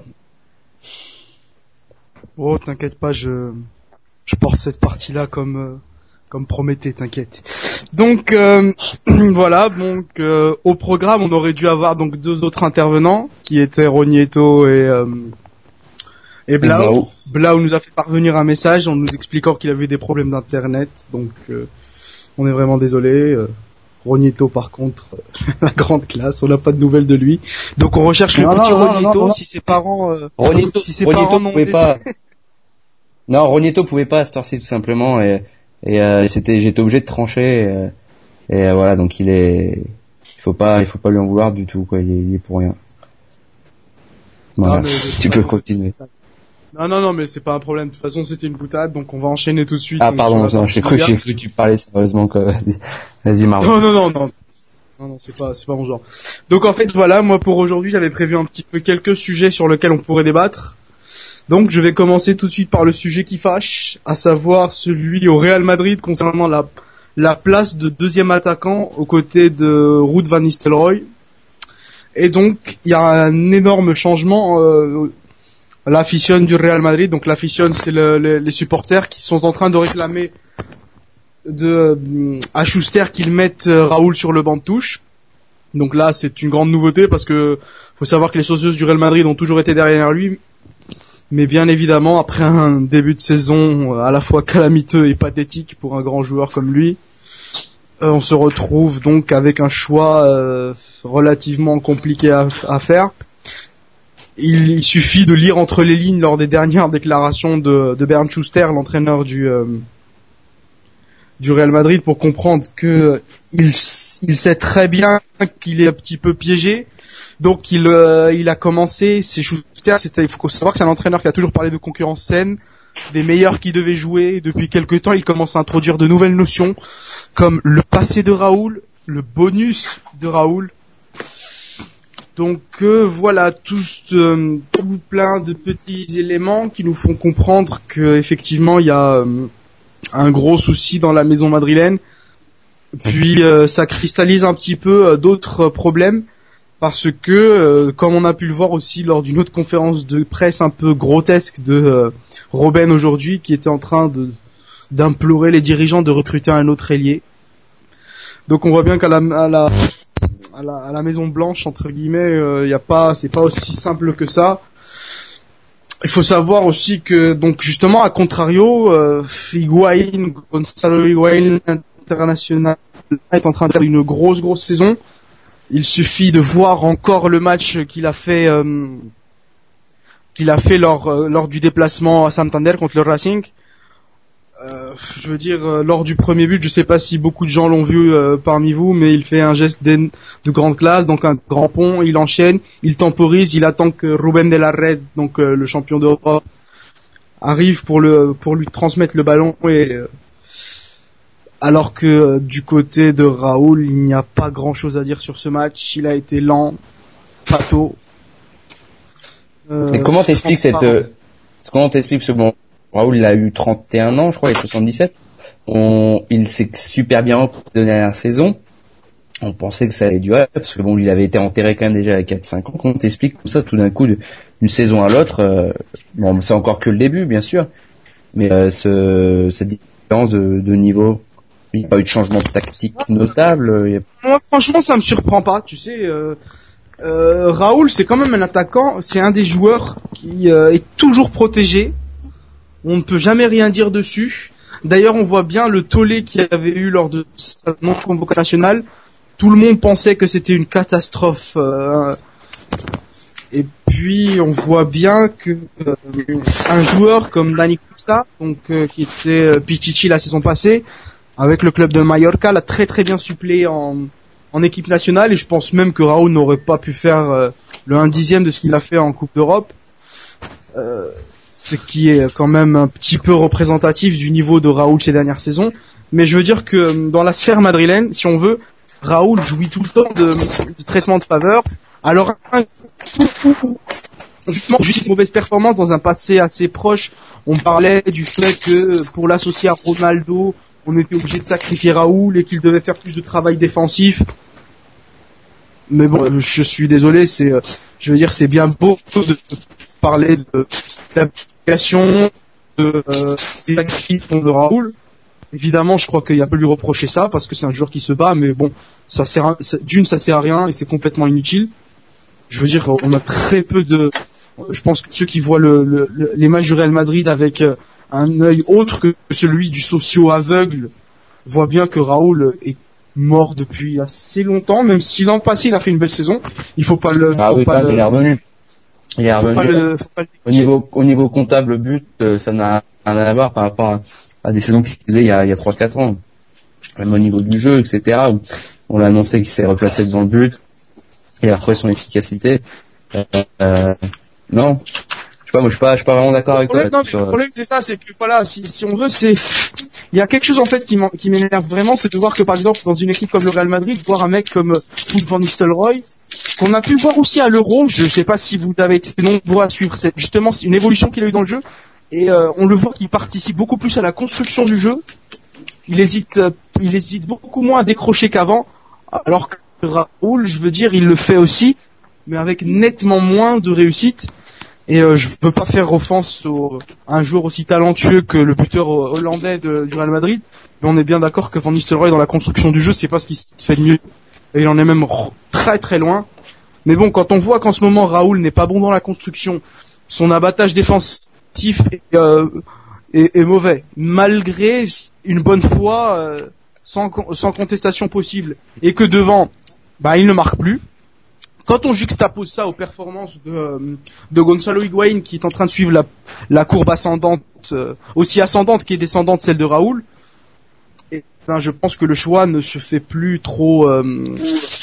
Oh, t'inquiète pas, je je porte cette partie-là comme euh, comme Prométhée, t'inquiète. Donc euh, voilà, donc euh, au programme, on aurait dû avoir donc deux autres intervenants qui étaient Rogneto et euh, Et Blau, Blau. Blau nous a fait parvenir un message en nous expliquant qu'il avait des problèmes d'internet, donc euh, on est vraiment désolé. Euh, Rogneto par contre, euh, la grande classe, on n'a pas de nouvelles de lui. Donc on recherche non, le petit non, Rogneto, non, non, non. si ses parents, euh, Rogneto, si ses Rogneto parents n'ont pouvait pas. Non, Rogneto pouvait pas à cette heure-ci tout simplement et, et euh, c'était, j'étais obligé de trancher et, et euh, voilà, donc il est, il faut pas, il faut pas lui en vouloir du tout quoi, il est, il est pour rien. Voilà, non, tu peux continuer. Non, non, non, mais c'est pas un problème. De toute façon, c'était une boutade, donc on va enchaîner tout de suite. Ah, pardon, non, j'ai cru, j'ai cru que tu parlais sérieusement, quoi. Vas-y, Marvin. Non, non, non, non. Non, non, c'est pas, c'est pas mon genre. Donc, en fait, voilà, moi, pour aujourd'hui, j'avais prévu un petit peu quelques sujets sur lesquels on pourrait débattre. Donc, je vais commencer tout de suite par le sujet qui fâche, à savoir celui au Real Madrid concernant la, la place de deuxième attaquant aux côtés de Ruud van Nistelrooy. Et donc, il y a un énorme changement, euh, l'afición du Real Madrid, donc l'afición c'est le, le, les supporters qui sont en train de réclamer de, à Schuster qu'ils mettent Raoul sur le banc de touche. Donc là c'est une grande nouveauté parce que faut savoir que les socios du Real Madrid ont toujours été derrière lui, mais bien évidemment après un début de saison à la fois calamiteux et pathétique pour un grand joueur comme lui, euh, on se retrouve donc avec un choix euh, relativement compliqué à, à faire. Il, il suffit de lire entre les lignes lors des dernières déclarations de, de Bernd Schuster, l'entraîneur du euh, du Real Madrid, pour comprendre que il, il sait très bien qu'il est un petit peu piégé. Donc il euh, il a commencé. C'est Schuster. C'était, il faut savoir que c'est un entraîneur qui a toujours parlé de concurrence saine, des meilleurs qui devaient jouer. Depuis quelque temps, il commence à introduire de nouvelles notions comme le passé de Raoul, le bonus de Raoul. Donc euh, voilà, tous euh, tout plein de petits éléments qui nous font comprendre que effectivement il y a euh, un gros souci dans la maison madrilène. Puis euh, ça cristallise un petit peu euh, d'autres problèmes parce que, euh, comme on a pu le voir aussi lors d'une autre conférence de presse un peu grotesque de euh, Robben aujourd'hui, qui était en train de d'implorer les dirigeants de recruter un autre ailier. Donc on voit bien qu'à la, à la À la, à la Maison Blanche entre guillemets, il euh, y a pas, c'est pas aussi simple que ça. Il faut savoir aussi que donc justement à contrario, euh, Higuaín, Gonzalo Higuaín international est en train de faire une grosse grosse saison. Il suffit de voir encore le match qu'il a fait euh, qu'il a fait lors euh, lors du déplacement à Santander contre le Racing. Euh, je veux dire, euh, lors du premier but, je sais pas si beaucoup de gens l'ont vu euh, parmi vous, mais il fait un geste de grande classe, donc un grand pont, il enchaîne, il temporise, il attend que Rubén de la Red, donc euh, le champion d'Europe, arrive pour le pour lui transmettre le ballon et euh, Alors que euh, du côté de Raoul, il n'y a pas grand-chose à dire sur ce match. Il a été lent, pâteau. Euh, Mais comment t'expliques cette... Euh, comment t'expliques ce bon Raoul, il a eu trente et un ans, je crois, et soixante-dix-sept. On, il s'est super bien repris de la dernière saison. On pensait que ça allait durer, parce que bon, il avait été enterré quand même déjà à quatre cinq ans. Comment t'expliques comme ça, tout d'un coup, d'une saison à l'autre, euh, bon, c'est encore que le début, bien sûr, mais euh, ce, cette différence de, de niveau, il n'y a pas eu de changement tactique notable. Il y a... Moi, franchement, ça me surprend pas, tu sais... Euh... Euh, Raoul, c'est quand même un attaquant, c'est un des joueurs qui euh, est toujours protégé. On ne peut jamais rien dire dessus. D'ailleurs, on voit bien le tollé qu'il y avait eu lors de sa non-convocation nationale. Tout le monde pensait que c'était une catastrophe. Euh, et puis, on voit bien que euh, un joueur comme Dani Costa, donc euh, qui était euh, Pichichi la saison passée, avec le club de Mallorca, l'a très très bien suppléé en en équipe nationale, et je pense même que Raoul n'aurait pas pu faire euh, le un dixième de ce qu'il a fait en Coupe d'Europe, euh, ce qui est quand même un petit peu représentatif du niveau de Raoul ces dernières saisons. Mais je veux dire que dans la sphère madrilène, si on veut, Raoul jouit tout le temps de, de traitement de faveur. Alors, justement, juste une mauvaise performance dans un passé assez proche, on parlait du fait que pour l'associer à Ronaldo, on était obligé de sacrifier Raoul et qu'il devait faire plus de travail défensif. Mais bon, je suis désolé, c'est, je veux dire, c'est bien beau de parler de l'application, de, euh, des sacrifices de Raoul. Évidemment, je crois qu'il y a pas lui reprocher ça parce que c'est un joueur qui se bat, mais bon, ça sert à, d'une, ça sert à rien et c'est complètement inutile. Je veux dire, on a très peu de, je pense que ceux qui voient le, le, le les matchs du Real Madrid avec un œil autre que celui du socio aveugle voient bien que Raoul est mort depuis assez longtemps, même si l'an passé il a fait une belle saison. Il faut pas le. Ah faut oui, pas pas, le... il est revenu. Il est revenu. Le... Le... Au niveau, au niveau comptable but, euh, ça n'a rien à voir par rapport à, à des saisons qu'il faisait il y a, il y a trois quatre ans. Même au niveau du jeu, et cetera. Où on l'a annoncé qu'il s'est replacé devant le but. Il a retrouvé son efficacité. Euh, euh, non. Je sais pas, moi je suis pas, je suis pas vraiment d'accord avec toi. Non, sur... Le problème c'est ça, c'est que voilà, si, si on veut, c'est, il y a quelque chose en fait qui m'énerve vraiment, c'est de voir que par exemple dans une équipe comme le Real Madrid, voir un mec comme Wout van Nistelrooy, qu'on a pu voir aussi à l'Euro, je sais pas si vous avez été nombreux à suivre cette, justement, c'est une évolution qu'il a eu dans le jeu, et euh, on le voit qu'il participe beaucoup plus à la construction du jeu. Il hésite, euh, il hésite beaucoup moins à décrocher qu'avant, alors que Raoul, je veux dire, il le fait aussi, mais avec nettement moins de réussite. Et euh, je veux pas faire offense au, à un joueur aussi talentueux que le buteur hollandais de, du Real Madrid, mais on est bien d'accord que Van Nistelrooy dans la construction du jeu, c'est pas ce qui se fait de mieux. Et il en est même très très loin. Mais bon, quand on voit qu'en ce moment Raoul n'est pas bon dans la construction, son abattage défensif est, euh, est, est mauvais, malgré une bonne foi, euh, sans, sans contestation possible, et que devant, bah il ne marque plus. Quand on juxtapose ça aux performances de, de Gonzalo Higuaín, qui est en train de suivre la, la courbe ascendante, euh, aussi ascendante qui est descendante celle de Raoul, et ben je pense que le choix ne se fait plus trop, euh,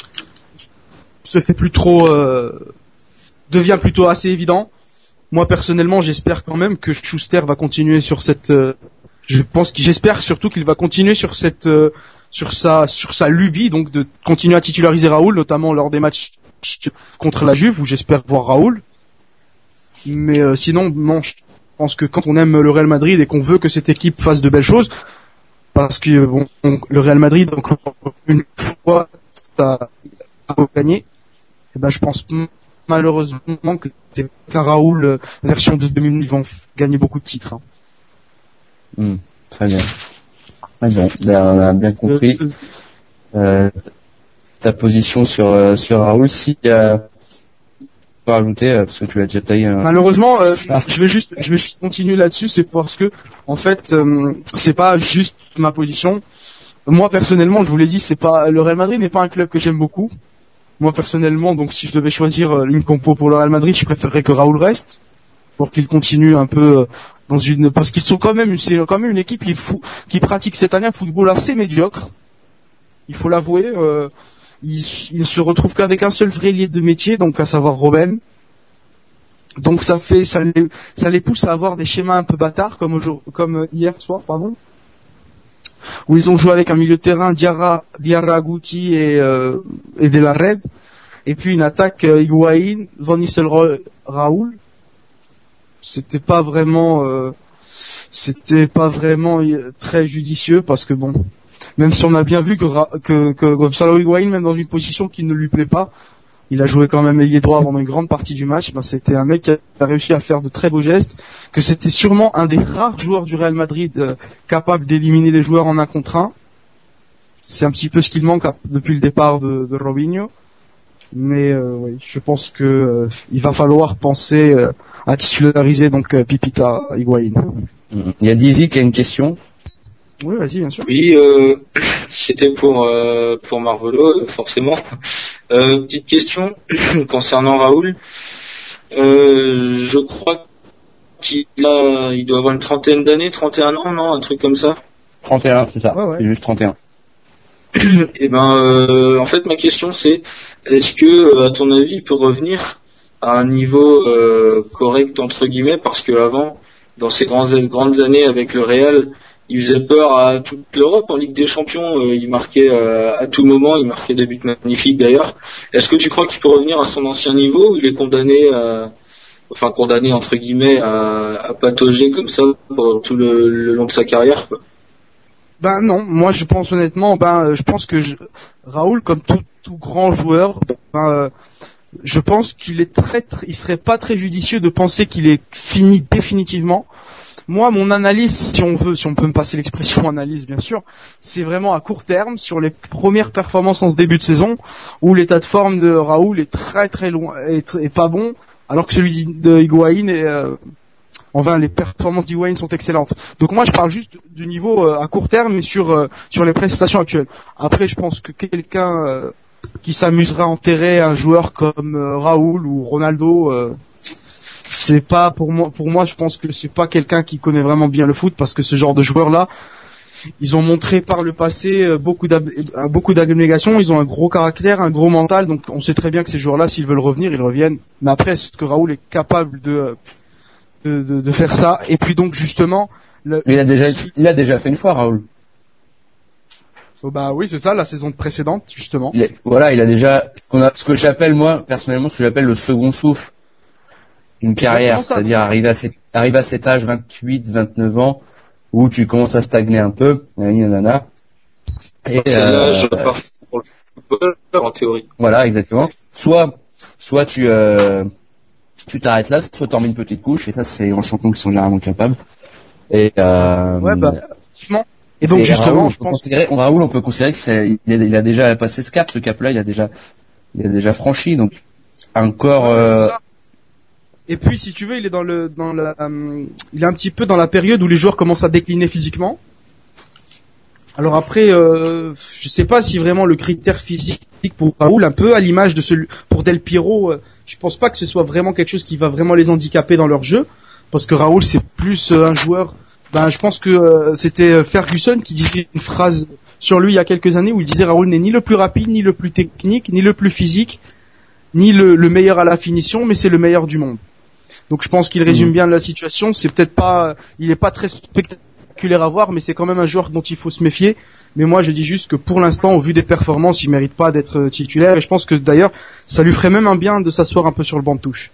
se fait plus trop, euh, devient plutôt assez évident. Moi personnellement, j'espère quand même que Schuster va continuer sur cette, euh, je pense que j'espère surtout qu'il va continuer sur cette, euh, sur sa, sur sa lubie, donc de continuer à titulariser Raoul, notamment lors des matchs contre la Juve, où j'espère voir Raoul. Mais euh, sinon, non, je pense que quand on aime le Real Madrid et qu'on veut que cette équipe fasse de belles choses, parce que bon, le Real Madrid, encore une fois, ça a gagné, et ben je pense malheureusement que c'est qu'un Raoul euh, version de deux mille, ils vont gagner beaucoup de titres. Hein. Mmh, très bien. Très bien, on a bien compris. Euh, ta position sur euh, sur Raoul, si euh, pas rajouter euh, parce que tu l'as déjà taillé. Un... Malheureusement, euh, je vais juste je vais juste continuer là-dessus, c'est parce que en fait euh, c'est pas juste ma position. Moi personnellement, je vous l'ai dit, c'est pas le Real Madrid n'est pas un club que j'aime beaucoup. Moi personnellement, donc si je devais choisir euh, une compo pour le Real Madrid, je préférerais que Raoul reste pour qu'il continue un peu euh, dans une parce qu'ils sont quand même c'est quand même une équipe qui fou, qui pratique cette année un football assez médiocre. Il faut l'avouer. Euh, Il, il se retrouve qu'avec un seul vrai lié de métier, donc à savoir Robben. Donc ça fait, ça les, ça les pousse à avoir des schémas un peu bâtards, comme aujourd'hui, comme hier soir, pardon. où ils ont joué avec un milieu de terrain Diarra, Diarra Guti et, euh, et De La Red, et puis une attaque euh, Higuaín, Van Nistelrooy, Raoul. C'était pas vraiment, euh, c'était pas vraiment très judicieux parce que bon, même si on a bien vu que que, que Gonzalo Higuaín, même dans une position qui ne lui plaît pas, il a joué quand même ailier droit pendant une grande partie du match. Ben, c'était un mec qui a réussi à faire de très beaux gestes, que c'était sûrement un des rares joueurs du Real Madrid euh, capable d'éliminer les joueurs en un contre un. C'est un petit peu ce qu'il manque depuis le départ de, de Robinho. Mais euh, oui, je pense que euh, il va falloir penser euh, à titulariser donc euh, Pipita Higuaín. Il y a Dizzy qui a une question. Oui, vas-y, bien sûr. Oui, euh, c'était pour euh, pour Marvelo, forcément. Euh, petite question concernant Raoul. Euh, je crois qu'il a, il doit avoir une trentaine d'années, trente et un ans, non, un truc comme ça. trente et un, c'est ça. Ouais, ouais. C'est juste trente et un. Et ben, euh, en fait, ma question c'est, est-ce que, à ton avis, il peut revenir à un niveau euh, correct entre guillemets, parce que avant, dans ces grandes grandes années avec le Real, il faisait peur à toute l'Europe en Ligue des Champions. Euh, il marquait euh, à tout moment, il marquait des buts magnifiques d'ailleurs. Est-ce que tu crois qu'il peut revenir à son ancien niveau, ou il est condamné, à, enfin condamné entre guillemets à, à patauger comme ça pour tout le, le long de sa carrière, quoi? Ben non, moi je pense honnêtement, ben je pense que je, Raoul, comme tout, tout grand joueur, ben, euh, je pense qu'il est très, très, il serait pas très judicieux de penser qu'il est fini définitivement. Moi, mon analyse, si on veut, si on peut me passer l'expression analyse, bien sûr, c'est vraiment à court terme, sur les premières performances en ce début de saison, où l'état de forme de Raoul est très très loin, est, est pas bon, alors que celui de Higuaín est, euh, enfin, les performances d'Higuaín sont excellentes. Donc moi, je parle juste du niveau euh, à court terme, mais sur euh, sur les prestations actuelles. Après, je pense que quelqu'un euh, qui s'amuserait à enterrer un joueur comme euh, Raoul ou Ronaldo, euh, c'est pas pour moi. Pour moi, je pense que c'est pas quelqu'un qui connaît vraiment bien le foot, parce que ce genre de joueurs-là, ils ont montré par le passé euh, beaucoup d'ab- euh, beaucoup d'abnégation. Ils ont un gros caractère, un gros mental. Donc, on sait très bien que ces joueurs-là, s'ils veulent revenir, ils reviennent. Mais après, est-ce que Raoul est capable de euh, De, de, de faire ça? Et puis donc justement, le... il a déjà, il a déjà fait une fois, Raoul. Oh bah oui, c'est ça, la saison précédente justement. Il a, voilà, il a déjà ce qu'on a, ce que j'appelle moi personnellement, ce que j'appelle le second souffle d'une carrière, c'est-à-dire arriver à cet, arriver à cet âge vingt-huit, vingt-neuf ans où tu commences à stagner un peu, nanana. Et c'est euh, l'âge parfait pour le football en théorie. Voilà, exactement. Soit, soit tu euh, tu t'arrêtes là, soit t'en mets une petite couche, et ça c'est les grands champions qui sont généralement capables. Et euh, ouais, bah, effectivement. Et donc justement, Raoul, je pense considérer, Raoul, on peut considérer que c'est, il a déjà passé ce cap, ce cap-là, il a déjà, il a déjà franchi, donc encore. Ouais, euh... Et puis, si tu veux, il est dans le, dans la, euh, il est un petit peu dans la période où les joueurs commencent à décliner physiquement. Alors après, euh, je sais pas si vraiment le critère physique pour Raoul, un peu à l'image de celui pour Del Piero, euh, je pense pas que ce soit vraiment quelque chose qui va vraiment les handicaper dans leur jeu, parce que Raoul c'est plus euh, un joueur. Ben, je pense que euh, c'était Ferguson qui disait une phrase sur lui il y a quelques années où il disait Raoul n'est ni le plus rapide, ni le plus technique, ni le plus physique, ni le, le meilleur à la finition, mais c'est le meilleur du monde. Donc je pense qu'il résume mmh. bien la situation. C'est peut-être pas, il est pas très spectaculaire à voir, mais c'est quand même un joueur dont il faut se méfier. Mais moi je dis juste que pour l'instant, au vu des performances, il mérite pas d'être titulaire. Et je pense que d'ailleurs, ça lui ferait même un bien de s'asseoir un peu sur le banc de touche.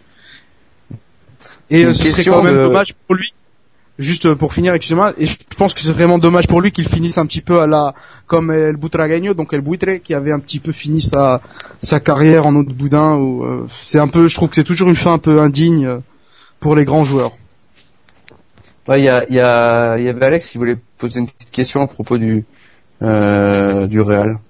Et euh, ce serait quand même de... dommage pour lui. Juste pour finir, excusez-moi, et je pense que c'est vraiment dommage pour lui qu'il finisse un petit peu à la comme El Butragueño, donc El Buitre, qui avait un petit peu fini sa sa carrière en autre boudin. Où, euh, c'est un peu, je trouve que c'est toujours une fin un peu indigne euh, pour les grands joueurs. Ouais, il y a il y a il y avait Alex qui voulait poser une petite question à propos du euh, du Real.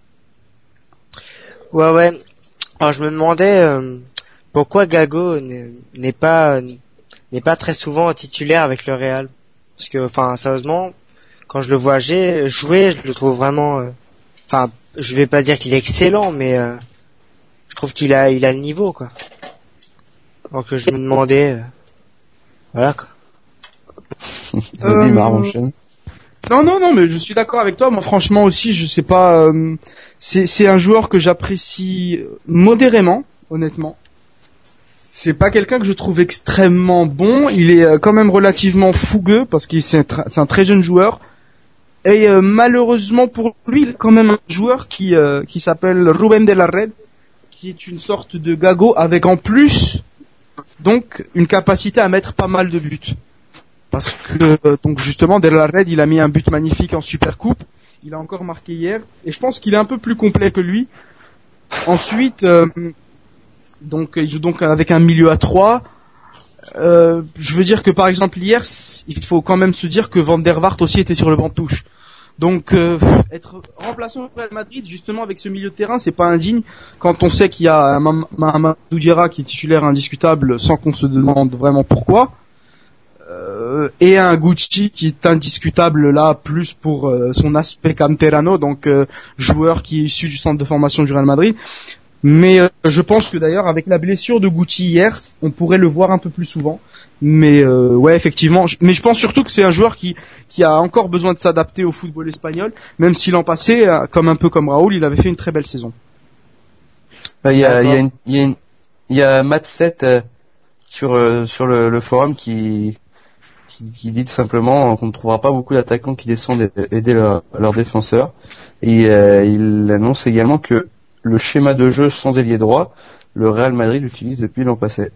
Ouais ouais. Alors je me demandais euh, pourquoi Gago n'est, n'est pas n'est pas très souvent titulaire avec le Real, parce que enfin sérieusement quand je le vois jouer, je le trouve vraiment enfin euh, je vais pas dire qu'il est excellent, mais euh, je trouve qu'il a il a le niveau quoi. Donc je me demandais euh, voilà quoi. Vas-y, euh... Marc, enchaîne. Non non non, mais je suis d'accord avec toi. Moi franchement aussi, je sais pas, euh, c'est c'est un joueur que j'apprécie modérément, honnêtement. C'est pas quelqu'un que je trouve extrêmement bon. Il est quand même relativement fougueux parce qu'il c'est un, tra- c'est un très jeune joueur. Et euh, malheureusement pour lui, il a quand même un joueur qui euh, qui s'appelle Rubén de la Red, qui est une sorte de Gago avec en plus donc une capacité à mettre pas mal de buts. Parce que euh, donc justement De la Red, il a mis un but magnifique en Supercoupe. Il a encore marqué hier et je pense qu'il est un peu plus complet que lui. Ensuite, euh, donc il joue donc avec un milieu à trois. Euh, je veux dire que par exemple hier, il faut quand même se dire que Van der Vaart aussi était sur le banc de touche. Donc euh, être remplaçant au Real Madrid justement avec ce milieu de terrain, c'est pas indigne quand on sait qu'il y a un Mamadou Diarra qui est titulaire indiscutable sans qu'on se demande vraiment pourquoi. Euh, et un Gucci qui est indiscutable là plus pour euh, son aspect canterano, donc euh, joueur qui est issu du centre de formation du Real Madrid. Mais euh, je pense que d'ailleurs avec la blessure de Gucci hier, on pourrait le voir un peu plus souvent. Mais euh, ouais, effectivement. Je, mais je pense surtout que c'est un joueur qui qui a encore besoin de s'adapter au football espagnol, même si l'an passé, euh, comme un peu comme Raoul, il avait fait une très belle saison. Il y a il y a une, il y a une, il y a Matt sept euh, sur euh, sur le, le forum qui Qui, qui dit tout simplement qu'on ne trouvera pas beaucoup d'attaquants qui descendent aider leurs leur défenseurs. Et euh, il annonce également que le schéma de jeu sans ailier droit, le Real Madrid l'utilise depuis l'an passé.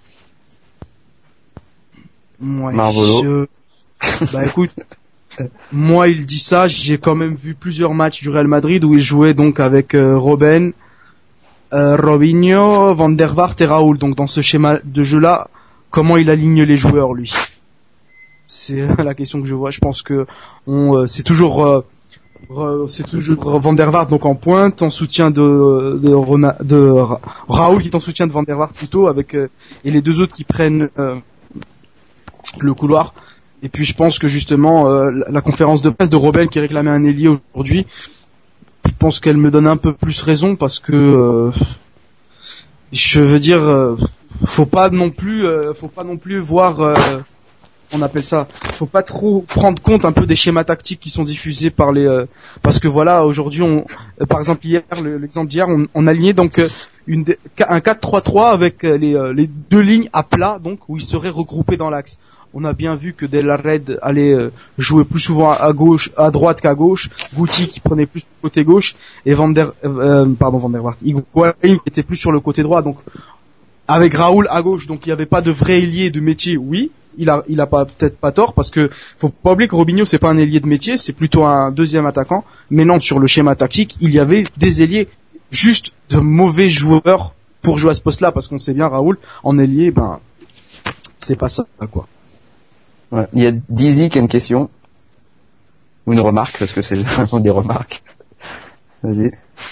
Ouais, Marvolo. Je... Bah écoute, moi il dit ça, j'ai quand même vu plusieurs matchs du Real Madrid où il jouait donc avec euh, Robben, euh, Robinho, Van der Vaart et Raoul. Donc dans ce schéma de jeu-là, comment il aligne les joueurs lui? C'est la question que je vois. Je pense que on, euh, c'est toujours, euh, re, c'est toujours Van der Vaart donc en pointe, en soutien de de, Rona, de Raoul qui est en soutien de Van der Vaart plutôt, avec euh, et les deux autres qui prennent euh, le couloir. Et puis je pense que justement euh, la, la conférence de presse de Robben qui réclamait un ailier aujourd'hui, je pense qu'elle me donne un peu plus raison parce que euh, je veux dire, euh, faut pas non plus, euh, faut pas non plus voir. Euh, on appelle ça, faut pas trop prendre compte un peu des schémas tactiques qui sont diffusés par les euh, parce que voilà, aujourd'hui on euh, par exemple hier le, l'exemple d'hier on, on a aligné donc euh, une un quatre trois trois avec euh, les euh, les deux lignes à plat, donc où ils seraient regroupés dans l'axe. On a bien vu que De la Red allait euh, jouer plus souvent à gauche, à droite qu'à gauche, Guti qui prenait plus le côté gauche et Van der euh, pardon Van der Vaart, Higuaín qui était plus sur le côté droit, donc avec Raoul à gauche, donc il n'y avait pas de vrai ailier de métier, oui. Il a, il a pas, peut-être pas tort parce que faut pas oublier que Robinho c'est pas un ailier de métier, c'est plutôt un deuxième attaquant. Mais non, sur le schéma tactique, il y avait des ailiers, juste de mauvais joueurs pour jouer à ce poste-là, parce qu'on sait bien Raoul en ailier, ben c'est pas ça quoi. Ouais. Il y a Dizzy qui a une question ou une remarque parce que c'est vraiment des remarques. Vas-y.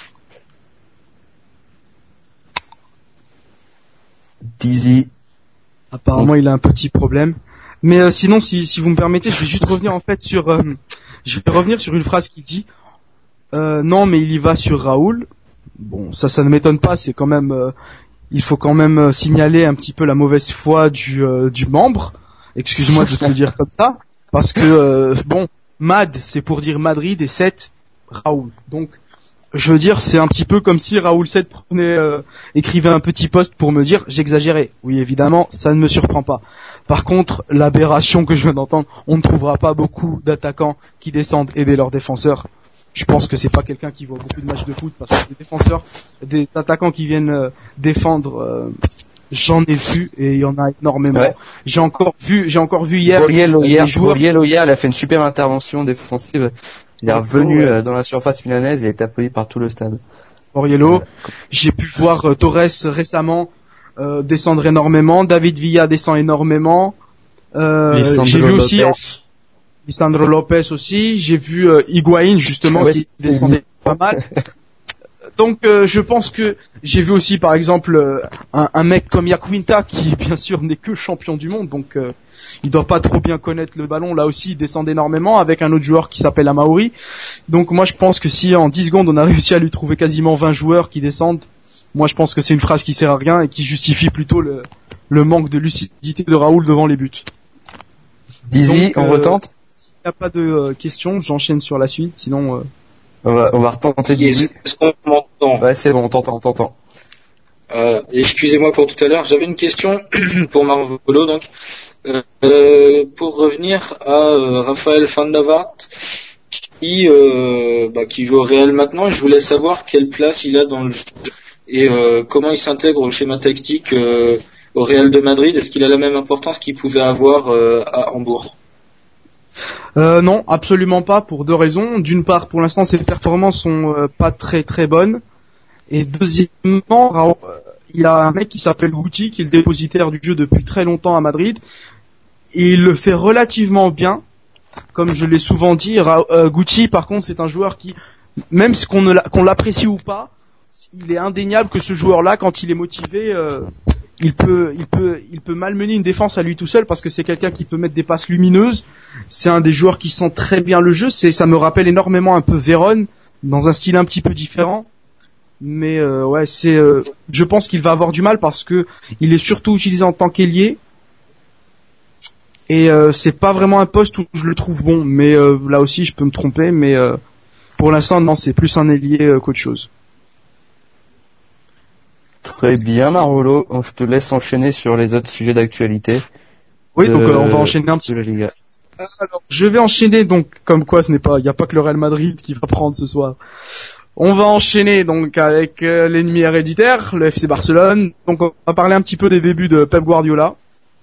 Dizzy. Apparemment, il a un petit problème. Mais euh, sinon, si, si vous me permettez, je vais juste revenir en fait sur, euh, je vais revenir sur une phrase qu'il dit. Euh, non, mais il y va sur Raoul. Bon, ça, ça ne m'étonne pas. C'est quand même, euh, il faut quand même euh, signaler un petit peu la mauvaise foi du euh, du membre. Excuse-moi de te le dire comme ça, parce que euh, bon, Mad, c'est pour dire Madrid et sept Raoul. Donc je veux dire, c'est un petit peu comme si Raoul sept prenait, euh, écrivait un petit post pour me dire j'exagérais. Oui, évidemment, ça ne me surprend pas. Par contre, l'aberration que je viens d'entendre, on ne trouvera pas beaucoup d'attaquants qui descendent aider leurs défenseurs. Je pense que c'est pas quelqu'un qui voit beaucoup de matchs de foot, parce que des défenseurs, des attaquants qui viennent euh, défendre, euh, j'en ai vu et il y en a énormément. Ouais. J'ai encore vu, j'ai encore vu hier. Borriello hier, Borriello hier, il a fait une super intervention défensive. Il est revenu euh, dans la surface milanaise, il a été applaudi par tout le stade. Borriello, j'ai pu voir euh, Torres récemment euh, descendre énormément, David Villa descend énormément. Euh, j'ai vu aussi en... Lisandro Lopez aussi, j'ai vu euh, Higuaín justement ouais, qui descendait pas mal. Donc euh, je pense que j'ai vu aussi par exemple euh, un, un mec comme Iaquinta qui bien sûr n'est que champion du monde, donc euh, il doit pas trop bien connaître le ballon, là aussi il descend énormément avec un autre joueur qui s'appelle Amauri. Donc moi je pense que si en dix secondes on a réussi à lui trouver quasiment vingt joueurs qui descendent, moi je pense que c'est une phrase qui sert à rien et qui justifie plutôt le, le manque de lucidité de Raoul devant les buts. Dizzy, on euh, retente. S'il n'y a pas de euh, questions, j'enchaîne sur la suite, sinon... Euh... On va, on va retenter Dizzy. Est-ce qu'on m'entend ? Ouais, c'est bon, on t'entend, on t'entend. Euh, excusez-moi pour tout à l'heure, j'avais une question pour Marvolo, donc. Euh, pour revenir à euh, Raphaël Van der Vaart, qui, euh, bah, qui joue au Real maintenant, et je voulais savoir quelle place il a dans le jeu et euh, comment il s'intègre au schéma tactique euh, au Real de Madrid. Est-ce qu'il a la même importance qu'il pouvait avoir euh, à Hambourg? Euh, non, absolument pas, pour deux raisons. D'une part, pour l'instant, ses performances sont euh, pas très très bonnes. Et deuxièmement, il y a un mec qui s'appelle Guti, qui est le dépositaire du jeu depuis très longtemps à Madrid. Et il le fait relativement bien. Comme je l'ai souvent dit, euh, Guti, par contre, c'est un joueur qui, même si qu'on, ne l'a, qu'on l'apprécie ou pas, il est indéniable que ce joueur-là, quand il est motivé, euh, il peut, il peut, il peut malmener une défense à lui tout seul, parce que c'est quelqu'un qui peut mettre des passes lumineuses. C'est un des joueurs qui sent très bien le jeu. C'est, ça me rappelle énormément un peu Vérone, dans un style un petit peu différent. Mais euh, ouais, c'est, euh, je pense qu'il va avoir du mal parce que il est surtout utilisé en tant qu'ailier. Et euh, c'est pas vraiment un poste où je le trouve bon, mais euh, là aussi je peux me tromper, mais euh, pour l'instant non, c'est plus un ailier euh, qu'autre chose. Très bien Marolo, je te laisse enchaîner sur les autres sujets d'actualité. Oui, de... donc euh, on va enchaîner un petit peu. Liga. Alors, je vais enchaîner donc, comme quoi ce n'est pas, il n'y a pas que le Real Madrid qui va prendre ce soir. On va enchaîner donc avec euh, l'ennemi héréditaire, le F C Barcelone. Donc on va parler un petit peu des débuts de Pep Guardiola.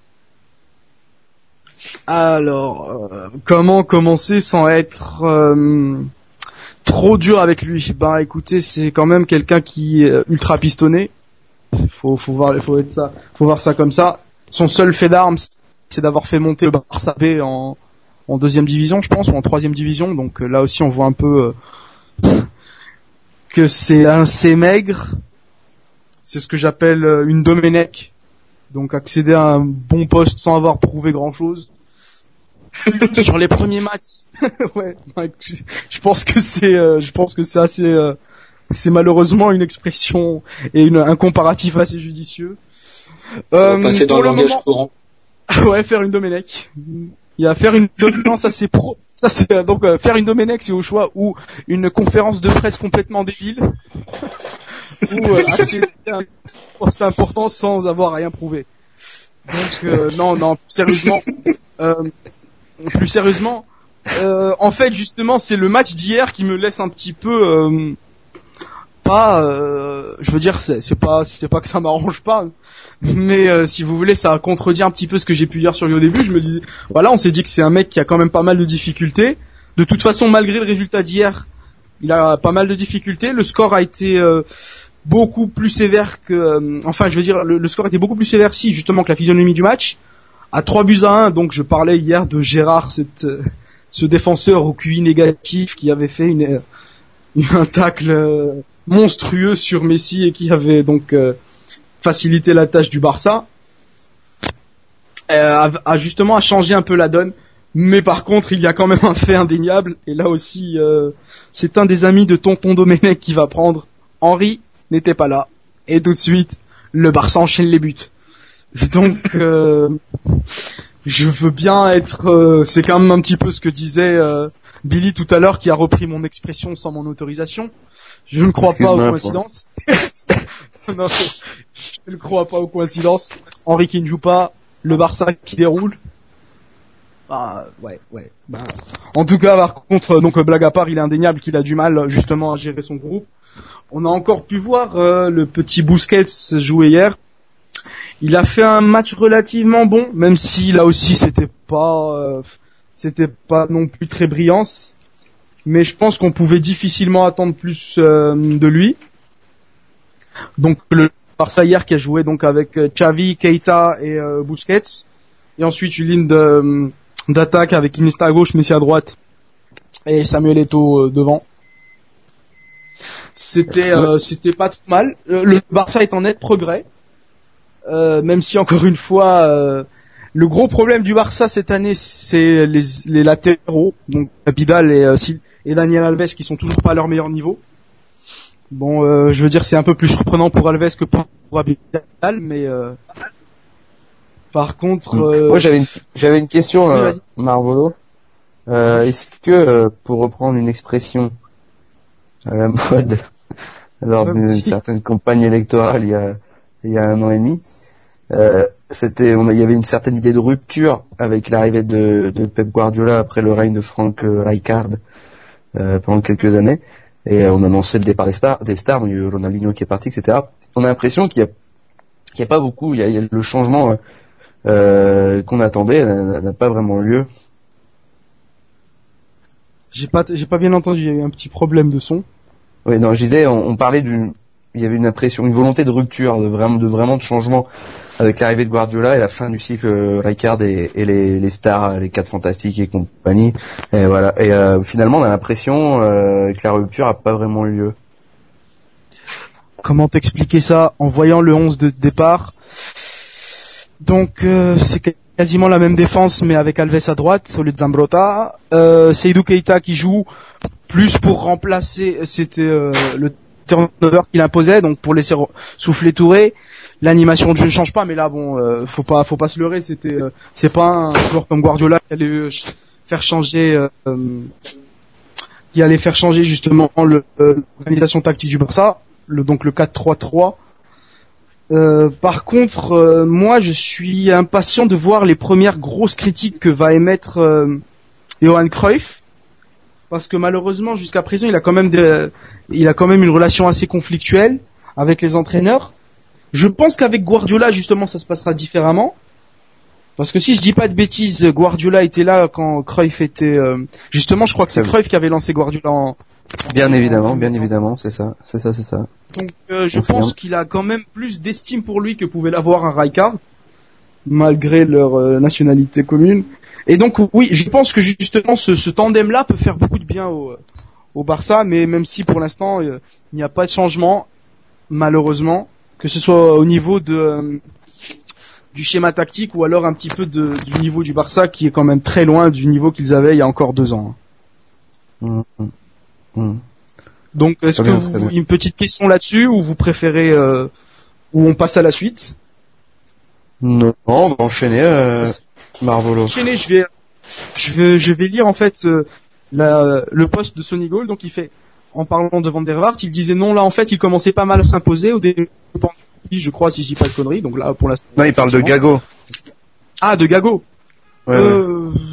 Alors, euh, comment commencer sans être euh, trop dur avec lui? Bah écoutez, c'est quand même quelqu'un qui est ultra pistonné. Faut, faut voir, faut être ça, faut voir ça comme ça. Son seul fait d'armes, c'est d'avoir fait monter le Barça B en, en deuxième division, je pense, ou en troisième division. Donc euh, là aussi, on voit un peu euh, que c'est assez maigre. C'est ce que j'appelle euh, une Domenech. Donc accéder à un bon poste sans avoir prouvé grand-chose. Sur les premiers matchs, ouais, je, je pense que c'est, euh, je pense que c'est assez, euh, c'est malheureusement une expression et une, un comparatif assez judicieux. Euh, passer dans le langage moment... courant. Ouais, faire une Domenech. Il y a faire une Domenech, ça c'est pro, ça c'est euh, donc euh, faire une Domenech, c'est au choix, ou une conférence de presse complètement débile, ou euh, accéder à un poste important sans avoir rien prouvé. Donc euh, non, non, sérieusement. Euh, Plus sérieusement, euh, en fait, justement, c'est le match d'hier qui me laisse un petit peu euh, pas. Euh, je veux dire, c'est, c'est pas, c'est pas que ça m'arrange pas, mais euh, si vous voulez, ça contredit un petit peu ce que j'ai pu dire sur lui au début. Je me disais, voilà, on s'est dit que c'est un mec qui a quand même pas mal de difficultés. De toute façon, malgré le résultat d'hier, il a pas mal de difficultés. Le score a été euh, beaucoup plus sévère que, euh, enfin, je veux dire, le, le score était beaucoup plus sévère si justement que la physionomie du match. À trois buts à un, donc je parlais hier de Gérard, cette, euh, ce défenseur au Q I négatif qui avait fait une, une un tacle euh, monstrueux sur Messi et qui avait donc euh, facilité la tâche du Barça, euh, a, a justement a changé un peu la donne. Mais par contre, il y a quand même un fait indéniable, et là aussi, euh, c'est un des amis de Tonton Domenech qui va prendre. Henry n'était pas là, et tout de suite, le Barça enchaîne les buts. Donc, euh, je veux bien être. Euh, c'est quand même un petit peu ce que disait euh, Billy tout à l'heure, qui a repris mon expression sans mon autorisation. Je ne crois Excuse-moi pas aux coïncidences. Non, je ne crois pas aux coïncidences. Henry qui ne joue pas, le Barça qui déroule. Ah ouais, ouais. Bah, en tout cas, par contre, donc blague à part, il est indéniable qu'il a du mal justement à gérer son groupe. On a encore pu voir euh, le petit Busquets jouer hier. Il a fait un match relativement bon, même si là aussi c'était pas, euh, c'était pas non plus très brillant. Mais je pense qu'on pouvait difficilement attendre plus euh, de lui. Donc le Barça hier qui a joué donc avec Xavi, Keita et euh, Busquets, et ensuite une ligne de, d'attaque avec Iniesta à gauche, Messi à droite et Samuel Eto'o euh, devant. C'était euh, c'était pas trop mal. Le Barça est en net progrès. Euh, même si encore une fois, euh, le gros problème du Barça cette année, c'est les, les latéraux, donc Vidal et, euh, et Daniel Alves qui sont toujours pas à leur meilleur niveau. Bon, euh, je veux dire, c'est un peu plus surprenant pour Alves que pour Vidal, mais euh, par contre, euh... moi j'avais une, j'avais une question, euh, Marvolo. Euh, est-ce que, euh, pour reprendre une expression à la mode lors d'une certaine campagne électorale il y a il y a un an et demi, euh, c'était, on a, il y avait une certaine idée de rupture avec l'arrivée de, de Pep Guardiola après le règne de Frank Rijkaard. euh, pendant quelques années. Et euh, on annonçait le départ des stars, des stars, donc il y a eu Ronaldinho qui est parti, et cetera. On a l'impression qu'il y a, qu'il y a pas beaucoup, il y a, il y a le changement euh, euh, qu'on attendait n'a, n'a pas vraiment lieu. J'ai pas, j'ai pas bien entendu, il y a eu un petit problème de son. Oui, non, je disais, on, on parlait d'une, il y avait une impression, une volonté de rupture, de vraiment, de vraiment de changement avec l'arrivée de Guardiola et la fin du cycle euh, Rijkaard et, et les, les stars, les quatre fantastiques et compagnie. Et voilà. Et euh, finalement, on a l'impression euh, que la rupture a pas vraiment eu lieu. Comment t'expliquer ça en voyant le onze de départ? Donc euh, c'est quasiment la même défense, mais avec Alves à droite au lieu de Zambrotta. Euh, Seydou Keita qui joue plus pour remplacer, c'était euh, le turnover qu'il imposait, donc pour laisser souffler Touré. L'animation de jeu ne change pas, mais là bon, euh, faut pas, faut pas se leurrer. C'était, euh, c'est pas un joueur comme Guardiola qui allait euh, faire changer, euh, qui allait faire changer justement le, euh, l'organisation tactique du Barça, le, donc le quatre trois trois. Euh, par contre, euh, moi, je suis impatient de voir les premières grosses critiques que va émettre euh, Johan Cruyff, parce que malheureusement, jusqu'à présent, il a quand même des, il a quand même une relation assez conflictuelle avec les entraîneurs. Je pense qu'avec Guardiola, justement, ça se passera différemment. Parce que si je dis pas de bêtises, Guardiola était là quand Cruyff était... Euh... Justement, je crois que c'est Cruyff qui avait lancé Guardiola en... Bien évidemment, bien évidemment, c'est ça, c'est ça, c'est ça. Donc euh, je pense qu'il a quand même plus d'estime pour lui que pouvait l'avoir un Rijkaard, malgré leur euh, nationalité commune. Et donc oui, je pense que justement ce, ce tandem-là peut faire beaucoup de bien au, au Barça, mais même si pour l'instant euh, il n'y a pas de changement, malheureusement, que ce soit au niveau de euh, du schéma tactique ou alors un petit peu de, du niveau du Barça qui est quand même très loin du niveau qu'ils avaient il y a encore deux ans. Mmh. Mmh. Donc est-ce que vous, une petite question là-dessus ou vous préférez euh, ou on passe à la suite? Non, on va enchaîner euh, Marvolo. Enchaîner, je vais je vais je vais lire en fait euh, la, le post de Sonny Gall. Donc il fait, en parlant de Van der Vaart, il disait non, là en fait il commençait pas mal à s'imposer au début, je crois, si je dis pas de conneries. Donc là pour l'instant. Non, il parle de Gago. Ah, de Gago. Ouais, euh... ouais.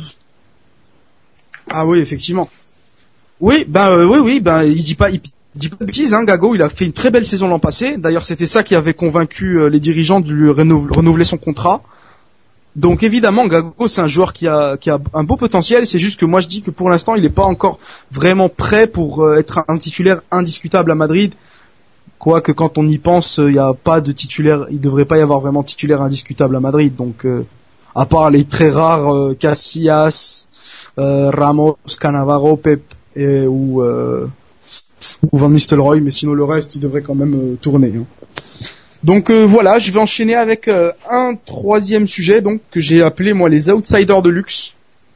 Ah oui, effectivement. Oui, ben euh, oui, oui, ben il dit pas, il, il dit pas de bêtises, hein. Gago, il a fait une très belle saison l'an passé. D'ailleurs, c'était ça qui avait convaincu euh, les dirigeants de lui renouveler, renouveler son contrat. Donc évidemment, Gago, c'est un joueur qui a qui a un beau potentiel. C'est juste que moi, je dis que pour l'instant, il n'est pas encore vraiment prêt pour euh, être un titulaire indiscutable à Madrid. Quoique quand on y pense, il euh, n'y a pas de titulaire, il devrait pas y avoir vraiment de titulaire indiscutable à Madrid. Donc euh, à part les très rares euh, Casillas, euh, Ramos, Cannavaro, Pep. Et, ou, euh, ou Van Nistelrooy, mais sinon le reste il devrait quand même euh, tourner. Hein. Donc euh, voilà, je vais enchaîner avec euh, un troisième sujet donc que j'ai appelé moi les outsiders de luxe,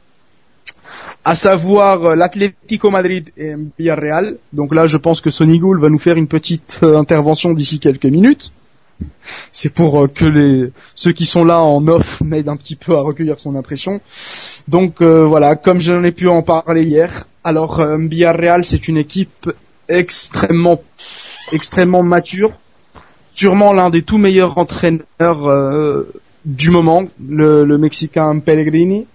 à savoir euh, l'Atlético Madrid et Villarreal. Donc là je pense que Sonny Gall va nous faire une petite euh, intervention d'ici quelques minutes. C'est pour euh, que les ceux qui sont là en off m'aident un petit peu à recueillir son impression. Donc euh, voilà, comme j'en ai pu en parler hier, alors euh, Villarreal c'est une équipe extrêmement extrêmement mature, sûrement l'un des tout meilleurs entraîneurs euh, du moment, le, le Mexicain Pellegrini.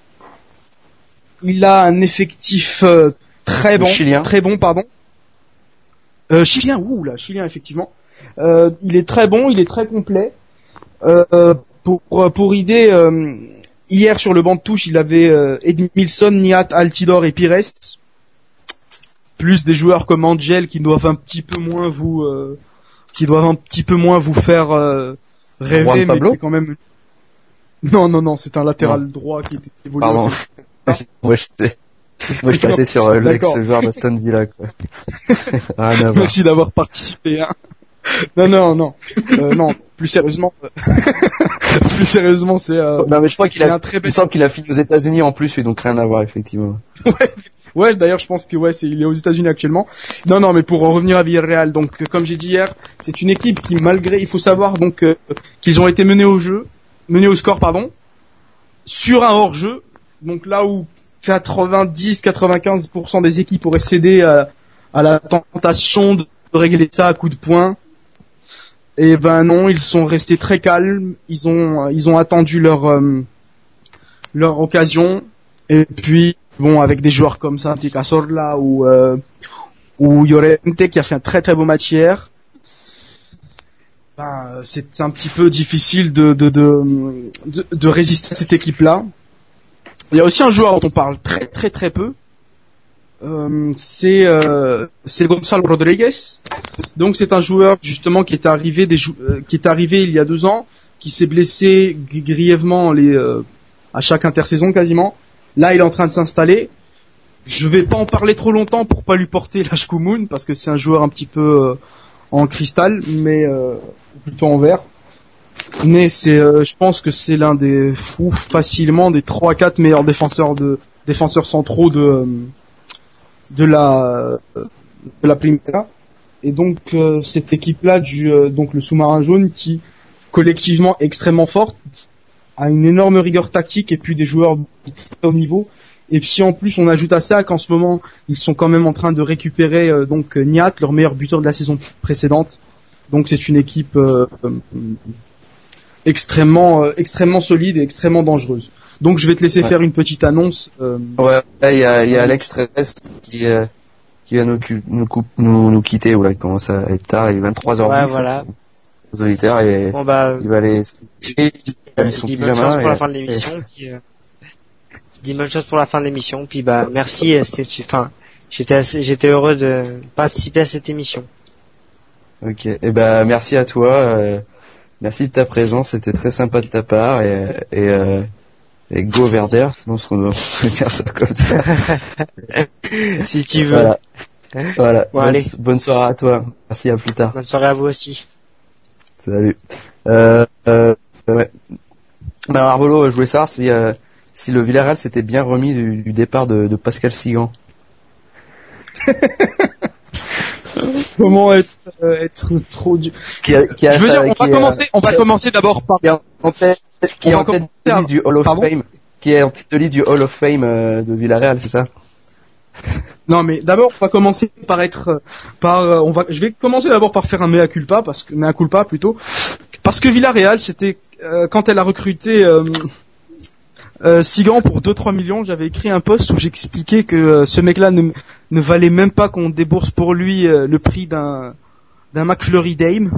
Il a un effectif euh, très bon, Chilien. très bon pardon. Euh, chilien, ouh là, chilien effectivement. Euh, il est très bon, il est très complet. Euh, pour pour idée, euh, hier sur le banc de touche, il avait euh, Edmilson, Nihat, Altidor et Pires, plus des joueurs comme Angel qui doivent un petit peu moins vous, euh, qui doivent un petit peu moins vous faire euh, rêver, mais qui est quand même. Non non non, c'est un latéral non. droit qui était évolué. Pardon. Moi j'étais. Moi je passais sur euh, l'ex-joueur d'Aston Villa quoi. Rien à voir. Merci d'avoir participé. Hein. Non non non euh, non plus sérieusement plus sérieusement c'est euh, non mais je crois qu'il a un très il semble qu'il a fini aux États-Unis en plus et donc rien à voir effectivement. ouais ouais d'ailleurs je pense que ouais c'est il est aux États-Unis actuellement. Non non mais pour en revenir à Villarreal, donc comme j'ai dit hier, c'est une équipe qui malgré, il faut savoir donc euh, qu'ils ont été menés au jeu menés au score pardon sur un hors-jeu, donc là où quatre-vingt-dix à quatre-vingt-quinze pour cent des équipes auraient cédé à, à la tentation de régler ça à coups de poing. Et ben non, ils sont restés très calmes. Ils ont ils ont attendu leur euh, leur occasion et puis bon, avec des joueurs comme Santi Cazorla ou euh, ou Llorente qui a fait un très très beau match hier, ben, c'est un petit peu difficile de de, de de de résister à cette équipe-là. Il y a aussi un joueur dont on parle très très très peu. Euh, c'est euh, c'est Gonzalo Rodriguez. Donc c'est un joueur justement qui est arrivé des jou- euh, qui est arrivé il y a deux ans, qui s'est blessé gri- grièvement les euh, à chaque intersaison quasiment. Là il est en train de s'installer. Je vais pas en parler trop longtemps pour pas lui porter la Shkumun parce que c'est un joueur un petit peu euh, en cristal, mais euh, plutôt en verre. Mais c'est, euh, je pense que c'est l'un des fous facilement des trois quatre meilleurs défenseurs de défenseurs centraux de de la de la Primera. Et donc euh, cette équipe-là du euh, donc le sous-marin jaune qui collectivement extrêmement forte, a une énorme rigueur tactique et puis des joueurs de très haut niveau. Et puis si en plus on ajoute à ça qu'en ce moment ils sont quand même en train de récupérer euh, donc Niat, leur meilleur buteur de la saison précédente. Donc c'est une équipe euh, euh, extrêmement euh, extrêmement solide et extrêmement dangereuse. Donc je vais te laisser ouais. faire une petite annonce. Euh... Ouais, il y a, il y a Alex Tress qui euh, qui va nous nous, nous nous quitter. Ouais, il commence à être tard, il est vingt-trois heures dix. Ouais, voilà. Aux auditeurs et bon, bah, il va aller. Il dit bonne chance pour la fin de l'émission. Puis, euh, dis bonne chance pour la fin de l'émission. Puis bah merci. C'était enfin j'étais assez, j'étais heureux de participer à cette émission. Ok. Et ben bah, merci à toi. Euh... Merci de ta présence, c'était très sympa de ta part et et, euh, et go Werder, je pense qu'on doit faire ça comme ça. Si tu veux. Voilà. Voilà. Bon, bonne, allez. bonne soirée à toi. Merci, à plus tard. Bonne soirée à vous aussi. Salut. Euh, euh, ouais. Ben Arvolo, je voulais savoir si euh, si le Villarreal s'était bien remis du, du départ de, de Pascal Sigan. Comment être, euh, être trop dur. Qui a, qui a, je veux dire, on va est, commencer, on va commencer d'abord par. Qui est en tête, qui est en tête de liste du Hall of Pardon Fame, qui est en tête de liste du Hall of Fame euh, de Villarreal, c'est ça? Non, mais d'abord, on va commencer par être, par, euh, on va, je vais commencer d'abord par faire un mea culpa, parce que mea culpa plutôt, parce que Villarreal, c'était euh, quand elle a recruté. Euh, Euh, Sigan pour deux trois millions, j'avais écrit un post où j'expliquais que euh, ce mec-là ne, ne valait même pas qu'on débourse pour lui euh, le prix d'un d'un McFlurry Dame.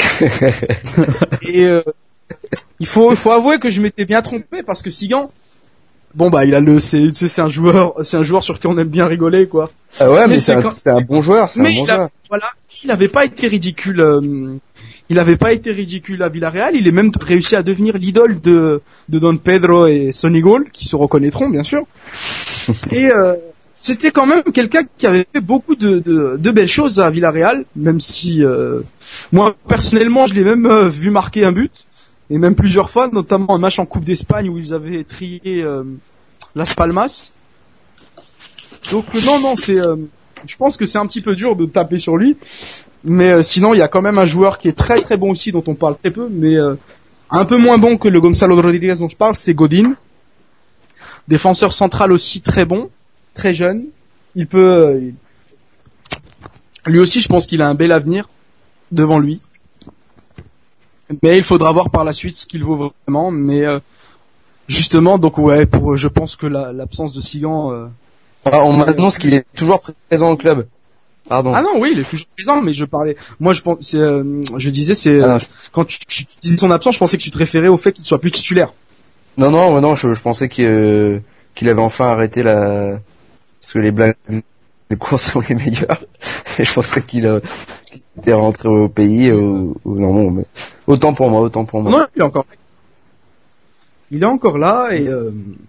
Et euh, il faut il faut avouer que je m'étais bien trompé parce que Sigan, bon bah il a le c'est c'est un joueur c'est un joueur sur qui on aime bien rigoler quoi. Ah ouais mais, mais c'est, c'est, un, quand... c'est un bon joueur, c'est mais un bon il a, joueur. Voilà, il avait pas été ridicule. Euh, Il n'avait pas été ridicule à Villarreal, il est même réussi à devenir l'idole de, de Don Pedro et Sonny Gall, qui se reconnaîtront bien sûr. Et euh, c'était quand même quelqu'un qui avait fait beaucoup de, de, de belles choses à Villarreal, même si euh, moi personnellement je l'ai même euh, vu marquer un but, et même plusieurs fois, notamment un match en Coupe d'Espagne où ils avaient trié euh, Las Palmas. Donc euh, non, non, c'est... Euh, je pense que c'est un petit peu dur de taper sur lui. Mais euh, sinon, il y a quand même un joueur qui est très très bon aussi, dont on parle très peu, mais euh, un peu moins bon que le Gonzalo Rodriguez dont je parle, c'est Godin. Défenseur central aussi très bon, très jeune. Il peut... Euh, il... Lui aussi, je pense qu'il a un bel avenir devant lui. Mais il faudra voir par la suite ce qu'il vaut vraiment. Mais euh, justement, donc ouais, pour, je pense que la, l'absence de Sigan... Euh, ah, on m'annonce qu'il est toujours présent au club. Pardon. Ah non, oui, il est toujours présent, mais je parlais. Moi, je pense, c'est, euh, je disais, c'est ah, quand tu, tu disais son absence, je pensais que tu te référais au fait qu'il soit plus titulaire. Non, non, non, je, je pensais qu'il, euh, qu'il avait enfin arrêté la, parce que les blagues de course sont les meilleures. Et je pensais qu'il, euh, qu'il était rentré au pays. Ou, ou non, non, mais autant pour moi, autant pour moi. Non, il est encore. Il est encore là et. Euh...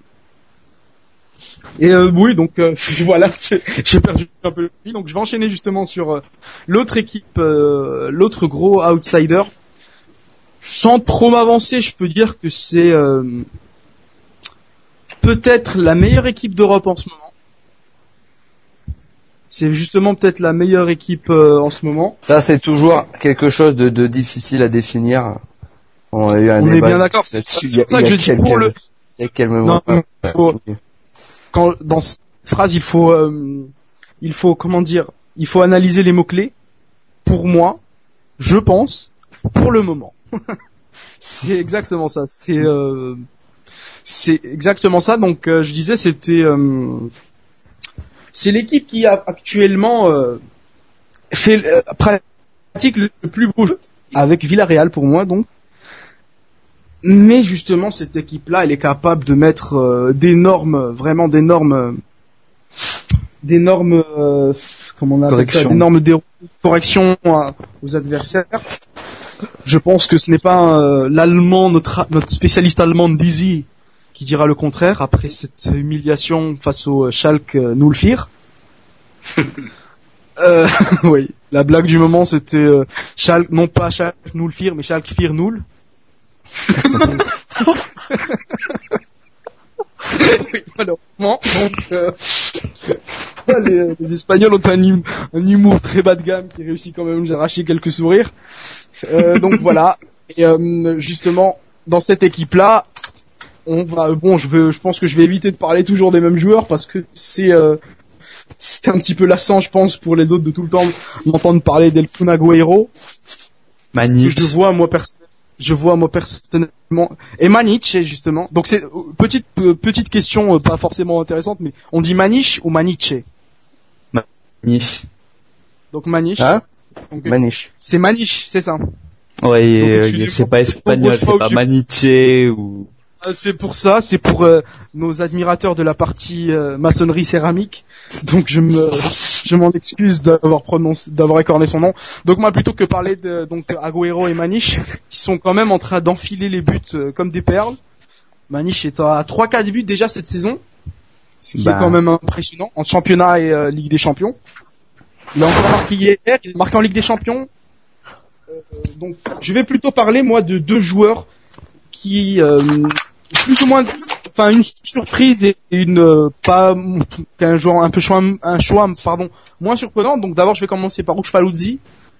Et euh, oui, donc euh, voilà, j'ai perdu un peu le fil, donc je vais enchaîner justement sur euh, l'autre équipe, euh, l'autre gros outsider. Sans trop m'avancer, je peux dire que c'est euh, peut-être la meilleure équipe d'Europe en ce moment. C'est justement peut-être la meilleure équipe euh, en ce moment. Ça, c'est toujours quelque chose de, de difficile à définir. On a eu un On débat est bien d'accord. C'est pour ça que je dis pour le. Il y a quel moment non, faut... Quand dans cette phrase il faut euh, il faut comment dire il faut analyser les mots clés. Pour moi, je pense pour le moment. C'est exactement ça. C'est euh, C'est exactement ça. Donc euh, je disais, c'était euh, c'est l'équipe qui a actuellement euh, fait euh, pratique le plus beau jeu avec Villarreal pour moi. Donc, mais justement cette équipe-là, elle est capable de mettre euh, d'énormes, vraiment d'énormes, d'énormes, euh, comment on appelle ça, d'énormes dé- corrections euh, aux adversaires. Je pense que ce n'est pas euh, l'allemand, notre notre spécialiste allemand Dizzy, qui dira le contraire après cette humiliation face au Schalke null vier. euh, oui, la blague du moment c'était euh, Schalke, non pas Schalke null vier, mais Schalke vier null. Oui, malheureusement. Donc, euh, les, les Espagnols ont un, hum, un humour très bas de gamme qui réussit quand même à nous arracher quelques sourires. Euh, donc voilà. Et euh, justement, dans cette équipe-là, on va. Bon, je veux, je pense que je vais éviter de parler toujours des mêmes joueurs parce que c'est, euh, c'est un petit peu lassant, je pense, pour les autres de tout le temps d'entendre parler d'El Kun Agüero. Magnifique. Je vois moi personnellement. Je vois moi personnellement et Maniche justement. Donc c'est petite euh, petite question euh, pas forcément intéressante, mais on dit Maniche ou Maniche? Maniche. Donc Maniche. Hein? Donc, Maniche. C'est Maniche, c'est ça. Ouais, Donc, euh, excusez-moi, c'est pas espagnol, je sais pas c'est où pas je- Maniche ou... Euh, C'est pour ça, c'est pour euh, nos admirateurs de la partie euh, maçonnerie céramique. Donc je me, je m'en excuse d'avoir prononcé, d'avoir écorné son nom. Donc moi, plutôt que parler de donc Agüero et Maniche, qui sont quand même en train d'enfiler les buts euh, comme des perles. Maniche est à trois quatre buts déjà cette saison, ce qui Bah. est quand même impressionnant en championnat et euh, Ligue des Champions. Il a encore marqué hier, il a marqué en Ligue des Champions. Euh, donc je vais plutôt parler moi de deux joueurs qui euh, plus ou moins, enfin une surprise et une euh, pas qu'un joueur un peu choix, un choix pardon moins surprenant. Donc d'abord je vais commencer par Uch Faluzzi,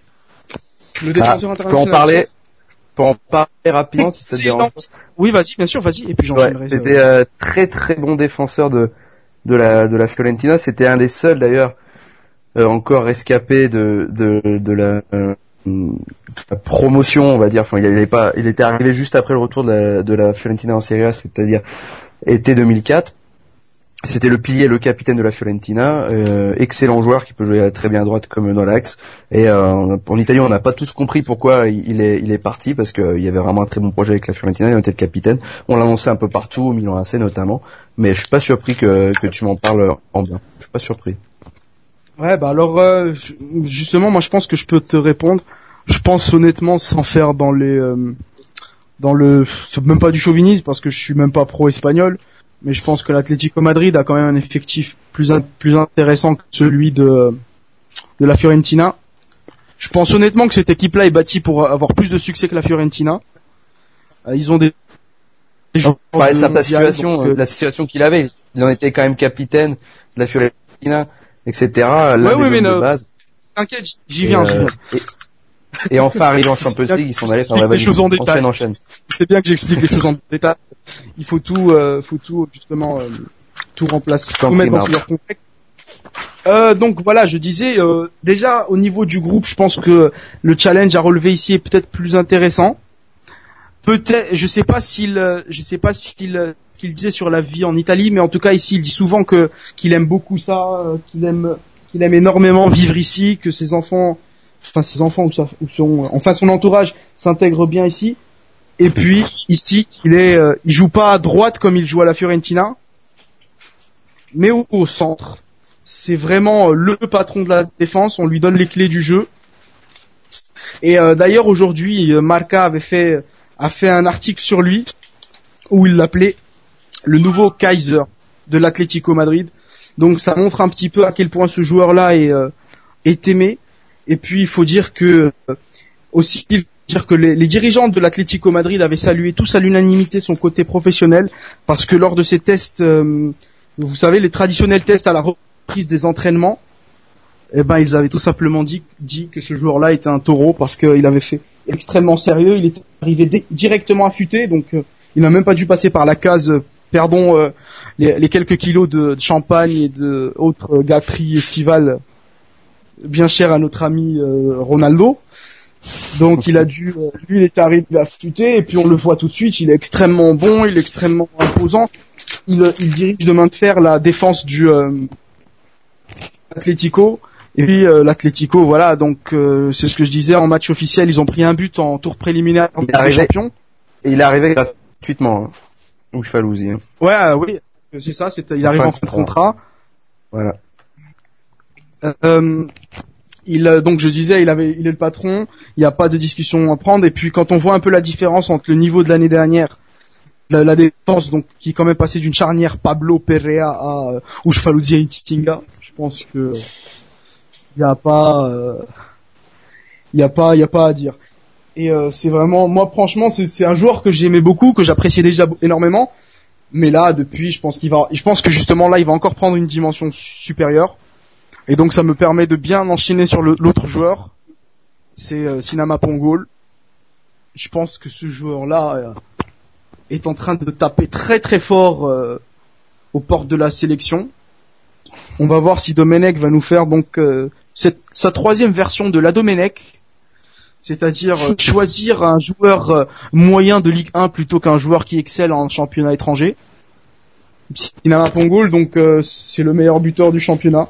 le Ah, défenseur pour international. en parler, pour en parler rapidement, si ça te Excellent. dérange pas. Oui, vas-y, bien sûr, vas-y, et puis Ouais, j'enchaînerai. c'était euh, très très bon défenseur de de la de la Fiorentina. C'était un des seuls d'ailleurs euh, encore rescapé de de de la, euh, de la promotion, on va dire. Enfin, il avait pas, il était arrivé juste après le retour de la de la Fiorentina en Serie A, c'est-à-dire été deux mille quatre. C'était le pilier, le capitaine de la Fiorentina, euh, excellent joueur qui peut jouer très bien à droite comme dans l'axe. Et euh, en Italie, on n'a pas tous compris pourquoi il est il est parti, parce qu'il y avait vraiment un très bon projet avec la Fiorentina. Il était le capitaine. On l'a annoncé un peu partout, au Milan A C notamment. Mais je suis pas surpris que que tu m'en parles en bien. Je suis pas surpris. Ouais, bah alors euh, je- justement, moi je pense que je peux te répondre. Je pense honnêtement, sans faire dans les euh, dans le, c'est même pas du chauvinisme parce que je suis même pas pro-espagnol, mais je pense que l'Atlético Madrid a quand même un effectif plus in- plus intéressant que celui de de la Fiorentina. Je pense honnêtement que cette équipe-là est bâtie pour avoir plus de succès que la Fiorentina. Euh, ils ont des, des joueurs On parlait de sa mondial, situation, donc, euh, de la situation qu'il avait. Il en était quand même capitaine de la Fiorentina, et cetera. L'un Ouais, des ouais, mais hommes de no- base. T'inquiète, j'y viens, Et, j'y euh, viens. et, et enfin arrivé en Champions League, ils sont allés faire la J'explique les choses en valise. détail. Enchaîne, enchaîne. C'est bien que j'explique les choses en détail. Il faut tout, euh, faut tout justement euh, tout remplacer, T'en tout mettre prie, dans Marc. leur contexte. Euh, donc voilà, je disais euh, déjà au niveau du groupe, je pense que le challenge à relever ici est peut-être plus intéressant. Peut-être, je sais pas s'il, euh, je sais pas s'il euh, qu'il disait sur la vie en Italie, mais en tout cas ici, il dit souvent que qu'il aime beaucoup ça, euh, qu'il aime qu'il aime énormément vivre ici, que ses enfants, enfin ses enfants ou, sa, ou son, enfin son entourage s'intègre bien ici. Et puis ici, il est, euh, il joue pas à droite comme il joue à la Fiorentina, mais au, au centre. C'est vraiment euh, le patron de la défense. On lui donne les clés du jeu. Et euh, d'ailleurs aujourd'hui, euh, Marca avait fait a fait un article sur lui où il l'appelait le nouveau Kaiser de l'Atlético Madrid. Donc ça montre un petit peu à quel point ce joueur-là est euh, est aimé. Et puis il faut dire que euh, aussi il faut dire que les, les dirigeants de l'Atlético Madrid avaient salué tous à l'unanimité son côté professionnel parce que lors de ces tests, euh, vous savez, les traditionnels tests à la reprise des entraînements, eh ben ils avaient tout simplement dit dit que ce joueur-là était un taureau parce qu'il avait fait extrêmement sérieux. Il était arrivé dé- directement affûté, donc euh, il n'a même pas dû passer par la case euh, perdons euh, les, les quelques kilos de, de champagne et de autres gâteries estivales bien chères à notre ami euh, Ronaldo. Donc il a dû, euh, lui il est arrivé à flûter, et puis on le voit tout de suite, il est extrêmement bon, il est extrêmement imposant. Il, il dirige de main de fer la défense du euh, Atlético. Et puis euh, l'Atlético, voilà, donc euh, c'est ce que je disais, en match officiel, ils ont pris un but en tour préliminaire en Ligue des Champions. Et il est arrivé gratuitement, hein, ou Falouzi. Hein. Ouais, euh, oui, c'est ça, c'est, il arrive en fin de contrat. Voilà. Euh, il, donc je disais, il avait, il est le patron, il n'y a pas de discussion à prendre. Et puis quand on voit un peu la différence entre le niveau de l'année dernière, la, la défense, donc qui est quand même passé d'une charnière Pablo Perea à euh, Ushfaluzzi et Titinga, je pense que il y a pas, euh, il y a pas, il y a pas à dire. Et euh, c'est vraiment, moi franchement, c'est, c'est un joueur que j'aimais beaucoup, que j'appréciais déjà énormément. Mais là, depuis, je pense qu'il va, je pense que justement là, il va encore prendre une dimension supérieure. Et donc, ça me permet de bien enchaîner sur le, l'autre joueur. C'est euh, Sinama Pongol. Je pense que ce joueur-là euh, est en train de taper très très fort euh, aux portes de la sélection. On va voir si Domenech va nous faire donc euh, cette, sa troisième version de la Domenech. C'est-à-dire euh, choisir un joueur euh, moyen de Ligue un plutôt qu'un joueur qui excelle en championnat étranger. Sinama Pongol, donc euh, c'est le meilleur buteur du championnat.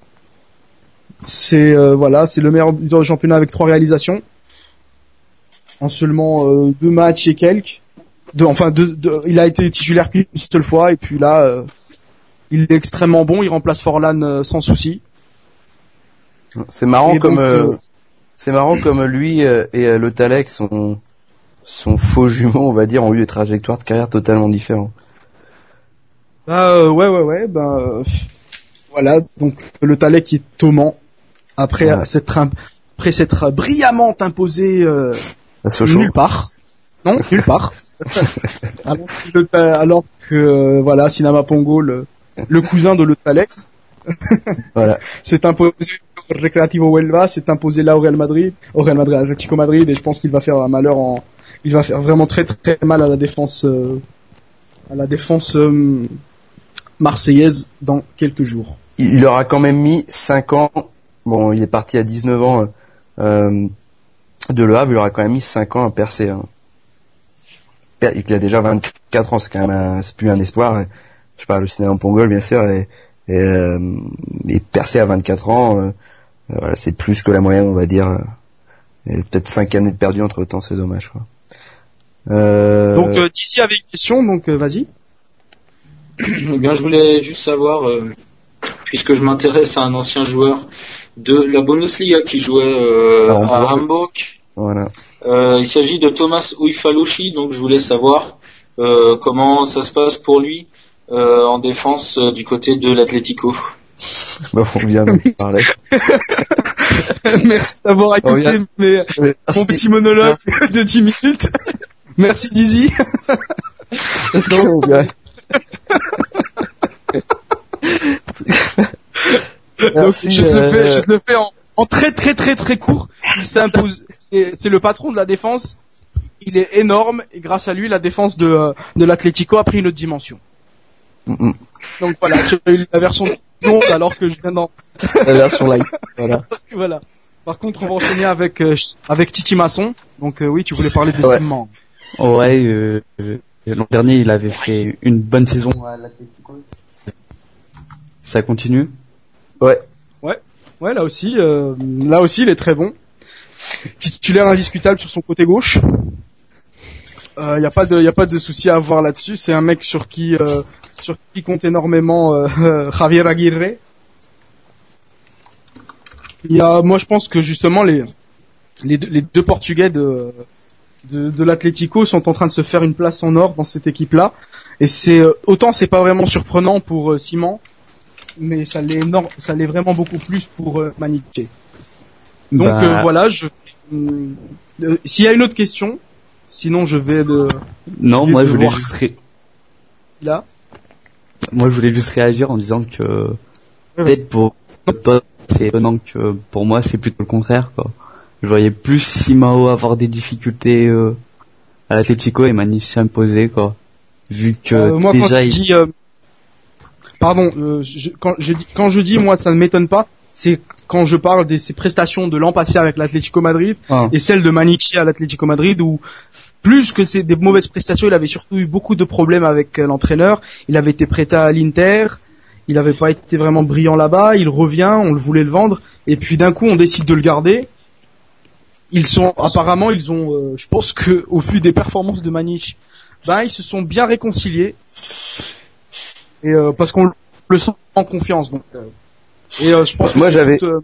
C'est euh, voilà, c'est le meilleur buteur du championnat avec trois réalisations en seulement euh, deux matchs et quelques. Deux, enfin, deux, deux, il a été titulaire qu'une seule fois et puis là, euh, il est extrêmement bon. Il remplace Forlan euh, sans souci. C'est marrant et comme donc, euh, euh, c'est marrant comme lui euh, et euh, le Talek sont sont faux jumeaux, on va dire, ont eu des trajectoires de carrière totalement différentes. Bah euh, ouais ouais ouais bah euh, voilà, donc le Talek qui est Thoman après ouais. s'être après s'être brillamment imposé euh, nulle part. Non, nulle part. alors, que le, alors que euh, voilà, Sinama Pongo, le, le cousin de le Talek, voilà, s'est imposé au Recreativo Huelva, s'est imposé là au Real Madrid, au Real Madrid, Atlético Madrid, et je pense qu'il va faire un malheur en, il va faire vraiment très très mal à la défense, euh, à la défense euh, marseillaise dans quelques jours. Il leur a quand même mis cinq ans. Bon, il est parti à dix-neuf ans euh, de Le Havre. Il leur a quand même mis cinq ans à percer. Hein. Il a déjà vingt-quatre ans. C'est quand même un, c'est plus un espoir. Je parle de Sinama Pongol, bien sûr, et, et, euh, et percer à vingt-quatre ans, euh, voilà, c'est plus que la moyenne, on va dire. Et peut-être cinq années de perdu entre temps, c'est dommage. Quoi. Euh... Donc euh, d'ici avait une question, donc euh, vas-y. Eh bien, je voulais juste savoir, euh, puisque je m'intéresse à un ancien joueur de la Bundesliga qui jouait euh, à, à Hamburg. Voilà. Euh, il s'agit de Thomas Uifalushi, donc je voulais savoir euh, comment ça se passe pour lui euh, en défense euh, du côté de l'Atlético. Bah, on vient d'en parler. Merci d'avoir écouté vient... mes, mon petit monologue de dix minutes. Merci Dizzy. Est-ce qu'on vient... Donc, je, te le fais, je te le fais en, en très très très très court. Il s'impose. C'est le patron de la défense. Il est énorme et grâce à lui, la défense de de l'Atlético a pris une autre dimension. Mm-mm. Donc voilà, j'ai eu la version longue alors que je viens d'en. La version light. Voilà. Voilà. Par contre, on va enchaîner avec euh, avec Titi Masson. Donc euh, oui, tu voulais parler des ouais. ciments. Ouais. Euh, euh, l'an dernier, il avait fait une bonne saison à l'Atlético. Ça continue. Ouais. Ouais. Ouais, là aussi, euh, là aussi, il est très bon. Titulaire indiscutable sur son côté gauche. Il euh, y a pas de, y a pas de souci à avoir là-dessus. C'est un mec sur qui, euh, sur qui compte énormément euh, Javier Aguirre. Il y a, moi, je pense que justement les, les deux, les deux Portugais de, de, de l'Atlético sont en train de se faire une place en or dans cette équipe-là. Et c'est autant c'est pas vraiment surprenant pour euh, Simon, mais ça l'est énorme, ça l'est vraiment beaucoup plus pour euh, Maniche. Donc bah... euh, voilà, je euh, s'il y a une autre question, sinon je vais de Non, je moi je voulais juste ré... là. Moi je voulais juste réagir en disant que ouais, peut-être pour toi c'est étonnant que pour moi c'est plutôt le contraire quoi. Je voyais plus Simao avoir des difficultés euh, à l'Atlético et Maniche s'imposer quoi. Vu que euh, moi, déjà quand il... je dis, euh, pardon, euh, je, quand je dis quand je dis moi ça ne m'étonne pas, c'est quand je parle de ses prestations de l'an passé avec l'Atlético Madrid Ah. et celles de Maniche à l'Atlético Madrid, où plus que c'est des mauvaises prestations, il avait surtout eu beaucoup de problèmes avec euh, l'entraîneur. Il avait été prêté à l'Inter, il n'avait pas été vraiment brillant là-bas, il revient, on le voulait le vendre, et puis d'un coup on décide de le garder. Ils sont apparemment, ils ont, euh, je pense que au vu des performances de Maniche, ben ils se sont bien réconciliés, et euh, parce qu'on le sent en confiance. Donc, euh, et euh, je pense que Moi, c'est j'avais- toute, euh,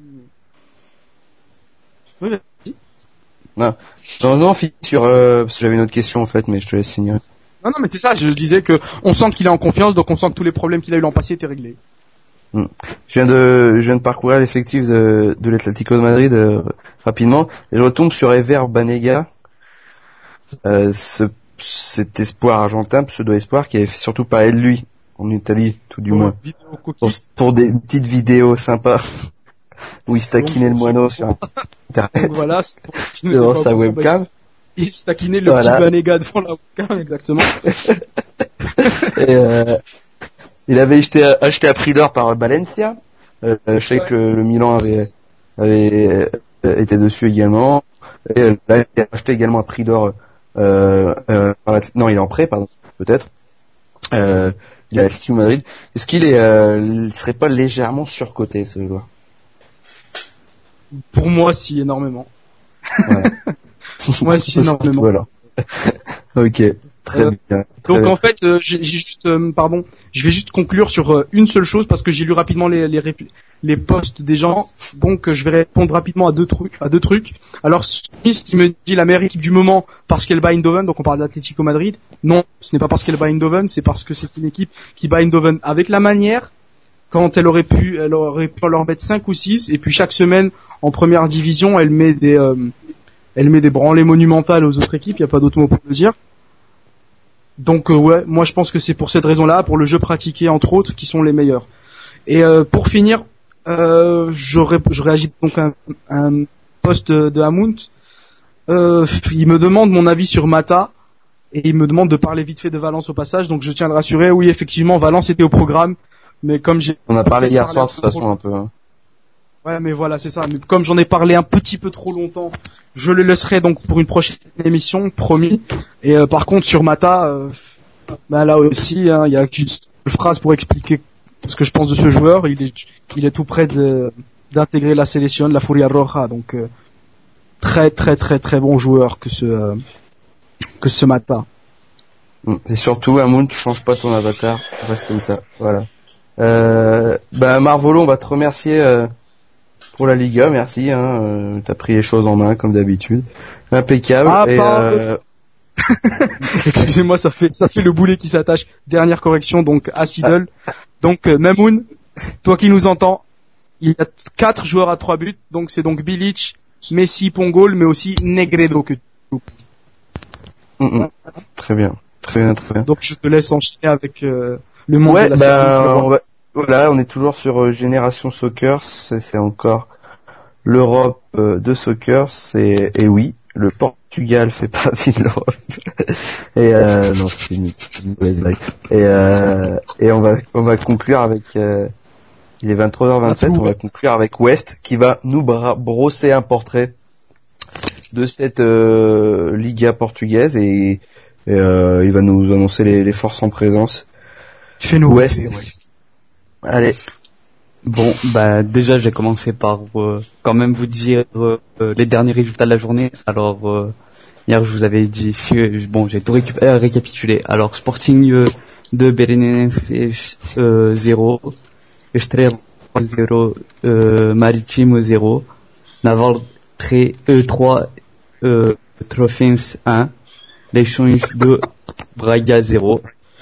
oui, vas-y. Non, non, non, finis sur, euh, parce que j'avais une autre question en fait, mais je te laisse finir. Non, non, mais c'est ça. Je disais que on sent qu'il est en confiance, donc on sent que tous les problèmes qu'il a eu l'an passé étaient réglés. Je viens de, je viens de parcourir l'effectif de, de l'Atlético de Madrid euh, rapidement, et je retombe sur Ever Banega, euh, ce, cet espoir argentin, pseudo-espoir, qui avait fait surtout parler de lui en Italie, tout du moins, Vidéo pour, coquille. pour des petites vidéos sympas où il se taquinait le moineau sur Internet Donc voilà, c'est pour qui ne devant sait pas sa pourquoi, webcam. bah, il se taquinait le Voilà. petit Banega devant la webcam, exactement. Et, euh, il avait acheté, acheté à prix d'or par Valencia. Euh, je sais que le Milan avait, avait euh, été dessus également. Et euh, là, il a été acheté également à prix d'or. Euh, euh, par l'Atl- non, il est en prêt, pardon, peut-être. Euh, il est à l'Atlético Madrid. Est-ce qu'il est, euh, il serait pas légèrement surcoté, ce joueur? Pour moi, si, énormément. Voilà. Moi, si, énormément. Voilà. Ok, très Euh, bien. Très Donc bien. en fait, euh, j'ai j'ai juste, euh, pardon, je vais juste conclure sur euh, une seule chose parce que j'ai lu rapidement les les, répl- les posts des gens, donc euh, je vais répondre rapidement à deux trucs, à deux trucs. Alors Smith qui me dit la meilleure équipe du moment parce qu'elle bat Eindhoven, donc on parle d'Atlético Madrid. Non, ce n'est pas parce qu'elle bat Eindhoven, c'est parce que c'est une équipe qui bat Eindhoven avec la manière. Quand elle aurait pu, elle aurait pu leur mettre cinq ou six, et puis chaque semaine en première division, elle met des, euh, elle met des branlées monumentales aux autres équipes. Il y a pas d'autre mot pour le dire. Donc euh, ouais, moi je pense que c'est pour cette raison-là, pour le jeu pratiqué entre autres, qui sont les meilleurs. Et euh, pour finir, euh, je, ré- je réagis donc à un, un post de, de Hamount. Euh, il me demande mon avis sur Mata et il me demande de parler vite fait de Valence au passage. Donc je tiens à le rassurer. Oui, effectivement, Valence était au programme, mais comme j'ai On a parlé hier parlé soir un de toute peu façon trop- un peu. Hein. Ouais, mais voilà, c'est ça. Mais comme j'en ai parlé un petit peu trop longtemps, je le laisserai donc pour une prochaine émission, promis. Et euh, par contre, sur Mata, euh, bah là aussi, hein, il y a qu'une seule phrase pour expliquer ce que je pense de ce joueur. Il est, il est tout près de d'intégrer la sélection, la Furia Roja. Donc euh, très, très, très, très bon joueur que ce euh, que ce Mata. Et surtout, Amoun, tu changes pas ton avatar, reste comme ça. Voilà. Euh, bah Marvolo, on va te remercier euh, pour la Liga, merci. Hein, euh, t'as pris les choses en main comme d'habitude, impeccable. Ah, et, pas- euh, Excusez-moi, ça fait ça fait le boulet qui s'attache. Dernière correction, donc à Sidle. Donc euh, Mamoun, toi qui nous entends, il y a quatre joueurs à trois buts, donc c'est donc Bilic, Messi, Pongol, mais aussi Negredo que mm, mm. Très bien, très bien, très bien. donc je te laisse enchaîner avec euh, le monde Ouais, de la bah, série. on va, voilà, on est toujours sur euh, Génération Soccer, c'est, c'est encore l'Europe euh, de soccer, c'est, et oui, le Portugal fait partie de l'Europe. et euh, non, c'est une, c'est une mauvaise blague. Et, euh, et on va, on va conclure avec, euh, il est vingt-trois heures vingt-sept, on va conclure avec West qui va nous bra- brosser un portrait de cette euh, Liga portugaise et, et euh, il va nous annoncer les, les forces en présence. Fais-nous West. rêver, West. Allez. Bon, bah déjà, j'ai commencé par euh, quand même vous dire euh, euh, les derniers résultats de la journée. Alors euh, hier, je vous avais dit, si, euh, bon, j'ai tout récup- euh, récapitulé. Alors Sporting euh, de Belenenses euh, zéro, Estrela zéro, euh, Maritimo zéro, Naval trois, euh, Trofens un, Leixões deux, Braga zéro,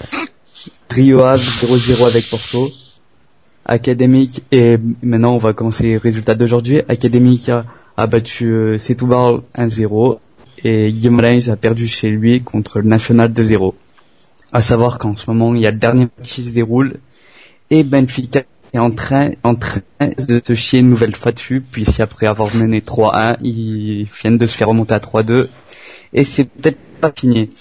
Rio Ave zéro zéro avec Porto. Académique, et maintenant on va commencer les résultats d'aujourd'hui. Académique a, a battu euh, Setúbal un zéro et Guimarães a perdu chez lui contre le National deux zéro. À savoir qu'en ce moment il y a le dernier match qui se déroule et Benfica est en train, en train de se chier une nouvelle fois dessus, puisque après avoir mené trois un, ils viennent de se faire remonter à trois deux et c'est peut-être pas fini.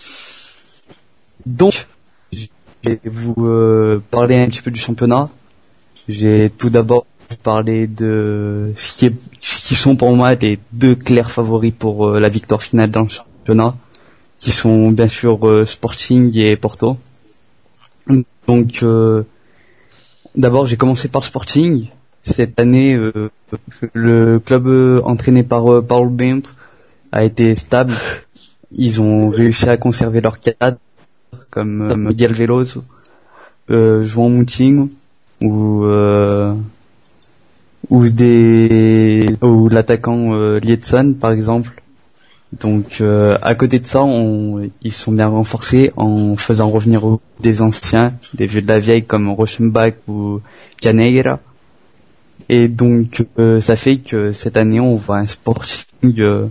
Donc je vais vous euh, parler un petit peu du championnat. J'ai tout d'abord parler de ce qui, est, ce qui sont pour moi les deux clairs favoris pour euh, la victoire finale dans le championnat, qui sont bien sûr euh, Sporting et Porto. Donc euh, d'abord j'ai commencé par Sporting. Cette année euh, le club euh, entraîné par euh, Paul Bent a été stable. Ils ont réussi à conserver leur cadre comme, comme Miguel Veloso, euh, João Moutinho ou euh, ou des ou l'attaquant euh, Liedson par exemple. Donc euh, à côté de ça, on, ils sont bien renforcés en faisant revenir des anciens, des vieux de la vieille comme Rochenbach ou Caneira. Et donc euh, ça fait que cette année on voit un Sporting euh,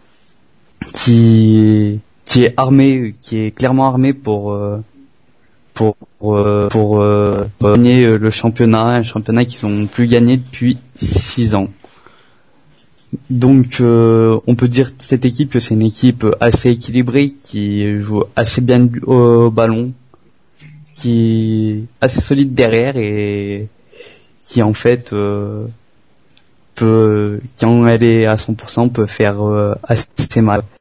qui qui est armé, qui est clairement armé pour euh, pour pour, euh, pour euh, gagner le championnat, un championnat qu'ils n'ont plus gagné depuis six ans. Donc euh, on peut dire de cette équipe que c'est une équipe assez équilibrée, qui joue assez bien au ballon, qui est assez solide derrière et qui en fait euh, peut, quand elle est à cent pour cent, peut faire euh, assez mal.